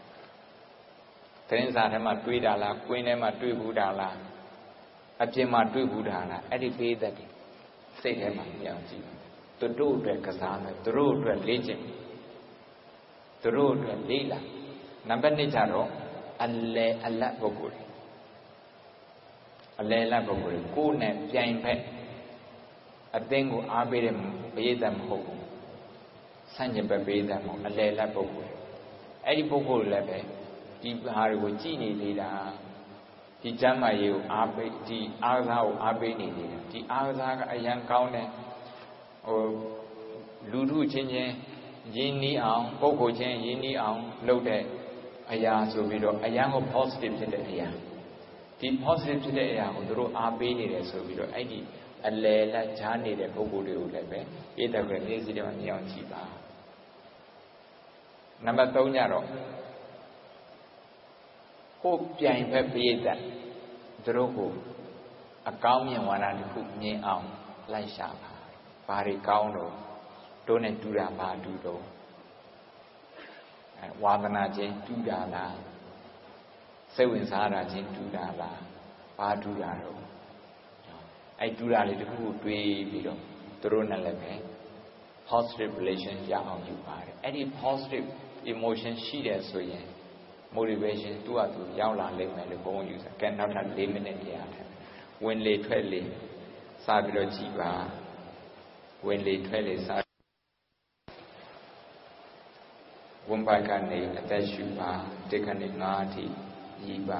သတင်းစာထဲမှာတွေးတာလားကွင်းထဲမှာတွေးဘူးတာလားအပြင်မှာတွေးဘူးတာလားအဲ့ဒီပေးသက်တွေစိတ်ထဲမှာမြင်အောင်ကြည့်သူတို့အတွက်ကစားမယ်သူတို့အတွက်လေ့ကျင့်သူတို့အတွက်လေ့လာနံပါတ်၂ကျတော့အလဲအလတ်ပုဂ္ဂိုလ်အလဲအလတ်ပုဂ္ဂိုလ်ကိုယ်နဲ့ပြိုင်ဖက်အသင်းကိုအားပေးတဲ့ပရိသတ်မဟုတ်ဘူးဆန့်ကျင်ဘက်ပရိသတ်မဟုတ်အလဲအလတ်ပုဂ္ဂိုလ်အဲ့ဒီပုဂ္ဂိုလ်လည်းပဲဒီဟာတွေကိုကြည်နေသေးတာဒီကျမ်းမာရေးကိုအားပေးဒီအားစားကိုအားပေးနေသေးတယ်ဒီအားစားကအရန်ကောင်းတယ်ဟိုလူထုချင်းချင်းရင်းနှီးအောင်ပုဂ္ဂိုလ်ချင်းရင်းနှီးအောင်လုပ်တဲ့အရာဆိုပြီးတော့အရန်ကို positive ဖြစ်တဲ့အရာဒီ positive ဖြစ်တဲ့အရာကိုသူတို့အားပေးနေတယ်ဆိုပြီးတော့အဲ့ဒီအလယ်လက်ဂျားနေတဲ့ပုဂ္ဂိုလ်တွေကိုလည်းပဲဧတကမျက်စိထဲမှာမြင်အောင်ကြည့်ပါနံပါတ်သုံးညတော့ကိုပြိုင်ဘက်ပိဋကသူတို့ကိုအကောင်းမြင်ဝါဒတစ်ခုမြင်အောင်လိုက်ရှာပါဘာတွေကောင်းတော့တို့နဲ့တူတာဘာတူတော့အဲဝါသနာချင်းတူတာလားစိတ်ဝင်စားတာချင်းတူတာလားဘာတူတာတော့အဲတူတာလေးတစ်ခုကိုတွေးပြီးတော့သူတို့နဲ့လည်းပဲ positive relation ရအောင်ယူပါတယ်အဲ့ဒီ positive emotion ရှိတယ်ဆိုရင် motivation သူ့ဟာသူရောက်လာလိမ့်မယ်လို့ဘုံယူဆကဲနောက်ထပ်၄မိနစ်နေရတယ်ဝင်လေထွက်လေစပြီးတော့ကြည်ပါဝင်လေထွက်လေစဝန်ပိုက်ကနေအသက်ရှူပါတစ်ခဏငါးအထိညီပါ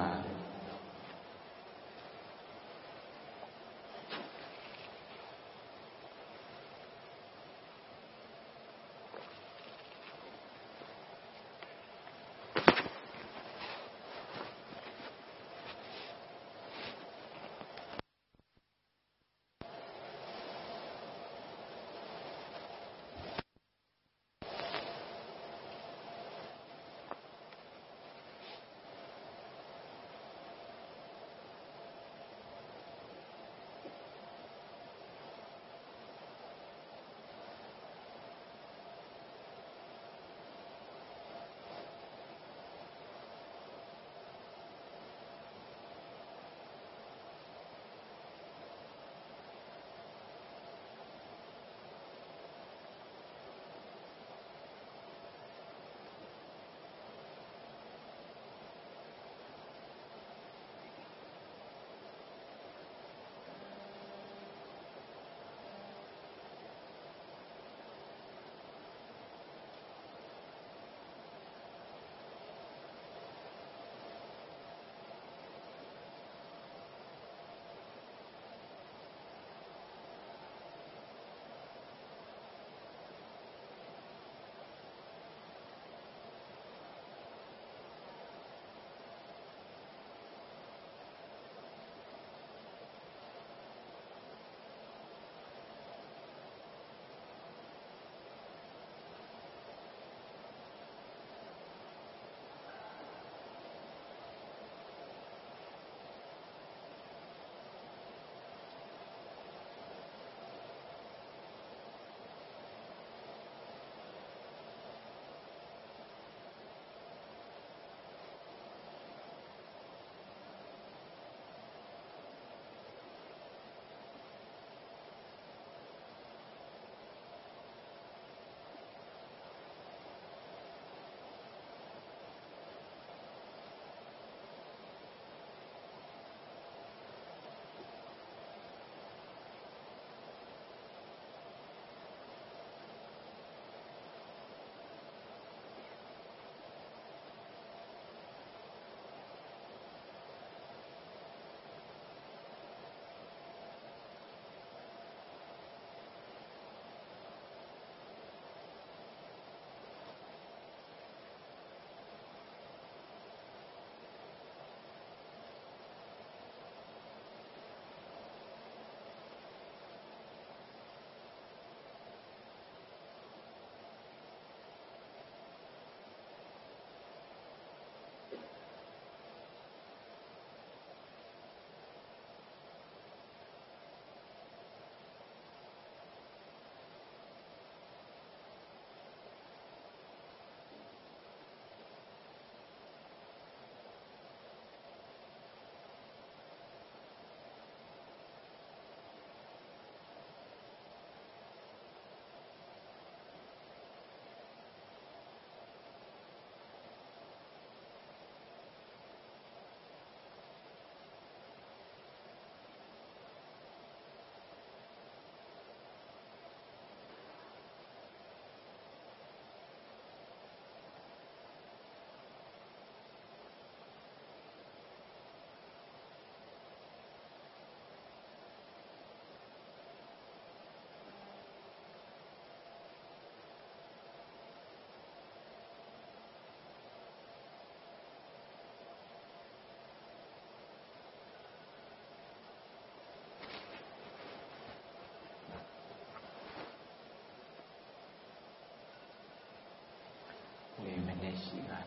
ရှိပါ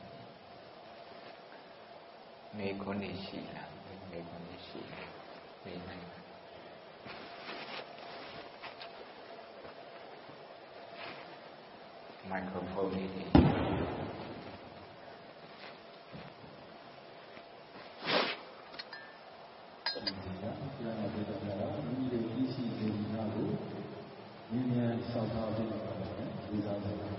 မေခွန်းနေရှိလားမေခွန်းနေရှိလားမေနိုင်မိုက်ခရိုဖုန်းလေးဒီဆောက်ထားပြီးတော့ဒီစားတယ်ဘု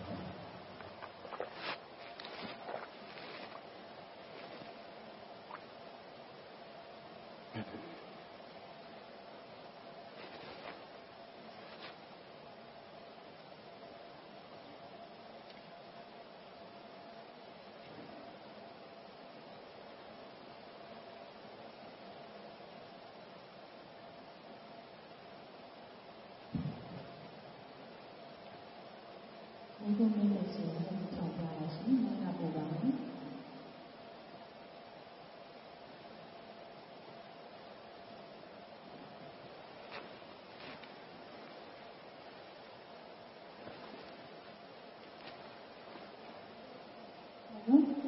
ရားမင်းရဲ့ရှင်ကိုထောက်ပြပါရှင်။နားပို့ပါမယ်။ဟုတ်။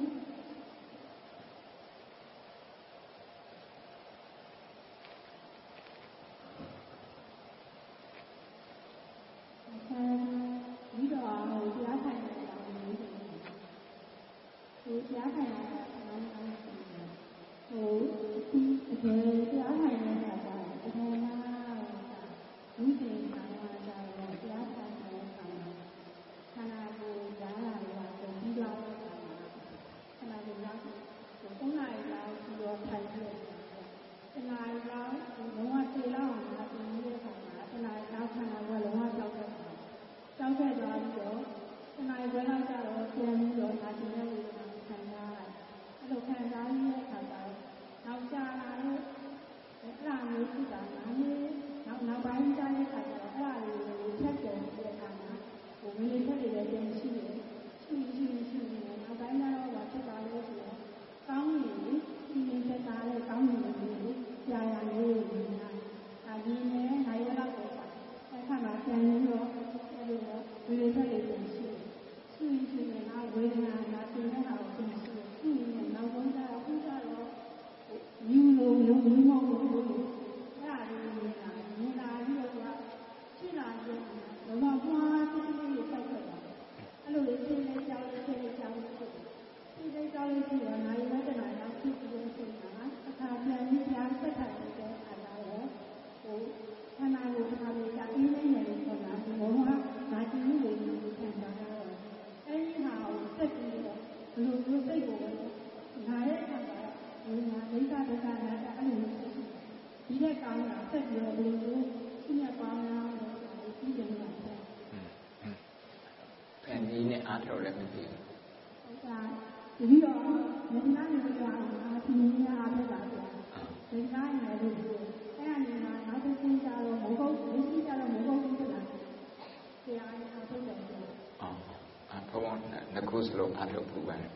ကြားထိုင်ရတာအမှန်တမ်းရှိတယ်။ဟိုဒီအကျေကြားထိုင်နေတာကတကယ်လားဒီချိန်မှာတော့ကြားထိုင်နေတဲ့အခါမှာခန္ဓာကိုယ်ကြားလာတာကိုပြီးတော့ခန္ဓာကိုယ်ကသုံးနိုင်လောက်ပြီးတော့ထိုင်နေတယ်။ခန္ဓာလောက်လုံးဝသေလောက်အောင်လုပ်နေတဲ့အခါမှာခန္ဓာလောက်ခန္ဓာကလုံးဝကြောက်တယ်။ကြောက်ခဲ့သွားပြီးတော့ခန္ဓာဘယ်လောက်ကြတော့ပြန်ပြီးတော့ဒါတင်နေတယ်ခံစားရတယ်။အဲ့လိုခံစားရတဲ့အခါကျတော့နောက်ကြလာတဲ့အဲ့ဒါမျိုးရှိတာနားလေးနောက်နောက်ပိုင်းကျတဲ့အခါကျတော့အဲ့ဒါလေးကိုဖြတ်တယ်တဲ့အခါမှာဟိုမင်းဖြတ်နေတဲ့တင်ရှိတယ်။ရှိရှိရှိနေနောက်ပိုင်းကျတော့ဘာဖြစ်သွားလဲဆိုတော့ကောင်းနေပြီဒီနေ့သက်သာတဲ့ကောင်းနေပြီကြာရလေးကိုမြင်တာ။ဒါဒီနဲ့နိုင်ရတော့ပေါ့။အဲ့ခါမှာပြန်ပြီးတော့အဲ့လိုဒီလိုဖြတ်လေးတင်ရှိတယ်။ရှိရှိနေတာဝေဒနာနာတင်နေတာကိုသိရှိရှိနေနောက်ဆုံးကျတော့ခုကျတော့ယူလို့လုံးမမဟုတ်ဘူးအဲ့ဒါလေးနေတာမြင်လာပြီးတော့ရှိလာတယ်တော့မှပွားတိတိလေးဆက်ခဲ့တာအဲ့လိုလေးသိနေကြောက်သိနေကြောက်သိနေကြောက်လို့ရှိတော့နိုင်ဝေဒနာရောက်ဖြစ်ပြီးတော့ဆိုတာအခါပြန်ပြီးပြန်ဆက်ထိုင်နေတဲ့အခါကျတော့ဟိုခန္ဓာကိုယ်ခါလေးကြာအေးနေတယ်ဆိုတာဒီဘုံကငါကြည့်လို့လည်းခံစားရတော့အဲ့ဒီဟာကိုဆက်ပြီးတော့ဘယ်လိုမျိုးစိတ်ကိုငါရဲ့အခါကျတော့ဒီမှာဒိဋ္ဌဒုက္ခနာတအဲ့လိုမျိုးဒီတဲ့ကောင်းတာဆက်ပြီးတော့ဘယ်လိုမျိုးရှင်းရပါမလားလို့ပြီးတယ်လို့ပြောတယ်ဖန်ကြီးနဲ့အားထုတ်လည်းမသိဘူးဟုတ်ကဲ့ဒီပြီးတော့မင်းသားမျိုးကအာသီးအားထုတ်တာပြောမင်းသားရဲ့လို့အဲ့ဒါနေမှာနောက်တစ်ဆင့်ကျတော့မဟုတ်ဘူးဒီကျတော့မဟုတ်ဘူးဆိုတာဆရာရဲ့အားထုတ်တယ်ပြောအော်အဘုံနှစ်ခုစလုံးအားထုတ်ဖို့ပါတယ်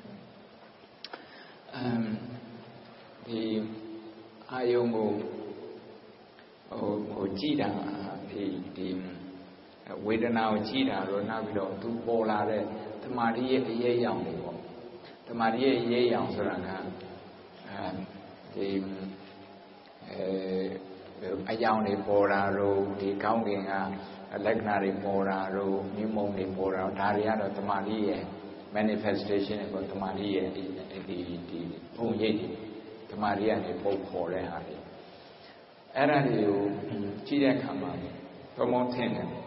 အမ်ဒီအာယုံကိုဟိုဟိုကြည်တာဒီဒီဝေဒနာကိုကြည်တာတော့နောက်ပြီးတော့သူပေါ်လာတဲ့တမာတိရဲ့အရေးရောင်တွေပေါ့တမာတိရဲ့အရေးရောင်ဆိုတာကအဲဒီအယောင်တွေပေါ်တာတော့ဒီကောင်းကင်ကလက္ခဏာတွေပေါ်တာတော့မြုံမုံတွေပေါ်တာဒါတွေကတော့တမာတိရဲ့ manifestation တွေပေါ့တမာတိရဲ့ဒီဒီဒီပုံရိပ်တမာတိကနေပုံပေါ်တဲ့ဟာတွေအဲ့ဒါတွေကိုကြည့်တဲ့အခါမှာဘုံဘုံထင်တယ်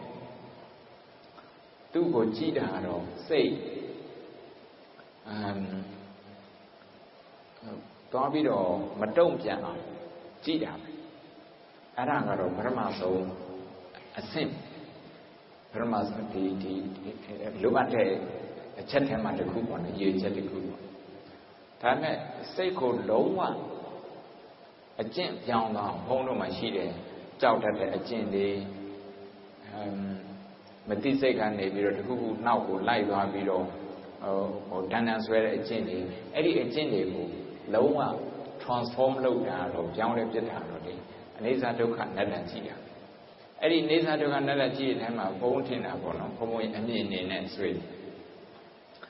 သူ့ကိုကြည့်တာတော့စိတ်အမ်သွားပြီးတော့မတုံ့ပြန်အောင်ကြည့်တာပဲအဲ့ဒါကတော့ပထမဆုံးအဆင့်ပထမဆုံးဒီဒီလိုအပ်တဲ့အချက်ထဲမှာတစ်ခုပေါ့နော်ရေးချက်တစ်ခုပေါ့ဒါနဲ့စိတ်ကိုလုံးဝအကျင့်ပြောင်းသွားဘုံတို့မှာရှိတယ်ကြောက်တတ်တဲ့အကျင့်တွေအမ်မတိစိတ်ကနေပြီးတော့တခုခုနောက်ကိုလိုက်သွားပြီးတော့ဟိုဟိုတန်တန်ဆွဲတဲ့အကျင့်တွေအဲ့ဒီအကျင့်တွေကိုလုံးဝ transform လုပ်တာတော့ပြောင်းလဲပြစ်တာတော့ဒီအနိစ္စဒုက္ခအနတ္တကြည့်တာအဲ့ဒီအနိစ္စဒုက္ခအနတ္တကြည့်တဲ့အထဲမှာဘုံထင်တာပေါ့နော်ဘုံဘုံအမြင်အနေနဲ့ဆွေး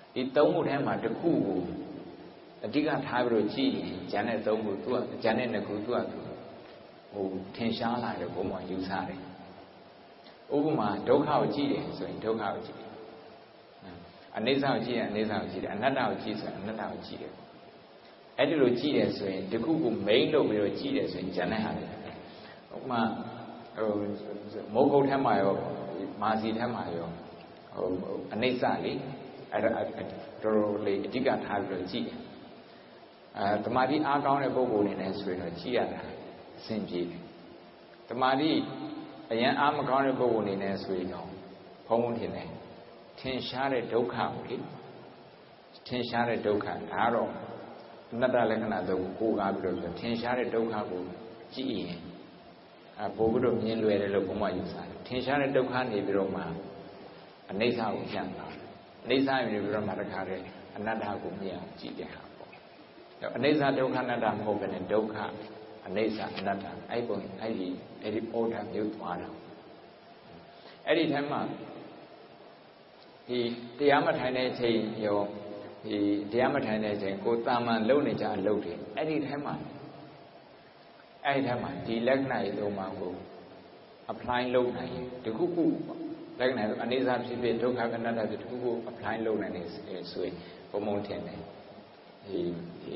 ဒီသုံးခုထဲမှာတစ်ခုကိုအဓိကထားပြီးတော့ကြည့်ရင်ဉာဏ်နဲ့သုံးခုသူကဉာဏ်နဲ့နှစ်ခုသူကဟိုထင်ရှားလာတယ်ဘုံမှာယူဆတယ်ဥပမာဒုက္ခကိုကြည့်တယ်ဆိုရင်ဒုက္ခကိုကြည့်တယ်အနိစ္စကိုကြည့်ရင်အနိစ္စကိုကြည့်တယ်အနတ္တကိုကြည့်ဆိုရင်အနတ္တကိုကြည့်တယ်အဲ့ဒီလိုကြည့်တယ်ဆိုရင်တစ်ခုကို main လုပ်ပြီးတော့ကြည့်တယ်ဆိုရင်ဉာဏ်နဲ့ဟာတယ်ဥပမာဟိုမုတ်ကုတ်ထဲမှာရောမာစီထဲမှာရောဟိုအနိစ္စလေအဲ့ဒါတော်တော်လေးအဓိကထားပြီးတော့ကြည့်တယ်အဲတမာတိအားကောင်းတဲ့ပုဂ္ဂိုလ်နေနဲ့ဆိုရင်တော့ကြည့်ရတာအဆင်ပြေတယ်တမာတိအရင်အားမကောင်းတဲ့ပုဂ္ဂိုလ်နေနဲ့ဆိုရင်တော့ဘုံဘုံထင်တယ်ထင်ရှားတဲ့ဒုက္ခကိုလေထင်ရှားတဲ့ဒုက္ခဒါတော့အနတ္တလက္ခဏာတော့ကိုးကားပြီးတော့ထင်ရှားတဲ့ဒုက္ခကိုကြည့်ရင်အပို့ပြီးတော့မြင်လွယ်တယ်လို့ဘုံမယူဆတယ်ထင်ရှားတဲ့ဒုက္ခနေပြီးတော့မှအနိစ္စကိုပြန်လာတယ်အနိစ္စနေပြီးတော့မှတခါတည်းအနတ္တကိုမြင်အောင်ကြည့်တဲ့ဟာပေါ့အနိစ္စဒုက္ခအနတ္တမဟုတ်ဘဲနဲ့ဒုက္ခအနိစ္စအနတ္တအဲ့ပုံအဲ့ဒီအဲ့ဒီပေါ်တာမျိုးသွားတာအဲ့ဒီထဲမှာဒီတရားမထိုင်တဲ့အချိန်ရောဒီတရားမထိုင်တဲ့အချိန်ကိုတာမန်လုံနေကြအလုပ်တွေအဲ့ဒီထဲမှာအဲ့ဒီထဲမှာဒီလက္ခဏာရေးသုံးပါးကို apply လုပ်နိုင်ရင်တခုခုလက္ခဏာအနိစ္စဖြစ်ဖြစ်ဒုက္ခအနတ္တဖြစ်တခုခု apply လုပ်နိုင်နေဆိုရင်ဘုံဘုံထင်တယ်ဒီဒီ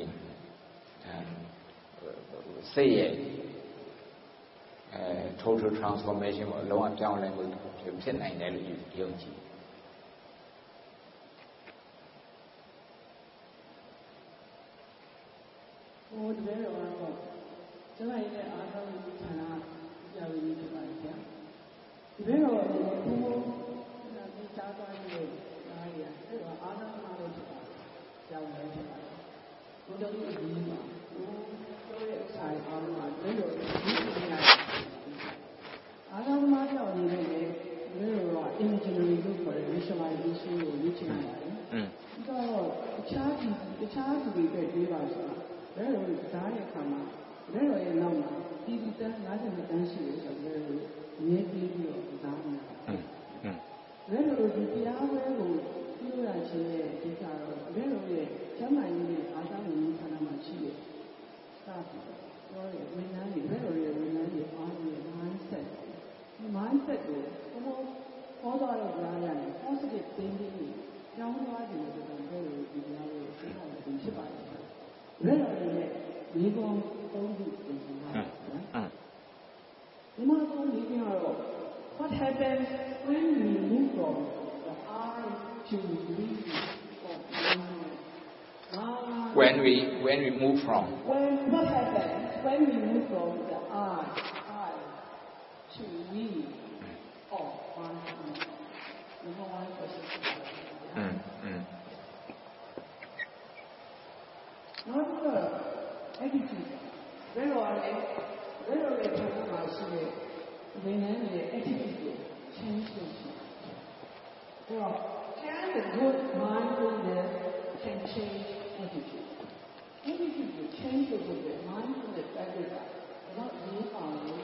စိတ်ရဲ့အဲ total transformation ကိုအလုံးအပြောင်းလဲမှုဖြစ်နိုင်တယ်လို့ယုံကြည်ဟိုတကယ်တော့ကျွန်တော်ရဲ့အားလုံးဌာနကြာရည်ဖြစ်ပါဗျာတကယ်တော့ဘုံဘုံဒီတားသွားတဲ့အားရအဲ့တော့အားလုံးအားလုံးဖြစ်ပါကြောင်းလည်းဖြစ်ပါဘုဒ္ဓရဲ့ဒီမှာဘုရားရဲ့ဆိုင်အားလုံးအားလည်းတော့ဒီနေရာအားလုံးမှာကြောင်းနေတယ်လေဒီလိုတော့ imaginary လို့ခေါ်တဲ့ visualization ကိုလေ့ကျင့်ရတယ်อืมတော့အခြားဒီအခြားသူတွေပဲတွေးပါဆိုတာလဲတော့ဒါရဲ့ခါမှာလဲတော့ရဲ့နောက်မှာဒီဒီတန်း၅၀တန်းရှိတယ်ဆိုတော့လဲမြေပြီးပြီးတော့ဒါမှမဟုတ်อืมอืมလဲတော့ဒီတရားပွဲကိုပြုရခြင်းရဲ့အဓိကတော့လဲတော့ရဲ့ကျမ်းမာရေးနဲ့အားသားမှုဌာနမှာရှိတယ်စပြီးတော့ရဲ့ဝန်ထမ်းတွေလဲတော့ရဲ့ဝန်ထမ်းတွေအားလုံးရဲ့ mindset ဒီ mindset ကိုဘုံဟောသွားတော့ကြားရတယ် positive thinking ကိုကျောင်းသွားတယ်ဆိုတော့လဲတော့ဒီတရားကိုသိတာလည်းဖြစ်ပါတယ်လဲတော့ရဲ့ဒီကောင်သုံးခုပြင်နေတာနော်ဒီမှာတော့ဒီကတော့ what happens when we move from the I to we when we when we move from when what happens when we move from the I I to we or one number one question mm mm နောက်တစ်ခုattitude ဘယ်လိုလဲဘယ်လိုလဲဘယ်လိုမှရှိတဲ့ဝန်ထမ်းတွေရဲ့ attitude ကို change လုပ်ရှိတယ်။ဆိုတော့ can the good mindfulness can change attitude attitude ကို change လုပ်ဖို့ mindfulness practice ကတော့ဒီအောင်လို့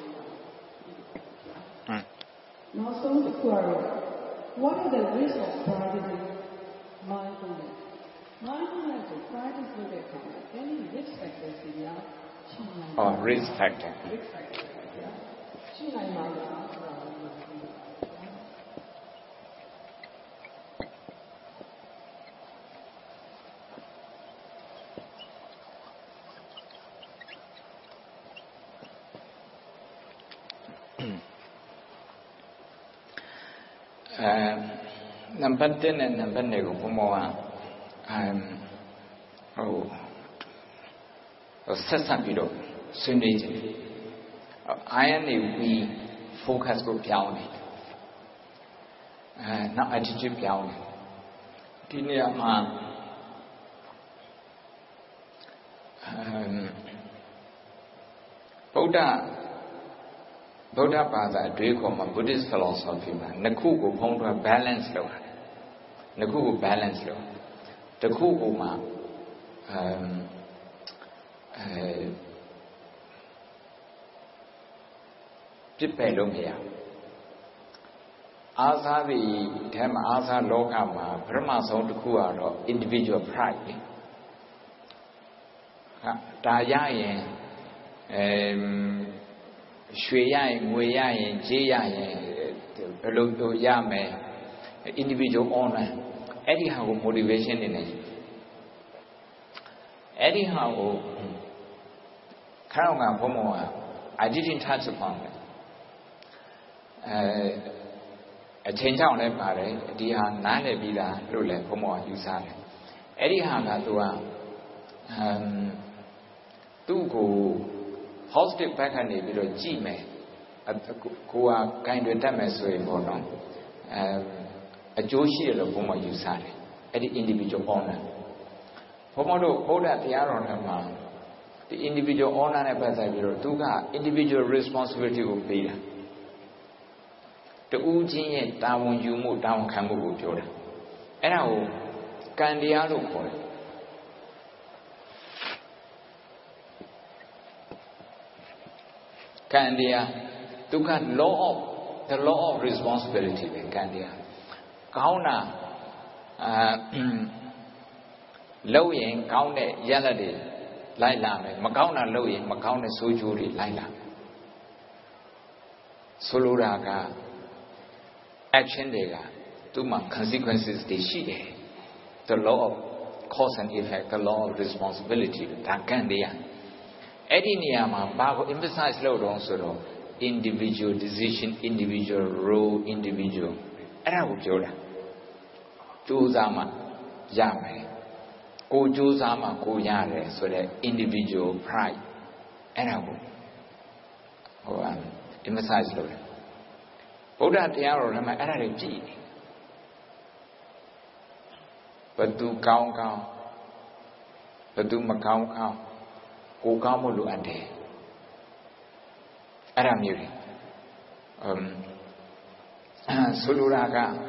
နောက်ဆုံးတစ်ခုကတော့ what are the risks of practicing mindfulness mindfulness ကို practice လုပ်တဲ့အခါ any risk factors တွေများ oh risk factor risk factor ရှိနိုင်ပါလားဆိုတာကိုအဲနံပါတ်oneနဲ့နံပါတ်twoကိုဘုံဘောကအမ်ဟိုဆက်ဆက်ပြီးတော့ဆွေးနွေးခြင်းI am a we focus ကိုပြောင်းတယ်အဲနောက် attitude ပြောင်းတယ်ဒီနေရာမှာအမ်ဗုဒ္ဓဗုဒ္ဓဘာသာအတွေးခေါ်မှာ Buddhist philosophy မှာနှစ်ခုကိုဖုံးထွယ် balance လုပ်ရတယ်နှစ်ခုကို balance လုပ်တစ်ခုကိုမှအမ်အဲပြစ်ပယ်လို့မရ Asa the Tem Asa Lokama, Brahma Sound Kuaro, individual pride. Dayayan, Shuyayan, Wayayan, Jayan, Peloto Yame, individual honor. Anyhow, motivation in it. Anyhow, Karanga Pomoa, I didn't touch upon it. A change on a pare, Dia Nale Villa, Lule, Pomoa, Usale. Anyhow, um, Tugo, hosted back and a little Gme, who are kind of damage way for them. A Joshi of Pomo Usale, at the individual honor. Pomodo, hold at the Aron, the individual honor and Pasabiro, Tuga, individual responsibility will be. The Ujin, down you move down Kamu Joda. And now, Candiado for it. Candia, to got law of the law of responsibility in Candia. Kauna Lowing, Kaune, Yalade, Laila, Macauna Lowing, Macauna Sujuri, Laila. Soluraga, action dega, Tuma consequences de shide. The law of cause and effect, the law of responsibility, Takandia. Ediniyama Bago emphasize load on sort of individual decision, individual role, individual. Era Joda. Juzama Yame. Go Juzama Go Yare, so that individual pride. Era oh, emphasize load. Buddha Tiaro Rama Era G. But do count count. But do Macau count. Ko Kamulu ante Aramiri um Suluraga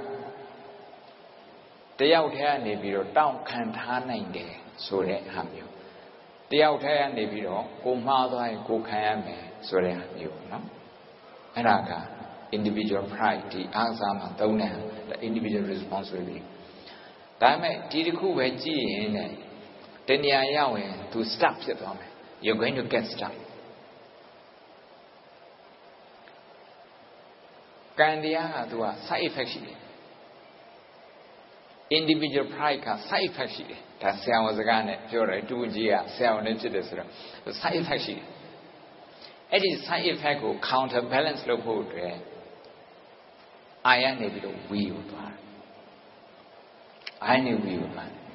the out here Nebiro down can't hang there so that have you. The out here Nebiro, go mother, go kayame, so that have you, no? Araga, individual pride, the Azama, Dona, the individual responsibility. Dame, Tidiku Veji in it. Then Yawe to stop it on me. You're going to get stuck. Candia to a side effect. Individual pride can side effect. That's how I was going to do it. Do Gia, sell into this. The side effect. It is side effect will counterbalance the poetry. I am able to wheel. I knew wheel.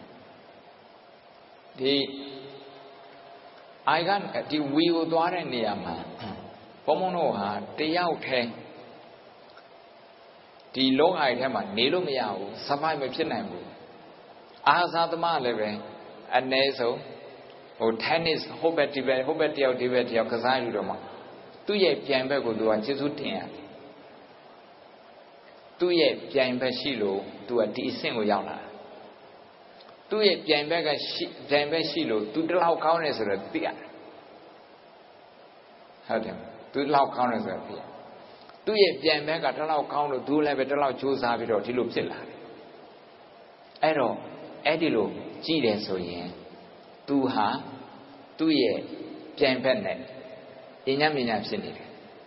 The I got the wheel door in the Yama. Pomonoha, the out here. The long item, Nilo Miao, Samai Mipsinamu. Azadama leve, and Neso, or tennis, Hobet Tibet, Hobet Yao Tibet Yao Kazayudoma. Two ye Piambeco do a Jesutia. Two ye Piambeshilo to a decent Yana. Two ye Piambeshilo to the loud counters of the theatre. Heard him. To the loud counters of the theatre. Two ye Piambega, the loud counter, two level, the loud Jews have it or Tilupsilla. Ero, Edilo, Gide so ye. Two ha, two ye Piambenet. Inyamina Sinit.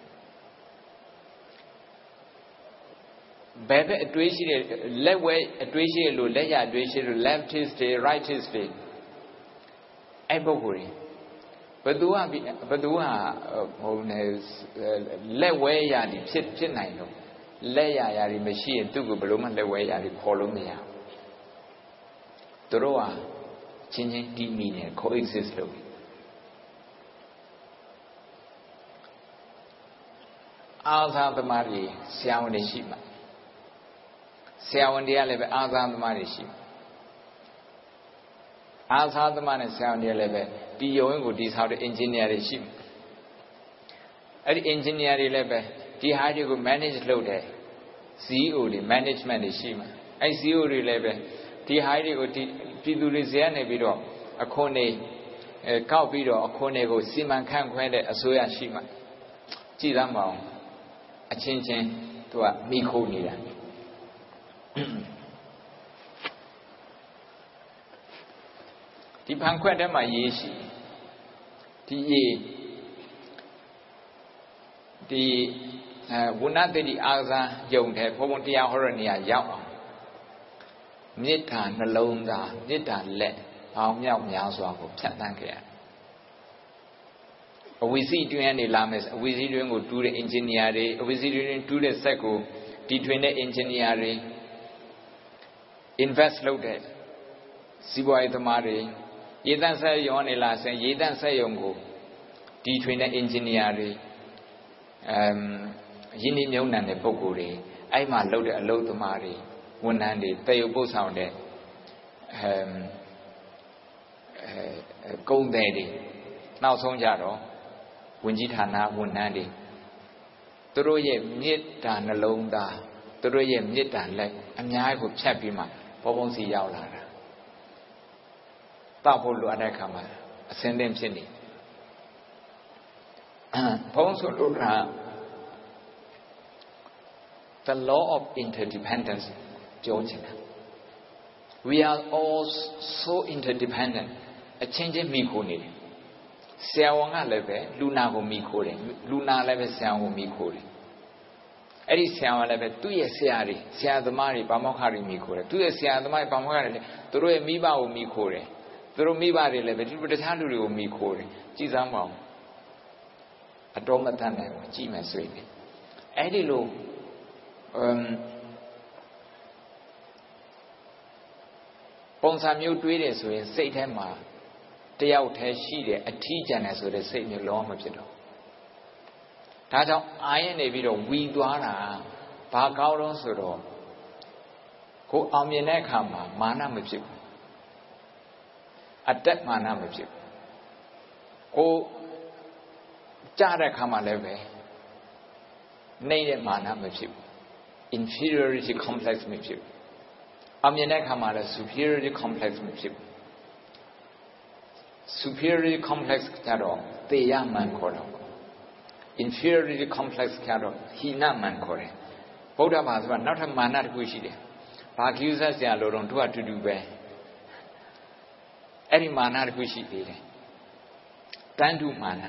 Bebe a twitchy, left way, a twitchy, Luleya, twitchy, left his day, right his feet. Eboguri. But do I be, but do I, owners, left way, Yadi, Chit Chinino, Leia, Yadi, machine, Tugu Blum, the way Yadi, Columia. Doroa, changing D meaning, coexist. Alza the Mari, Siawan the Shima. Siawan the Eleve, Alza the Mari Shima. Alza the Man and Siawan the Eleve, the Yoingo, this how the engineer is Shima. At the engineer level, the how you manage load there. C E O, the management is Shima. I C E O level, the how you go to do the Ziane Bido, a cone, a cow bido, a conego, Siman can quend a soya Shima. Chidamao. A change to a Miko Nida. ဒီဖန်ခွက်ထဲမှာရေးရှိဒီရေးဒီအဲဝဏ္ဏတတိအာဇာယုံတဲ့ဘုံဘုံတရားဟောတဲ့နေရာရောက်အောင်မေတ္တာနှလုံးသားမေတ္တာလက်ပေါင်းမြောက်များစွာကိုဖြတ်သန်းခဲ့ရတယ်အဝိစီတွင်ကနေလာမယ်အဝိစီတွင်ကိုတူးတဲ့ engineer တွေအဝိစီတွင်တူးတဲ့စက်ကိုတီထွင်တဲ့ engineer တွေ invest လုပ်တဲ့စီးပွားရေးသမားတွေရေတန့်ဆက်ရုံကနေလာဆင်ရေတန့်ဆက်ရုံကိုတီထွင်တဲ့ engineer တွေအမ်ယင်းဒီမြုံနှံတဲ့ပုံကိုယ်တွေအဲ့မှာလုပ်တဲ့အလုပ်သမားတွေဝန်ထမ်းတွေတည်ရုပ်ပုတ်ဆောင်တဲ့အမ်အဲကုန်းတယ်တွေနောက်ဆုံးကြတော့ဝင်ကြီးဌာနဝန်ထမ်းတွေသူတို့ရဲ့မေတ္တာနှလုံးသားသူတို့ရဲ့မေတ္တာလက်အများကြီးကိုဖြတ်ပြီးမှဘုံဘုံစီရောက်လာတာတောက်ဖို့လိုအပ်တဲ့အခါမှာအစင်းသင်းဖြစ်နေဘုံဆိုလို့က the law of interdependence ပြောချင်တာ we are all so interdependent အချင်းချင်းမိခိုနေတယ်ဆရာဝန်ကလည်းပဲလူနာကိုမိခိုတယ်လူနာလည်းပဲဆရာဝန်ကိုမိခိုတယ်အဲ့ဒီဆရာဝန်လည်းပဲသူ့ရဲ့ဆရာတွေဆရာသမားတွေဗမောက္ခတွေမိခိုတယ်သူ့ရဲ့ဆရာသမားတွေဗမောက္ခတွေလည်းသူတို့ရဲ့မိဘကိုမိခိုတယ်သူတို့မိဘတွေလည်းပဲဒီတခြားလူတွေကိုမိခိုတယ်ကြည်စမ်းပါဦးအတော်မတတ်နိုင်ဘူးကြည်မယ်ဆိုရင်အဲ့ဒီလိုအမ်ပုံစံမျိုးတွေးတယ်ဆိုရင်စိတ်ထဲမှာတယောက်တည်းရှိတယ်အထီးကျန်တယ်ဆိုတဲ့စိတ်မျိုးလုံးဝမဖြစ်တော့ဒါကြောင့်အာရင်နေပြီးတော့ဝီသွားတာဘာကောင်းလို့ဆိုတော့ကိုအောင်မြင်တဲ့အခါမှာမာနမဖြစ်ဘူးအတက်မာနမဖြစ်ဘူးကိုကြားတဲ့အခါမှာလည်းပဲနေတဲ့မာနမဖြစ်ဘူး inferiority complex မဖြစ်ဘူးအောင်မြင်တဲ့အခါမှာလည်း superiority complex မဖြစ်ဘူး superiority complex ကြတော့သေရမှန်ခေါ်တော့ inferiority complex ကြတော့ဟိနမှန်ခေါ်တယ်ဗုဒ္ဓဘာသာဆိုတာနောက်ထပ်မာနတစ်ခုရှိတယ်ဘာကိစ္စဆရာလိုတော့သူကအတူတူပဲအဲ့ဒီမာနတစ်ခုရှိသေးတယ်တန်တုမာန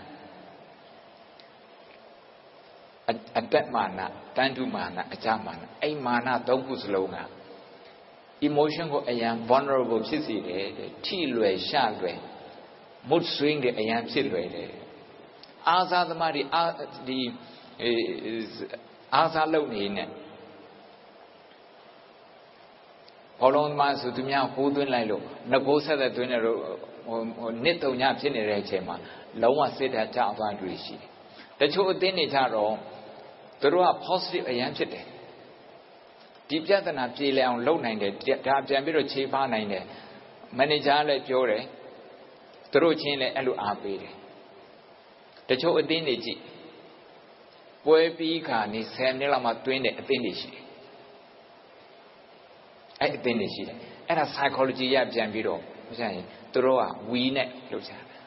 အတက်မာနတန်တုမာနအကြမာနအဲ့မာနသုံးခုစလုံးက emotion ကိုအရန် vulnerable ဖြစ်စေတယ်ထိလွယ်ရှလွယ် mood swing တွေအရန်ဖြစ်လွယ်တယ်အာသာသမားတွေအာဒီအာသာလုံနေနဲ့ဘောလုံးသမားဆိုသူများဟိုးသွင်းလိုက်လို့ငကိုးဆက်သက်သွင်းတယ်လို့ဟိုနှစ်တုံညဖြစ်နေတဲ့အချိန်မှာလုံးဝစိတ်ဓာတ်ကျသွားတွေ့ရှိတယ်တချို့အသင်းတွေကြတော့သူတို့က positive အရန်ဖြစ်တယ်ဒီပြဿနာပြေလည်အောင်လုပ်နိုင်တယ်ဒါပြန်ပြီးတော့ခြေဖားနိုင်တယ်မန်နေဂျာလည်းပြောတယ်သူတို့ချင်းလည်းအဲ့လိုအားပေးတယ်တချို့အသင်းတွေကြည့်ပွဲပြီးခါနေဆယ်မိနစ်လောက်မှတွင်းတဲ့အသင်းတွေရှိတယ်အဲ့အသင်းတွေရှိတယ်အဲ့ဒါ psychology ရပြန်ပြီးတော့မဟုတ်ရင်သူတို့က we နဲ့လုပ်ကြတယ်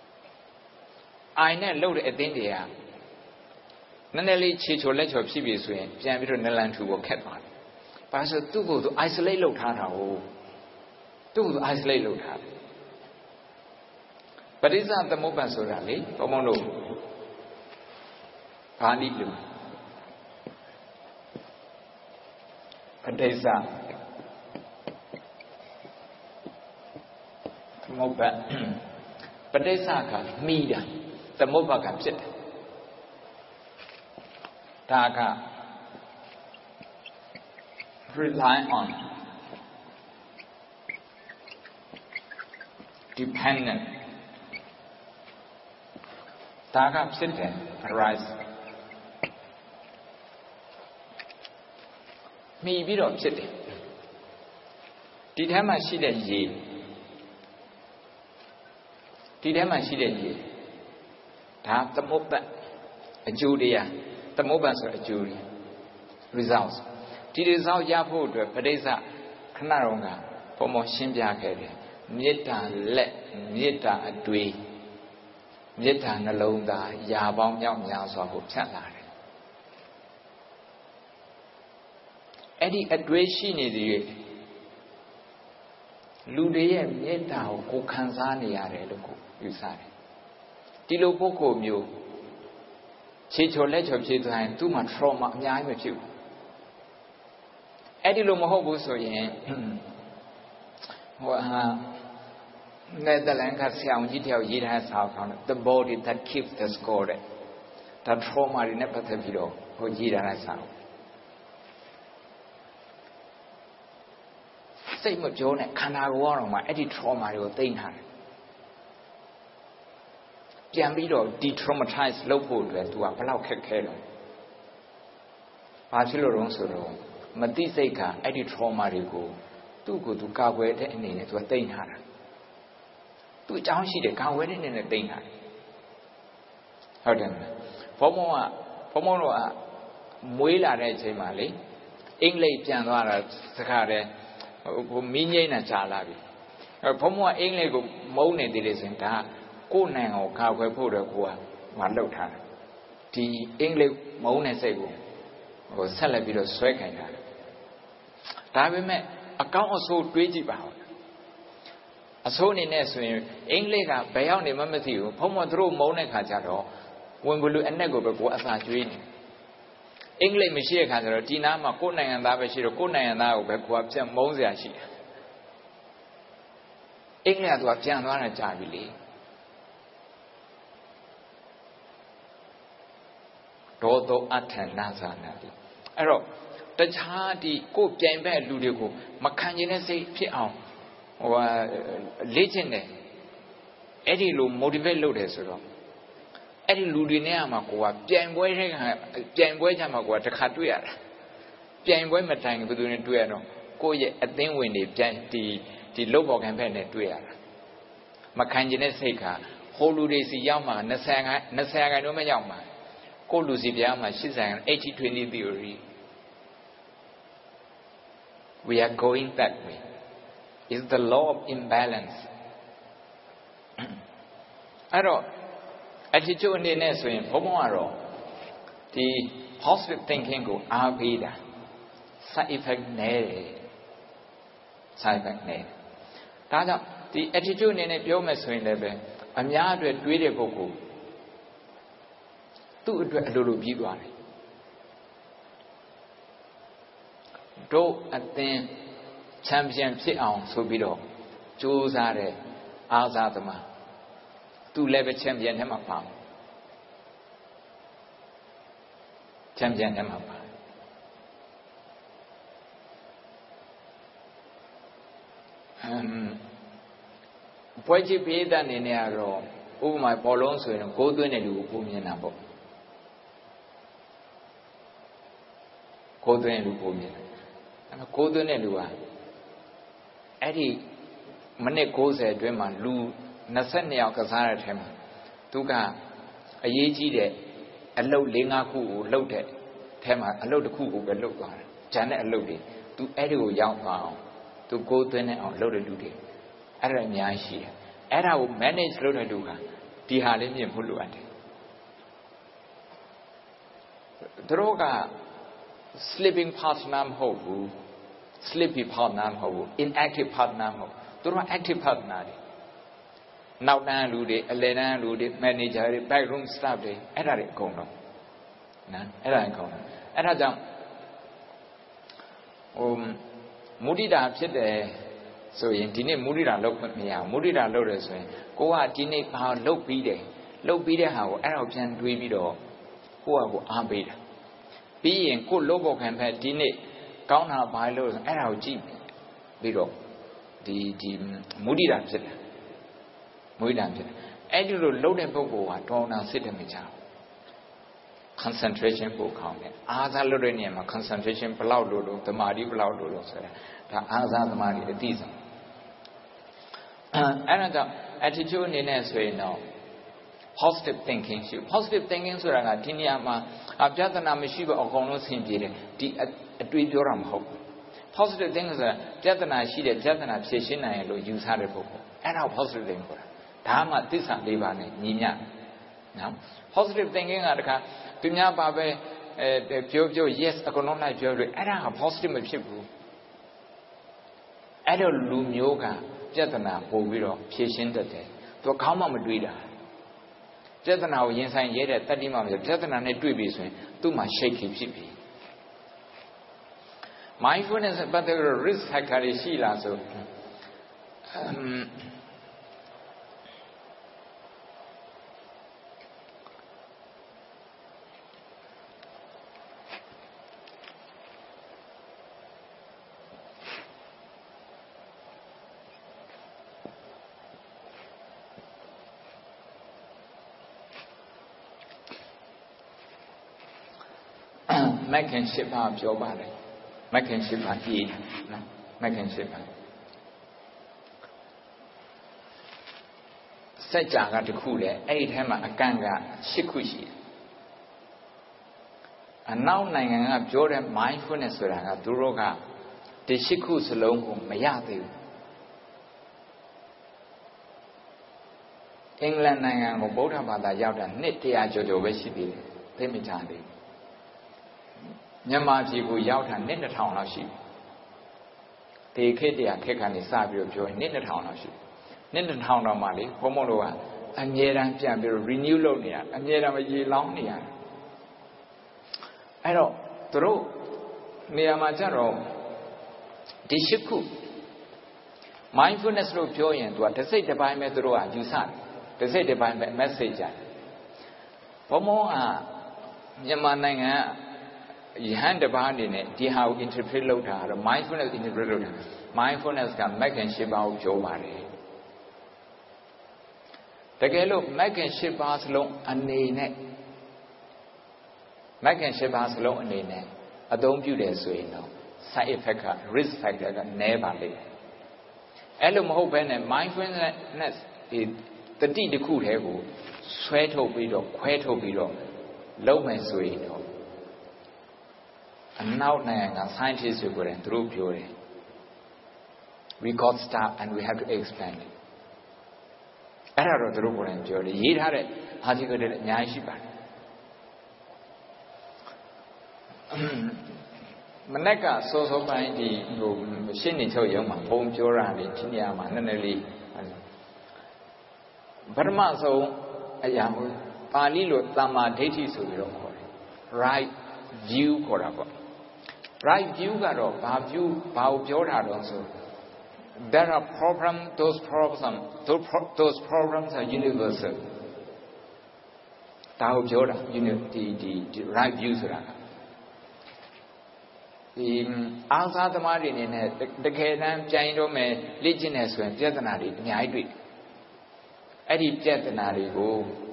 I နဲ့လုပ်တဲ့အသင်းတွေကနည်းနည်းလေးခြေချိုလက်ချိုဖြစ်ပြီဆိုရင်ပြန်ပြီးတော့နလန်ထူကိုခက်သွားတယ်ဘာလို့သူ့ကိုယ်သူ isolate လုပ်ထားတာဟုတ်သူ့ကိုယ်သူ isolate လုပ်ထားတယ်ပရိစ္ဆသမုပ္ပါဆိုတာလေဘုံဘုံတို့ဘာနည်းလို့ပဋိစ္စသမုပ္ပါပဋိစ္စကမိတာသမုပ္ပါကဖြစ်တယ်ဒါက rely on dependent ဒါကဖြစ်တယ် arise မိပြီးတော့ဖြစ်တယ်ဒီထဲမှာရှိတဲ့ရေဒီထဲမှာရှိတဲ့ရေဒါသမုပ္ပါအကျိုးတရားသမုပ္ပါဆိုအကျိုးတွေ results ဒီ result ရဖို့အတွက်ပဋိစ္စခဏတော့ကဘုံဘုံရှင်းပြခဲ့တယ်မေတ္တာလက်မေတ္တာအတွေ့မေတ္တာနှလုံးသားယာပေါင်းမြောက်များစွာကိုဖြတ်လာတယ် Eddie Adweshini the Lude Meta or Kanzania Reloco, you say. Tilo Boko Mu Chito Lecho Chito and too much trauma, I'm with you. Eddie Lomohobo so yen. Netherlands has young detail it has out the body that keeps the score. That trauma in Nepatavilo, who did as out. Same with John and Canal War on my edit trauma will think her. Jambido de-traumatized local to a Palau Kekelo. Bachelor Ronsoro, Matiseka, edit trauma go. Too good to go with it and to attain her. To down she the cow wedding in a thing her. Heard him. Pomoa, Pomoa, Muela Regimali, English Janara Sakare, Minion and Chalabi. Pomoa English Mone did it in Ta, Kunang or Kawe Pura, one looked her. The English Mone Sego was Salabito Swekan her. Tavi met a count so crazy about. A son in Neswin, English, Bayon, Matthew, Pomodro Mone Cajaro. When we look at Nego before as I dream. English Michelle has a Tinama, Kona and Lavashiro, Kona and now, Bequab, Mozia. England was Janwana Javili. Todo Atan Nazanadi. Ero, the Chadi, go Jambe Ludico, Macanine say Piao, or legend. Eddie Lu motivate loaders. Eddie Ludinea Makua, Janway, Janway Jamagua, the Catuia. Janway Matang between Duero, go yet at then when the the Lobo campaign at Duer. Macanjine Seka, Holudesi Yama, Nasanga, Nasanga no Mayama. Go Lucy Yama, she's an eighty twenty theory. We are going that way. It's the law of imbalance. I don't. Attitude in the next way, Pomaro, the positive thinking go Avida, side effect nay, side effect nay. Tada, the attitude in a biomass in the I'm yard with Duide Boku. Do it a little bit one. Do at the champion sit on so below. Choose are Azadama. Two level champion him upon champion him upon. Um, what you pay than in a row, over my polons and go to any Lupumia. Go to any Lupumia. And go to any Lua. Eddie Mane goes at Dreman Lu. Nasania Kazara Tema, Tuga, a yeji, a low lingaku, loaded, Tema, a load of cuckoo, a load on, Janet loaded, to Edu Yang to go to an loaded duty. Aramyashi, Era will manage loaded duga, Tihalimian Puluat. Droga, sleeping part nam ho, sleepy part nam ho, inactive part nam ho, Dura active part nadi. Now, Lude, Elena Lude, manager, backroom staff, Eric Kono. Eric Kono. And I don't. Um, Mudida said, so in Tine Mudida looked at me out. Mudida loaders, go out, Tine, how low bide, low bide, how Arabjan Dweebido, who are Arbida. Be and good logo campaign, Tine, count out by lows, Arab Jeep, Bido, the Mudida said. Any loaded book or drawn on Sitamicha. Concentration book on it. Aza Lorenium, concentration Palaudo, the Madi Palaudo, the Aza the Madi, the Diesel. Another attitude in a way now. Positive thinking. Positive thinking, so that Tiniama, Abjatana Mishiba or Honos Himpire, the Duram hope. Positive things are Jatana Shida, Jatana Pshina, and use Harry and how positive thing for Dama Tisa Livani, Nina. Now, positive thinking are the Dunya Babe, ပြောပြော yes အကုန်လုံးလိုက်ပြောလို့အဲ့ဒါက positive မဖြစ်ဘူးအဲ့တော့လူမျိုးကပြဿနာပို့ပြီးတော့ဖြေရှင်းတတ်တယ်သူခေါင်းမှမတွေးတာပြဿနာကိုရင်ဆိုင်ရဲတဲ့တတိမှမဖြစ်ပြဿနာနဲ့တွေ့ပြီဆိုရင်သူ့မှာ shaky ဖြစ်ပြီ mindfulness ပတ်သက်ပြီး risk factor တွေရှိလားဆိုမက်ခင်ရှစ်ပါးပြောပါတယ်မက်ခင်ရှစ်ပါးရေးနော်မက်ခင်ရှစ်ပါးစัจ जा ကတခုလေအဲ့ဒီထဲမှာအကန့်ကရှစ်ခုရှိတယ်အနောက်နိုင်ငံကပြောတဲ့ mindfulness ဆိုတာကသူတို့ကဒီရှစ်ခုစလုံးကိုမရသေးဘူးအင်္ဂလန်နိုင်ငံကိုဗုဒ္ဓဘာသာရောက်တာနှစ်တရာကျော်ကျော်ပဲရှိသေးတယ်သိမကြသေးဘူးမြန်မာပြည်ကိုရောက်တာနှစ်နှစ်ထောင်လောက်ရှိပြီဒီခေတ်တရာခေတ်ကနေစပြီးတော့ပြောရင်နှစ်နှစ်ထောင်လောက်ရှိနှစ်နှစ်ထောင်တော့မှလေဘုံဘုံတို့ကအမြဲတမ်းပြန်ပြီးတော့ renew လုပ်နေရအမြဲတမ်းရေလောင်းနေရအဲ့တော့သူတို့နေရာမှာကျတော့ဒီရှိခု mindfulness လို့ပြောရင်သူကတစ်စိတ်တစ်ပိုင်းပဲသူတို့ကယူဆတယ်တစ်စိတ်တစ်ပိုင်းပဲ message ကြတယ်ဘုံဘုံကမြန်မာနိုင်ငံယဟန်တပါးအနေနဲ့ဒီဟာကို interpret လုပ်တာတော့ mindfulness interpret လုပ်တာ mindfulness က မက်ခင်ရှစ်ပါးကိုပြောပါတယ်တကယ်လို့မက်ခင်ရှစ်ပါးစလုံးအနေနဲ့မက်ခင်ရှစ်ပါးစလုံးအနေနဲ့အသုံးပြုတယ်ဆိုရင်တော့ side effect က risk factor ကနည်းပါလိမ့်မယ်အဲ့လိုမဟုတ်ဘဲနဲ့ mindfulness ဒီတတိတစ်ခုတည်းကိုဆွဲထုတ်ပြီးတော့ခွဲထုတ်ပြီးတော့လုပ်မယ်ဆိုရင်တော့အနောက်နိုင်ငံက scientists တွေကိုလည်းသူတို့ပြောတယ် we got start and we have to expand it အဲ့ဒါတော့သူတို့ကိုလည်းပြောတယ်ရေးထားတဲ့ article တွေလည်းအများကြီးရှိပါတယ်မနေ့ကစောစောပိုင်းဒီဟိုရှင်းနေချုပ်ရုံမှာပုံပြောတာလေဒီနေရာမှာနည်းနည်းလေးပထမဆုံးအရာကိုပါဠိလိုသမ္မာဒိဋ္ဌိဆိုပြီးတော့ခေါ်တယ် right view ခေါ်တာပေါ့ right view ကတော့ဘာ view ဘာကိုပြောတာတော့ဆို there are problems those problems those those problems are universal ဒါကိုပြောတာ unity ဒီ right view ဆိုတာဒီအားစားသမားတွေနေနဲ့တကယ်တမ်းကြိုင်တော့မယ်လေ့ကျင့်နေဆိုရင်ပြဿနာတွေအများကြီးတွေ့အဲ့ဒီပြဿနာတွေကို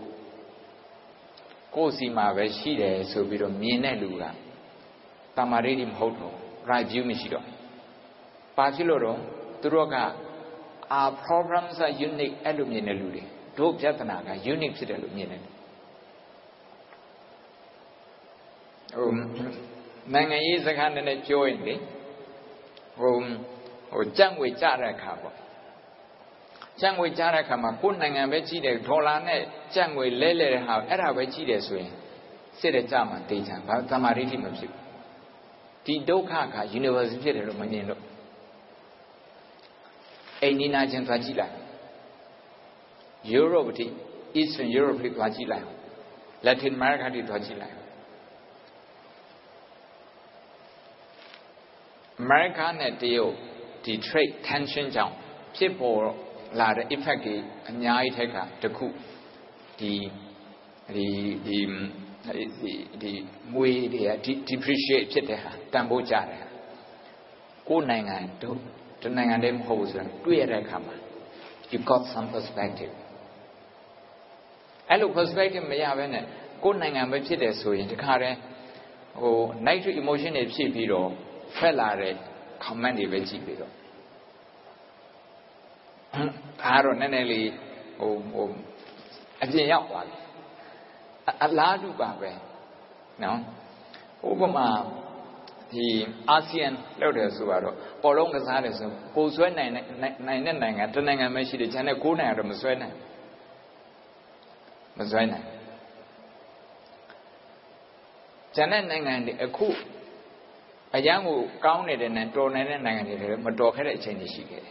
ကိုယ်စီမှာပဲရှိတယ်ဆိုပြီးတော့မြင်တဲ့လူကတမာရိတိမဟုတ်တော့ right view မရှိတော့ဘာဖြစ်လို့တော့သူတို့က our problems are unique အဲ့လိုမြင်တဲ့လူတွေတို့ပြဿနာက unique ဖြစ်တယ်လို့မြင်တယ်ဟိုနိုင်ငံရေးစကားနဲ့ပြောရင်လေဟိုဟိုကြံ့ငွေကြတဲ့အခါပေါ့ကြံ့ငွေကြားတဲ့အခါမှာကိုယ်နိုင်ငံပဲကြီးတယ်ဒေါ်လာနဲ့ကြံ့ငွေလဲလဲတဲ့ဟာအဲ့ဒါပဲကြီးတယ်ဆိုရင်စစ်တဲ့ကြမှာတေးချာဘာသမာဓိတိမဖြစ်ဘူးဒီဒုက္ခက universal ဖြစ်တယ်လို့မမြင်လို့အိန္ဒိနာချင်းသွားကြည့်လိုက် Europe တိ Eastern Europe တိသွားကြည့်လိုက် Latin America တိသွားကြည့်လိုက် America နဲ့တရုတ်ဒီ trade tension ကြောင့်ဖြစ်ပေါ်လာတဲ့ effect တွေအများကြီးထက်ကတခုဒီဒီဒီဒီဒီမွေတွေက depreciate ဖြစ်တဲ့ဟာတန်ဖိုးကျတယ်ကိုယ်နိုင်ငံတို့ဒီနိုင်ငံတည်းမဟုတ်ဘူးဆိုတော့တွေ့ရတဲ့အခါမှာ you got some perspective အဲ့လို perspective မရဘဲနဲ့ကိုယ်နိုင်ငံပဲဖြစ်တယ်ဆိုရင်ဒီခါတည်းဟို negative emotion တွေဖြစ်ပြီးတော့ဖက်လာတဲ့ comment တွေပဲကြည့်ပြီးတော့အားတော့နည်းနည်းလေးဟိုဟိုအပြင်ရောက်သွားတယ်အလားတူပါပဲနော်ဥပမာဒီအာဆီယံလောက်တယ်ဆိုတော့ပေါ်လုံးကစားတယ်ဆိုကိုဆွဲနိုင်တဲ့နိုင်တဲ့နိုင်ငံတနိုင်ငံပဲရှိတယ်ကျန်တဲ့ကိုးနိုင်ငံတော့မဆွဲနိုင်မဆွဲနိုင် Janet Nangan, a coup, a young who counted and torn and Nangan, Mator had a change she get.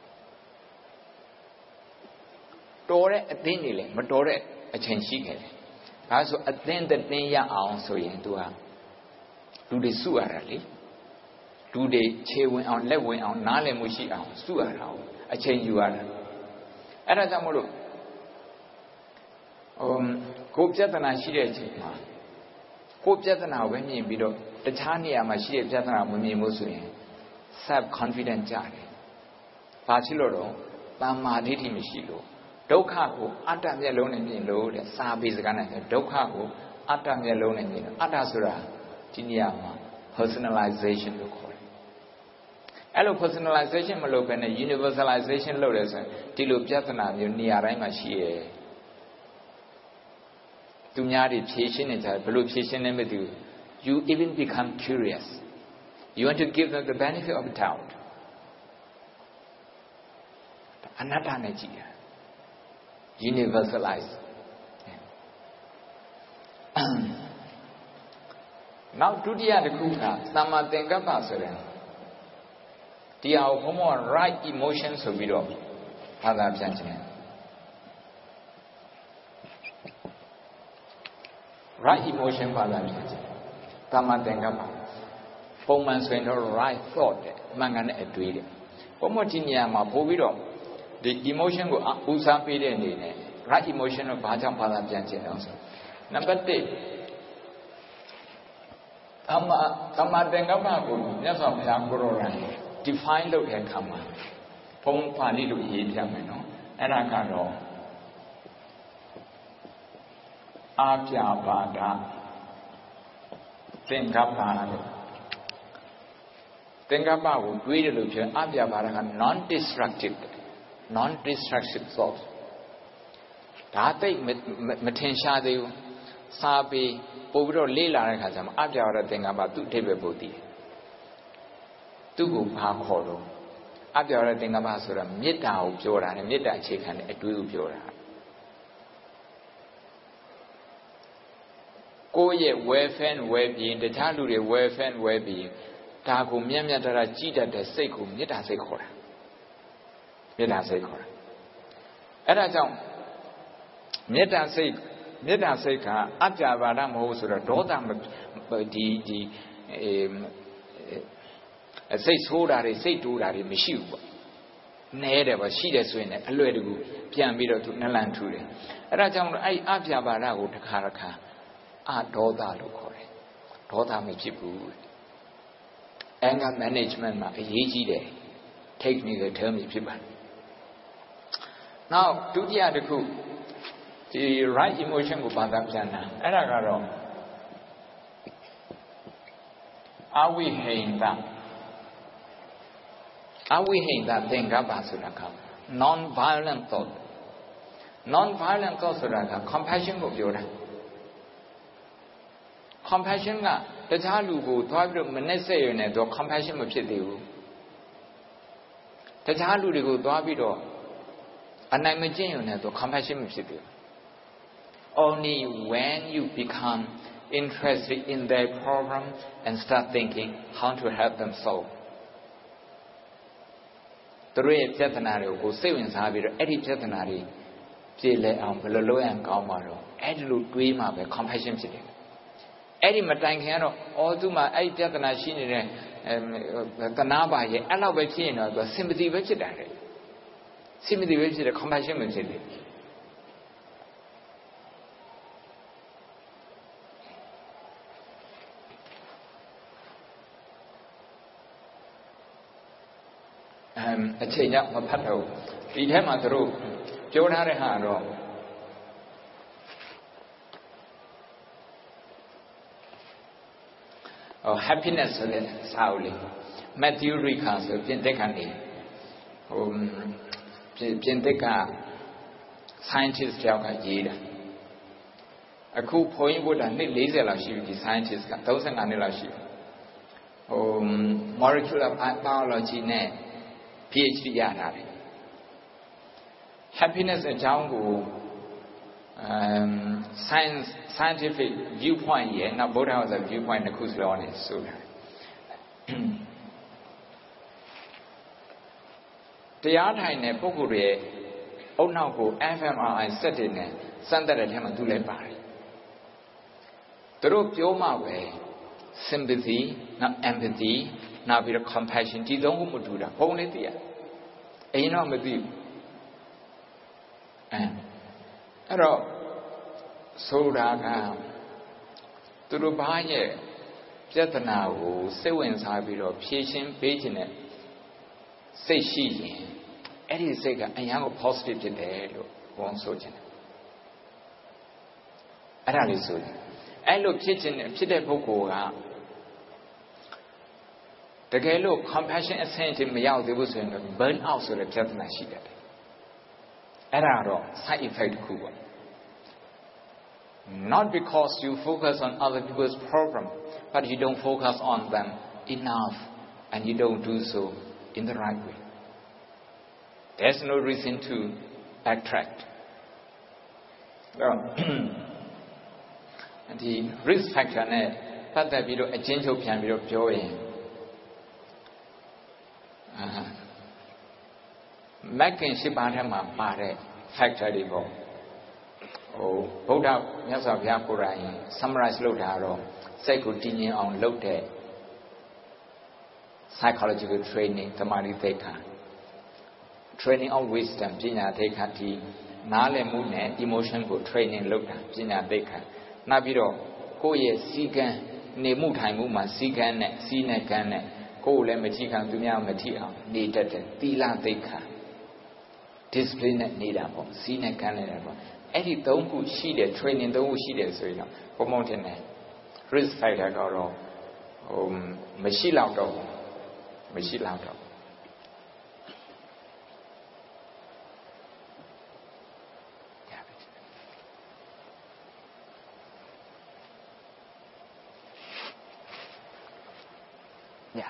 Tore a thinly, Matore a change she get. Also, a thing that Naya also into her. Do the suarali? Do the chewing on leveling on Nale Mushi on Suarao? A change you are. Arazamuru. Um, Cope Jatana Shire. Cope Jatana when you below the Tania Mashir Jatana when you Musuin. Self confident Jari. Pachiloro, Bama Diti Mishilo. Dokaku, Atam alone in load, Sabis Gana, Dokaku, Atam alone in Atasura, Tiniama, personalization to call it. Hello, personalization, Malopan, universalization loaders, Tilu Jatana, Niarama Shie. Tunyari patient is a blue patient with you. You even become curious. You want to give them the benefit of the doubt. Another universalize. Now, to the other Kuka, Sama Tengapa Seren. The our right emotions of it all. Father Janjan. Right emotion, Father Janjan. Sama Tengapa. Pomans went all right thought, Mangan at Tweed. Pomotinia, my Povido. The emotion go usa pay the right emotion of Bajam Pada Janjan also. Number three. Tama Tama Dengapa, never Yagoro, define look at Kama. Pong Pani to eat Yamino, and I can know. Apia Bada Dengapa. Dengapa would read a look at Apia Bada non destructive. Non-destructive thought. That take Matensha de Sabi, Povro Lila has some Abjara thing about two table body. Two pa coro. Abjara thing about Sura, Mita of Jora and Mita chicken at two Jora. Go ye wefan webby, the Talu wefan webby, Taku Miamata Gita de Seku, Mita Secora. Meta Seikora. At a time, Meta Seik, Meta Seika, Abjavadam Hosura, Dodam, the, the, say soda, say to that in Mishu. Neda was she that's when a little pian beetle to Nalan Trudy. At a time, I Abjavada would Karaka, Ah, Doda Lokore, Doda Michipu. Anger management, a yeji day. Take me the term is people. Now, to the other coup, the right emotion go back up Jana. And I got wrong. Are we hearing that? Are we hearing that thing about Sudaka? Non-violent thought. Non-violent thought Sudaka. Compassion go Yoda. Compassion ga the Talu go to have the Manessa in it or compassion of Chidu. The Talu go to have it all. And I'm a genuine to compassion with you. Only when you become interested in their problem and start thinking how to help them solve. The real Jatanari who say in Savir, Eddie Jatanari, Jile and Pelolo and Galmaro, Eddie dream of a compassion to them. Eddie Matangano, all to my eight Jatanashi and Kanaba, I love a chain of the sympathy vegetarian. Sympathy with the compassion with it. Um, a change up a paddle. It had my throat. Joe had a hand on. Oh, happiness of it, Sauli. Matthew Ricas of Pentecost. Um, Penteka scientists tell Kajida. A cool point would have need laser the scientists got thousand analogy. Um, molecular biology, PhD yard. Happiness and Jango um, science, scientific viewpoint, yeah, now Buddha was a viewpoint, the Kuslon is so. The art in a Pokure, oh now go F M R I set in a Santa Tema Dulebari. The rope Yoma way, sympathy, not empathy, now be a compassion, Tidong Mududa, only there. And you know, with you. And so that to the buyer, Jatana, Sewins have been of patient, patient, say she, Eddie Sega, and young positive today, one soldier. Adali soon. I look kitchen, Pita Boko. The Galo compassion and sent him out, there was a burn out of the Jatana she did. Error, side effect cool. Not because you focus on other people's problem, but you don't focus on them enough, and you don't do so in the right way. There's no reason to attract. And the risk factor, but that we do a gentle can be of joy. Making Shibana Mare factory go. Oh, Buddha, Yasa Yapurai, summarize Lodaro, Sekutini on Lote, psychological training, Tamari Theka, training of wisdom, Jina Thekati, Nale Mune, emotion go training Lota, Jina Theka, Nabiro, Koye Sigan, Nemutai Muma, Sigan, Sine Gane, Ko Lemetikan, Dunya Matia, needed Tila Theka. Discipline needed, Sine Canada. Any don't go see the training, don't see the so you know, promoting risk factor or um, machine out of machine out of. Yeah.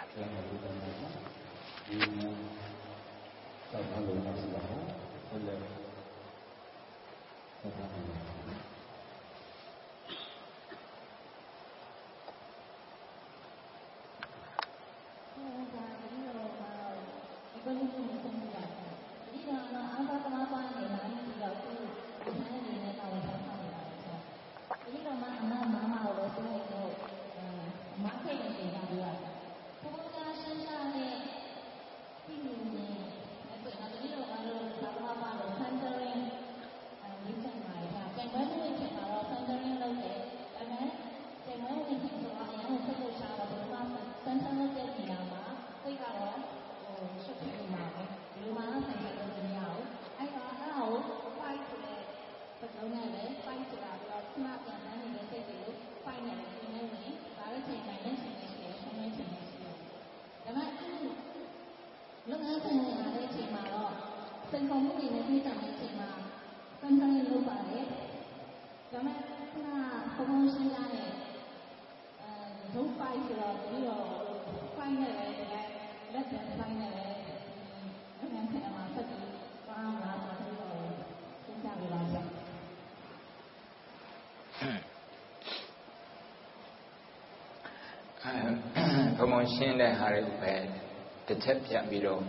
Promotion the Harry Bed, the Tepia below,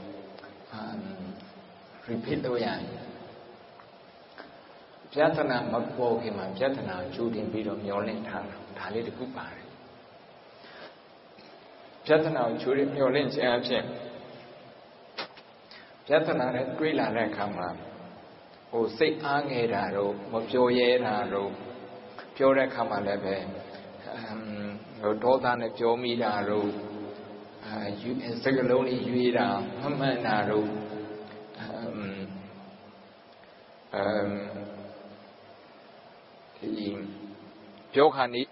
repeat the way. Jatana Makbo him and Jatana, Judin below Yolin Tali the Kupari. Jatana, Judin Yolin Jam Jatana, Grilla Rekama, O say Angedaro, Mojoyero, Pure Kama Lebe. Told on the Jomidaro, you and Segaloni, Yuida, Hamanaro, Johani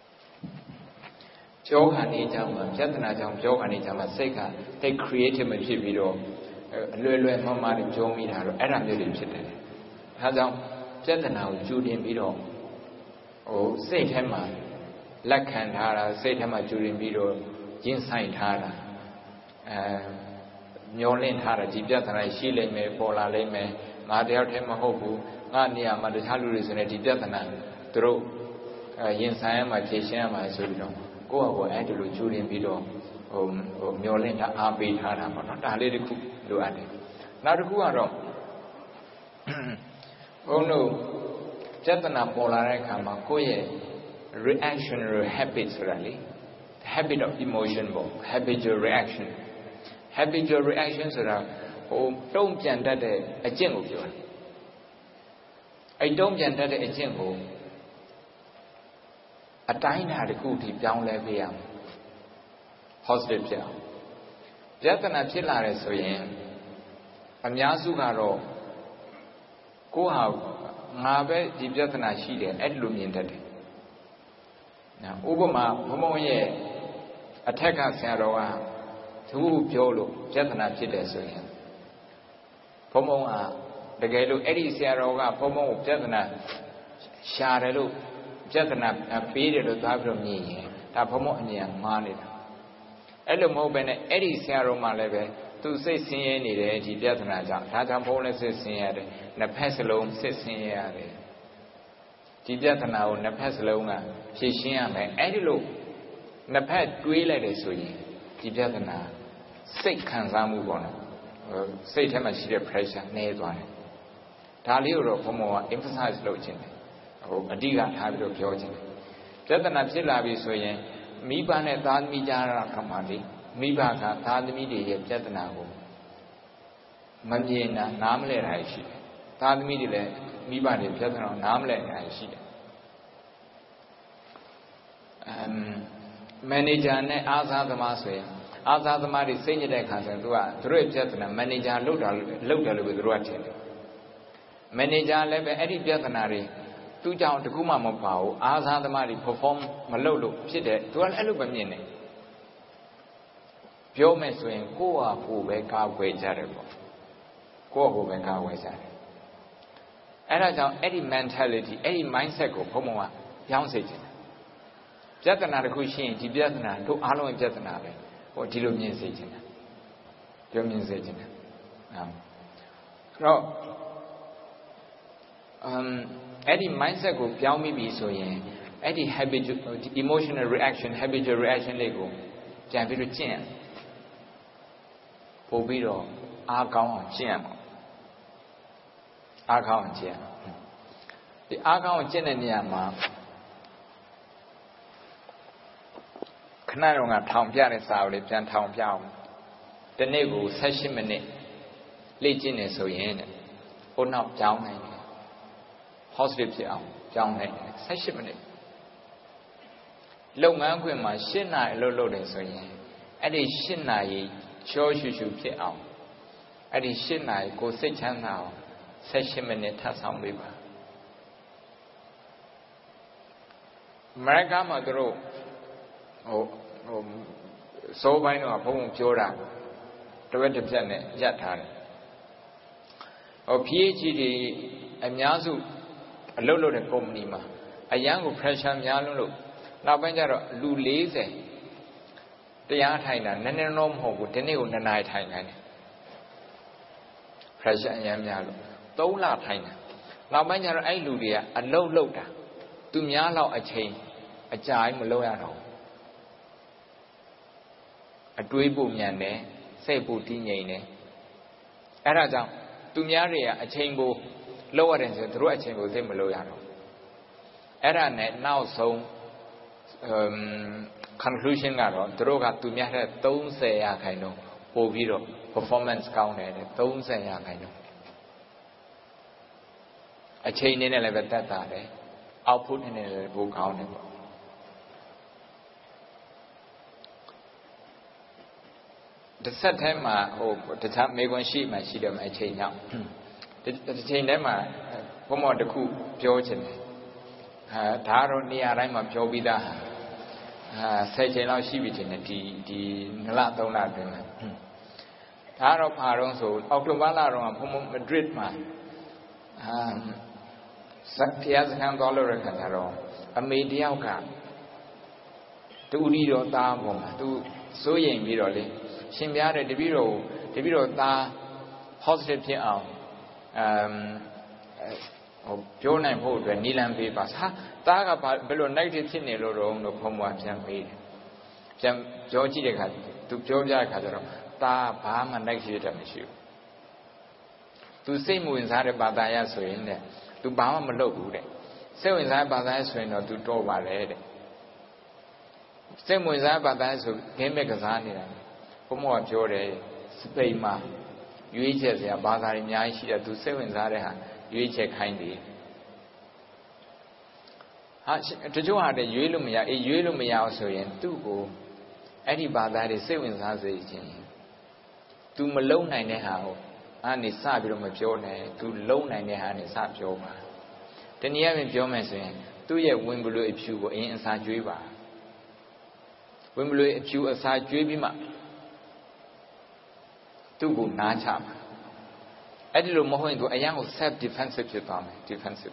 Johani Jama, Jatana Jam, Johani Jama Seka, they created a video, Lulu Mama Jomidaro, Adam Lily. Hadam Jatana, Julian Bido, or Saint Hema. Lakan Hara, Satama during Bido, Jinsai Hara, Nyolin Hara, Jibjatana, Shile me, Pola Leme, ngā tayau te mahoku ngā niya ma tachalu ri sune di pyatana turu yin sayama cheshayama surido ko ko ai lu churin pi do ho ho myolin ta a pai tha da ma no da le tikku lo atတယ်နောက်တစ်ခုကတော့ဘုန်းတို့ပြဿနာပေါ်လာတဲ့အခါမှာကိုယ့်ရဲ့ reactionary habit ဆိုတာလေ habit of emotion ပေါ့ habitual reaction habitual reaction ဆိုတာဟိုတုံ့ပြန်တတ်တဲ့အကျင့်ကိုပြောတယ်အဲ့တုံ့ပြန်တတ်တဲ့အကျင့်ကိုအတိုင်းအတာတစ်ခုထိပြောင်းလဲပေးရမယ် positive ဖြစ်အောင်ပြဿနာဖြစ်လာတယ်ဆိုရင်အများစုကတော့ကိုယ့်ဟာငါပဲဒီပြဿနာရှိတယ်အဲ့လိုမြင်တတ်တယ်နော်ဥပမာဘုံဘုံရဲ့အထက်ကဆရာတော်ကသူ့ပြောလို့ပြဿနာဖြစ်တယ်ဆိုရင်ဘုံဘုံကတကယ်လို့အဲ့ဒီဆရာတော်ကဘုံဘုံကိုပြဿနာရှာတယ်လို့ပြဿနာပေးတယ်လို့သားပြီးတော့မြင်ရင်ဒါဘုံဘုံအမြင်မှားနေတာအဲ့လိုမဟုတ်ဘဲနဲ့အဲ့ဒီဆရာတော်မှလည်းပဲသူစိတ်ဆင်းရဲနေတယ်ဒီပြဿနာကြောင့်ဒါကြောင့်ဘုံလည်းစိတ်ဆင်းရဲတယ်နှစ်ဖက်စလုံးစိတ်ဆင်းရဲရတယ်ဒီပြဿနာကိုနှစ်ဖက်စလုံးကဖြေရှင်းရမယ်အဲ့ဒီလိုနှစ်ဖက်တွေးလိုက်တယ်ဆိုရင်ဒီပြဿနာစိတ်ခံစားမှုပေါ့နော်စိတ်ထဲမှာရှိတဲ့ pressure နည်းသွားတယ်ဒါလေးကိုတော့ဘုံဘုံက emphasize လုပ်ခြင်းတယ်ဟိုအဓိကထားပြီးတော့ပြောခြင်းတယ်ပြဿနာဖြစ်လာပြီဆိုရင်မိဘနဲ့သားသမီးကြားရခမှာလေမိဘကသားသမီးတွေရဲ့ပြဿနာကိုမမြင်တာနားမလဲတာရှိတယ်သားသမီးတွေလည်းမိဘတွေပြဿနာနားမလဲတာရှိတယ်အမ်မန်နေဂျာနဲ့အားစားသမားဆိုရင်အားစားသမားတွေစိတ်ညစ်တဲ့ခါဆိုရင်သူကသူတို့ရဲ့ပြဿနာမန်နေဂျာလုပ်တာလုပ်တယ်လို့ပဲသူတို့ကထင်တယ်မန်နေဂျာလည်းပဲအဲ့ဒီပြဿနာတွေသူကြောင့်တခုမှမပါဘူးအားစားသမားတွေ perform မလုပ်လို့ဖြစ်တယ်သူကလည်းအဲ့လိုပဲမြင်တယ်ပြောမယ်ဆိုရင်ကိုယ့်ဟာကိုယ်ပဲကာကွယ်ကြတယ်ပေါ့ကိုယ့်ဟာကိုယ်ပဲကာကွယ်ကြတယ်အဲ့ဒါကြောင့်အဲ့ဒီ mentality အဲ့ဒီ mindset ကိုဘုံဘုံကပြောင်းစေချင်တယ်ပြဿနာတစ်ခုရှိရင်ဒီပြဿနာတို့အားလုံးရဲ့ပြဿနာပဲဟိုဒီလိုမြင်စေချင်တယ်ပြောမြင်စေချင်တယ်ဟုတ်တော့အမ်အဲ့ဒီ mindset ကိုပြောင်းမိပြီဆိုရင်အဲ့ဒီ habit emotional reaction habitual reaction လေးကိုကြံပြီးတော့ကျင့်ရပို့ပြီးတော့အားကောင်းအောင်ကျင့်ရမှာအားကောင်းအောင်ကျင့်ရဒီအားကောင်းအောင်ကျင့်တဲ့နေရာမှာခဏတော့ကထောင်ပြတဲ့စာအုပ်လေးပြန်ထောင်ပြအောင်ဒီနေ့ကို၁၈မိနစ်လေ့ကျင့်နေဆိုရင်တဲ့ဟိုနောက်ကြောင်းနိုင်တယ် positive ဖြစ်အောင်ကြောင်းနိုင်တယ်၁၈မိနစ်လုပ်ငန်းခွင်မှာ၈နာရီအလုပ်လုပ်တယ်ဆိုရင်အဲ့ဒီ၈နာရီချောရှူရှူဖြစ်အောင်အဲ့ဒီ၈နာရီကိုစိတ်ချမ်းသာအောင်၁၈မိနစ်ထပ်ဆောင်ပေးပါအမေရိကန်မှာသူတို့ဟိုဟိုစိုးပိုင်းတော့ဘုံဘုံပြောတာတဝက်တစ်ပြက်နဲ့ရပ်ထားတယ်ဟို PhD အများစုအလုပ်လုပ်တဲ့ကုမ္ပဏီမှာအရန်ကို pressure များလို့လို့နောက်ပိုင်းကျတော့လူ၄၀တရားထိုင်တာနည်းနည်းတော့မဟုတ်ဘူးဒီနေ့ကိုနှစ်နာရီထိုင်ခိုင်းတယ် pressure အရန်များလို့သုံးလထိုင်တာနောက်ပိုင်းကျတော့အဲ့လူတွေကအလုပ်လုပ်တာသူများလောက်အချိန်အကြာကြီးမလုပ်ရတော့အတွေးဖို့မြန်တယ်စိတ်ဖို့တည်ငြိမ်တယ်အဲ့ဒါကြောင့်သူများတွေကအချိန်ကိုလောက်ရတယ်ဆိုသူတို့အချိန်ကိုသိမလို့ရတော့အဲ့ဒါနဲ့နောက်ဆုံး conclusion ကတော့သူတို့ကသူများတဲ့၃၀ရာခိုင်နှုန်းပို့ပြီးတော့ performance ကောင်းတယ်တဲ့၃၀ရာခိုင်နှုန်းအချိန်နဲ့လည်းပဲတက်တာတယ် output နဲ့လည်းပိုကောင်းတယ်ပေါ့တစ်ဆက်တည်းမှာဟိုတခြားမေကွန်ရှိမှရှိတယ်မှာအချိန်ကြောင့်တစ်ချိန်တည်းမှာဘုံမော်တစ်ခုပြောချင်တယ်ဟာဒါတော့နေရာတိုင်းမှာပြောပြီးသားဟာဆယ်ချိန်လောက်ရှိပြီတင်တယ်ဒီဒီနလသုံးလအတွင်းမှာဒါတော့ဖာတော့ဆိုအောက်တိုဘာလတော့ဘုံမော်မဒရစ်မှာဟာစက်ဖျားစခန်းသွားလို့ရခါကျတော့အမေတယောက်ကတူရီတော့သားပေါ်မှာသူစိုးရိမ်ပြီးတော့လေရှင်ပြားတဲ့တပည့်တော်တပည့်တော်သား positive ဖြစ်အောင် umပြောနိုင်ဖို့အတွက်နီလန်ပေးပါဟာတားကဘယ်လို negative ဖြစ်နေလို့တော့လို့ဘုံဘွားပြန်ပေးတယ်ပြန်ပြောကြည့်တဲ့အခါသူပြောပြတဲ့အခါကျတော့တားဘာမှ negative တတ်မရှိဘူးသူစိတ်ဝင်စားတဲ့ဘာသာရဆိုရင်တဲ့သူဘာမှမလုပ်ဘူးတဲ့စိတ်ဝင်စားဘာသာရဆိုရင်တော့သူတော့ပါလေတဲ့စိတ်ဝင်စားဘာသာရဆိုဂိမ်းမဲ့ကစားနေတာဘုံဘွားပြောတယ်စပိန်မှာရွေးချက်စရာဘာသာတွေအများကြီးရှိတယ်သူစိတ်ဝင်စားတဲ့ဟာရွေးချက်ခိုင်းတယ်ဟာတချို့ဟာတဲ့ရွေးလို့မရအေးရွေးလို့မရအောင်ဆိုရင်သူ့ကိုအဲ့ဒီဘာသာတွေစိတ်ဝင်စားစေခြင်း तू မလုံနိုင်တဲ့ဟာကိုအဲ့နေစပြီးတော့မပြောနဲ့ तू လုံနိုင်တဲ့ဟာနဲ့စပြောပါတနည်းအားဖြင့်ပြောမယ်ဆိုရင်သူ့ရဲ့ဝင်ဘလွေအဖြူကိုအရင်အစာကျွေးပါဝင်ဘလွေအဖြူအစာကျွေးပြီးမှသူ့ကိုနားချပါအဲ့ဒီလိုမဟုတ်ရင် तू အရင်ကို self defensive ဖြစ်သွားမယ် defensive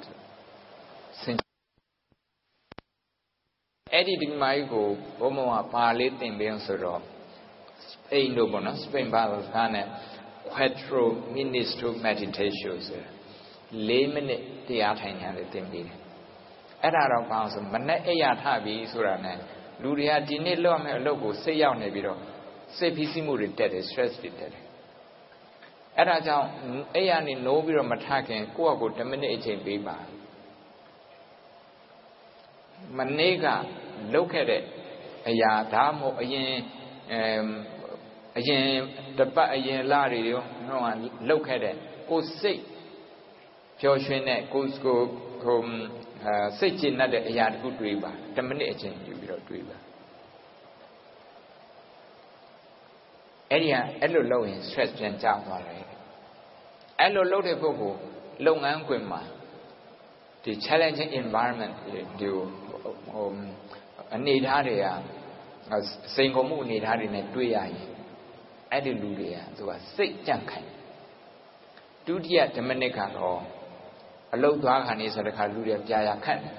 အဲ့ဒီဒီမိုင်းကိုဘုံဘုံကပါလေးသင်ပေးအောင်ဆိုတော့စပိန်တို့ပေါ့နော်စပိန်ဘာသာနဲ့ quattro ministro meditation ဆို၄မိနစ်တရားထိုင်ခြင်းလေးသင်ပေးတယ်အဲ့ဒါတော့ဘာလို့ဆိုမနဲ့အိယာထပြီးဆိုတာနဲ့လူတွေကဒီနေ့လောက်မဲ့အလုပ်ကိုစိတ်ရောက်နေပြီးတော့စိတ်ဖိစီးမှုတွေတက်တယ် stress တွေတက်တယ်အဲ့ဒါကြောင့်အိယာနေနိုးပြီးတော့မထခင်ကိုယ့်အကိုtenမိနစ်အချိန်ပေးပါမနေ့ကလုပ်ခဲ့တဲ့အရာဒါမှမဟုတ်အရင်အအရင်တပတ်အရင်လတွေရောတော့လုပ်ခဲ့တဲ့ကိုစိတ်ပျော်ရွှင်တဲ့ကိုကိုဟိုစိတ်ကျဉ်တဲ့အရာတခုတွေးပါtenမိနစ်အချိန်ယူပြီးတော့တွေးပါအဲ့ဒီကအဲ့လိုလုပ်ရင် stress ပြန်ကျသွားတယ်အဲ့လိုလုပ်တဲ့ပုဂ္ဂိုလ်လုပ်ငန်းခွင်မှာဒီ challenging environment ဒီဟိုအနေထားတွေကစိန်ခေါ်မှုအနေထားတွေနဲ့တွေ့ရရင်အဲ့ဒီလူတွေကသူကစိတ်ကြန့်ခိုင်ဒုတိယtenမိနစ်ကတော့အလုတ်သွားခါနေဆိုတဲ့ခါလူတွေပြာရခတ်တယ်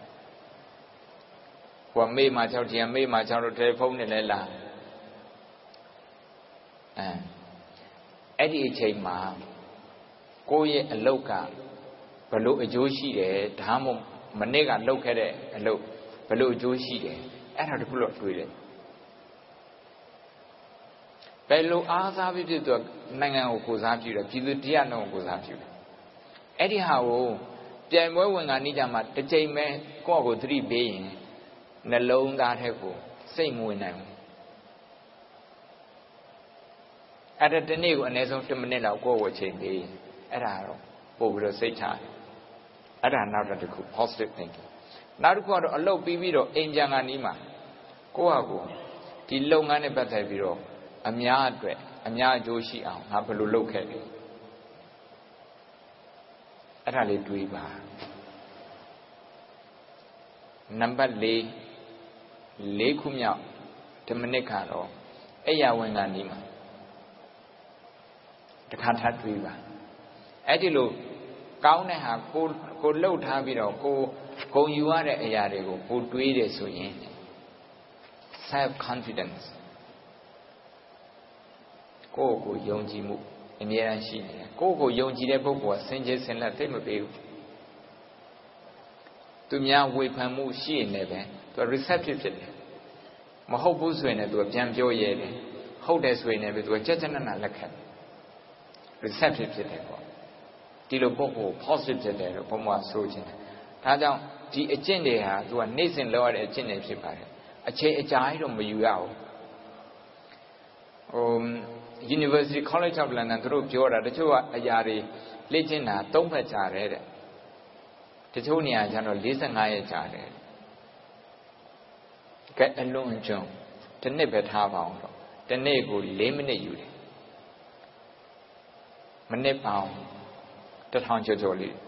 ဟိုမေးမှချောက်တရားမေးမှချောက်တော့တယ်ဖုန်းနဲ့လဲလာအဲအဲ့ဒီအချိန်မှာကိုယ့်ရဲ့အလုတ်ကဘလို့အကျိုးရှိတယ်ဒါမှမဟုတ်မနေ့ကလုပ်ခဲ့တဲ့အလုတ်ဘလို့အကျိုးရှိတယ်အဲ့ဒါတခုတော့တွေးတယ်ဘယ်လိုအားစားဖြစ်ဖြစ်သူနိုင်ငံကိုကိုစားပြုတယ်ပြည်သူတရားနှုံကိုကိုစားပြုတယ်အဲ့ဒီဟာကိုပြိုင်ပွဲဝင်ကနေကြမှာတစ်ချိန်ပဲကိုယ့်အကိုသတိပေးရင်နှလုံးသားထဲကိုစိတ်မဝင်နိုင်ဘူးအဲ့ဒါတနေ့ကိုအနည်းဆုံးtenမိနစ်လောက်ကိုယ့်ကိုအချိန်ပေးအဲ့ဒါတော့ပို့ပြီးတော့စိတ်ချတယ်အဲ့ဒါနောက်တစ်ခု positive thinking နောက်တစ်ခုကတော့အလုပ်ပြီးပြီးတော့အိမ်ပြန်ကနေမှကိုယ့်ဟာကိုဒီလုပ်ငန်းနဲ့ပတ်သက်ပြီးတော့အများအတွက်အများအကျိုးရှိအောင်ငါဘယ်လိုလုပ်ခဲ့လဲအဲ့ဒါလေးတွေးပါနံပါတ်၄၄ခုမြောက်tenမိနစ်ကတော့အဲ့ရဝင်ကနေမှတခါထပ်တွေးပါအဲ့ဒီလိုကောင်းတဲ့ဟာကိုကိုလှုပ်ထားပြီးတော့ကိုဂုဏ်ယူရတဲ့အရာတွေကိုကိုတွေးတယ်ဆိုရင် self confidence ကိုယ့်ကိုယုံကြည်မှုအမြဲတမ်းရှိနေတယ်ကိုယ့်ကိုယုံကြည်တဲ့ပုဂ္ဂိုလ်ကစင်ကြယ်စင်လက်သိမပေးဘူးသူများဝေဖန်မှုရှိနေတယ်ပဲသူ receptive ဖြစ်တယ်မဟုတ်ဘူးဆိုရင်လည်းသူပြန်ပြောရဲတယ်ဟုတ်တယ်ဆိုရင်လည်းသူကြက်ကြက်နက်နက်လက်ခံ receptive ဖြစ်တယ်ပေါ့ဒီလိုပုဂ္ဂိုလ် positive ဖြစ်တယ်လို့ဘုံဘွားဆိုချင်တယ်ဒါကြောင့်ဒီအကျင့်တွေဟာသူကနေ့စဉ်လုပ်ရတဲ့အကျင့်တွေဖြစ်ပါတယ်အချိန်အကြာကြီးတော့မယူရဘူးဟို University College of London သူတို့ပြောတာတချို့ကအရာတွေလေ့ကျင့်တာသုံးဖက်ကြာတယ်တဲ့တချို့နေရာကျတော့forty-fiveရက်ကြာတယ်ကဲအလွန်ကျွန်းတစ်နှစ်ပဲထားပါအောင်တော့တစ်နေ့ကိုfourမိနစ်ယူတယ်မိနစ်ပေါင်းတစ်ထောင်ကျော်ကျော်လေး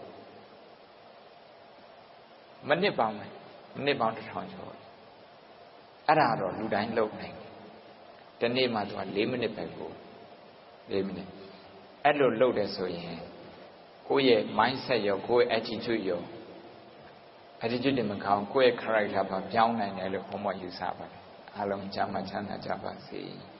မိနစ်ပေါင်းမယ်မိနစ်ပေါင်းတစ်ထောင်ကျော်အဲ့ဒါတော့လူတိုင်းလုပ်နိုင်တယ်ဒီနေ့မှသူကfourမိနစ်ပဲကိုfourမိနစ်အဲ့လိုလုပ်တယ်ဆိုရင်ကိုယ့်ရဲ့ mindset ရောကိုယ့်ရဲ့ attitude ရော attitude တွေမကောင်းကိုယ့်ရဲ့ character ပါပြောင်းနိုင်တယ်လို့ဘုံဘွားယူဆပါတယ်အားလုံးကျမ်းမှချမ်းသာကြပါစေ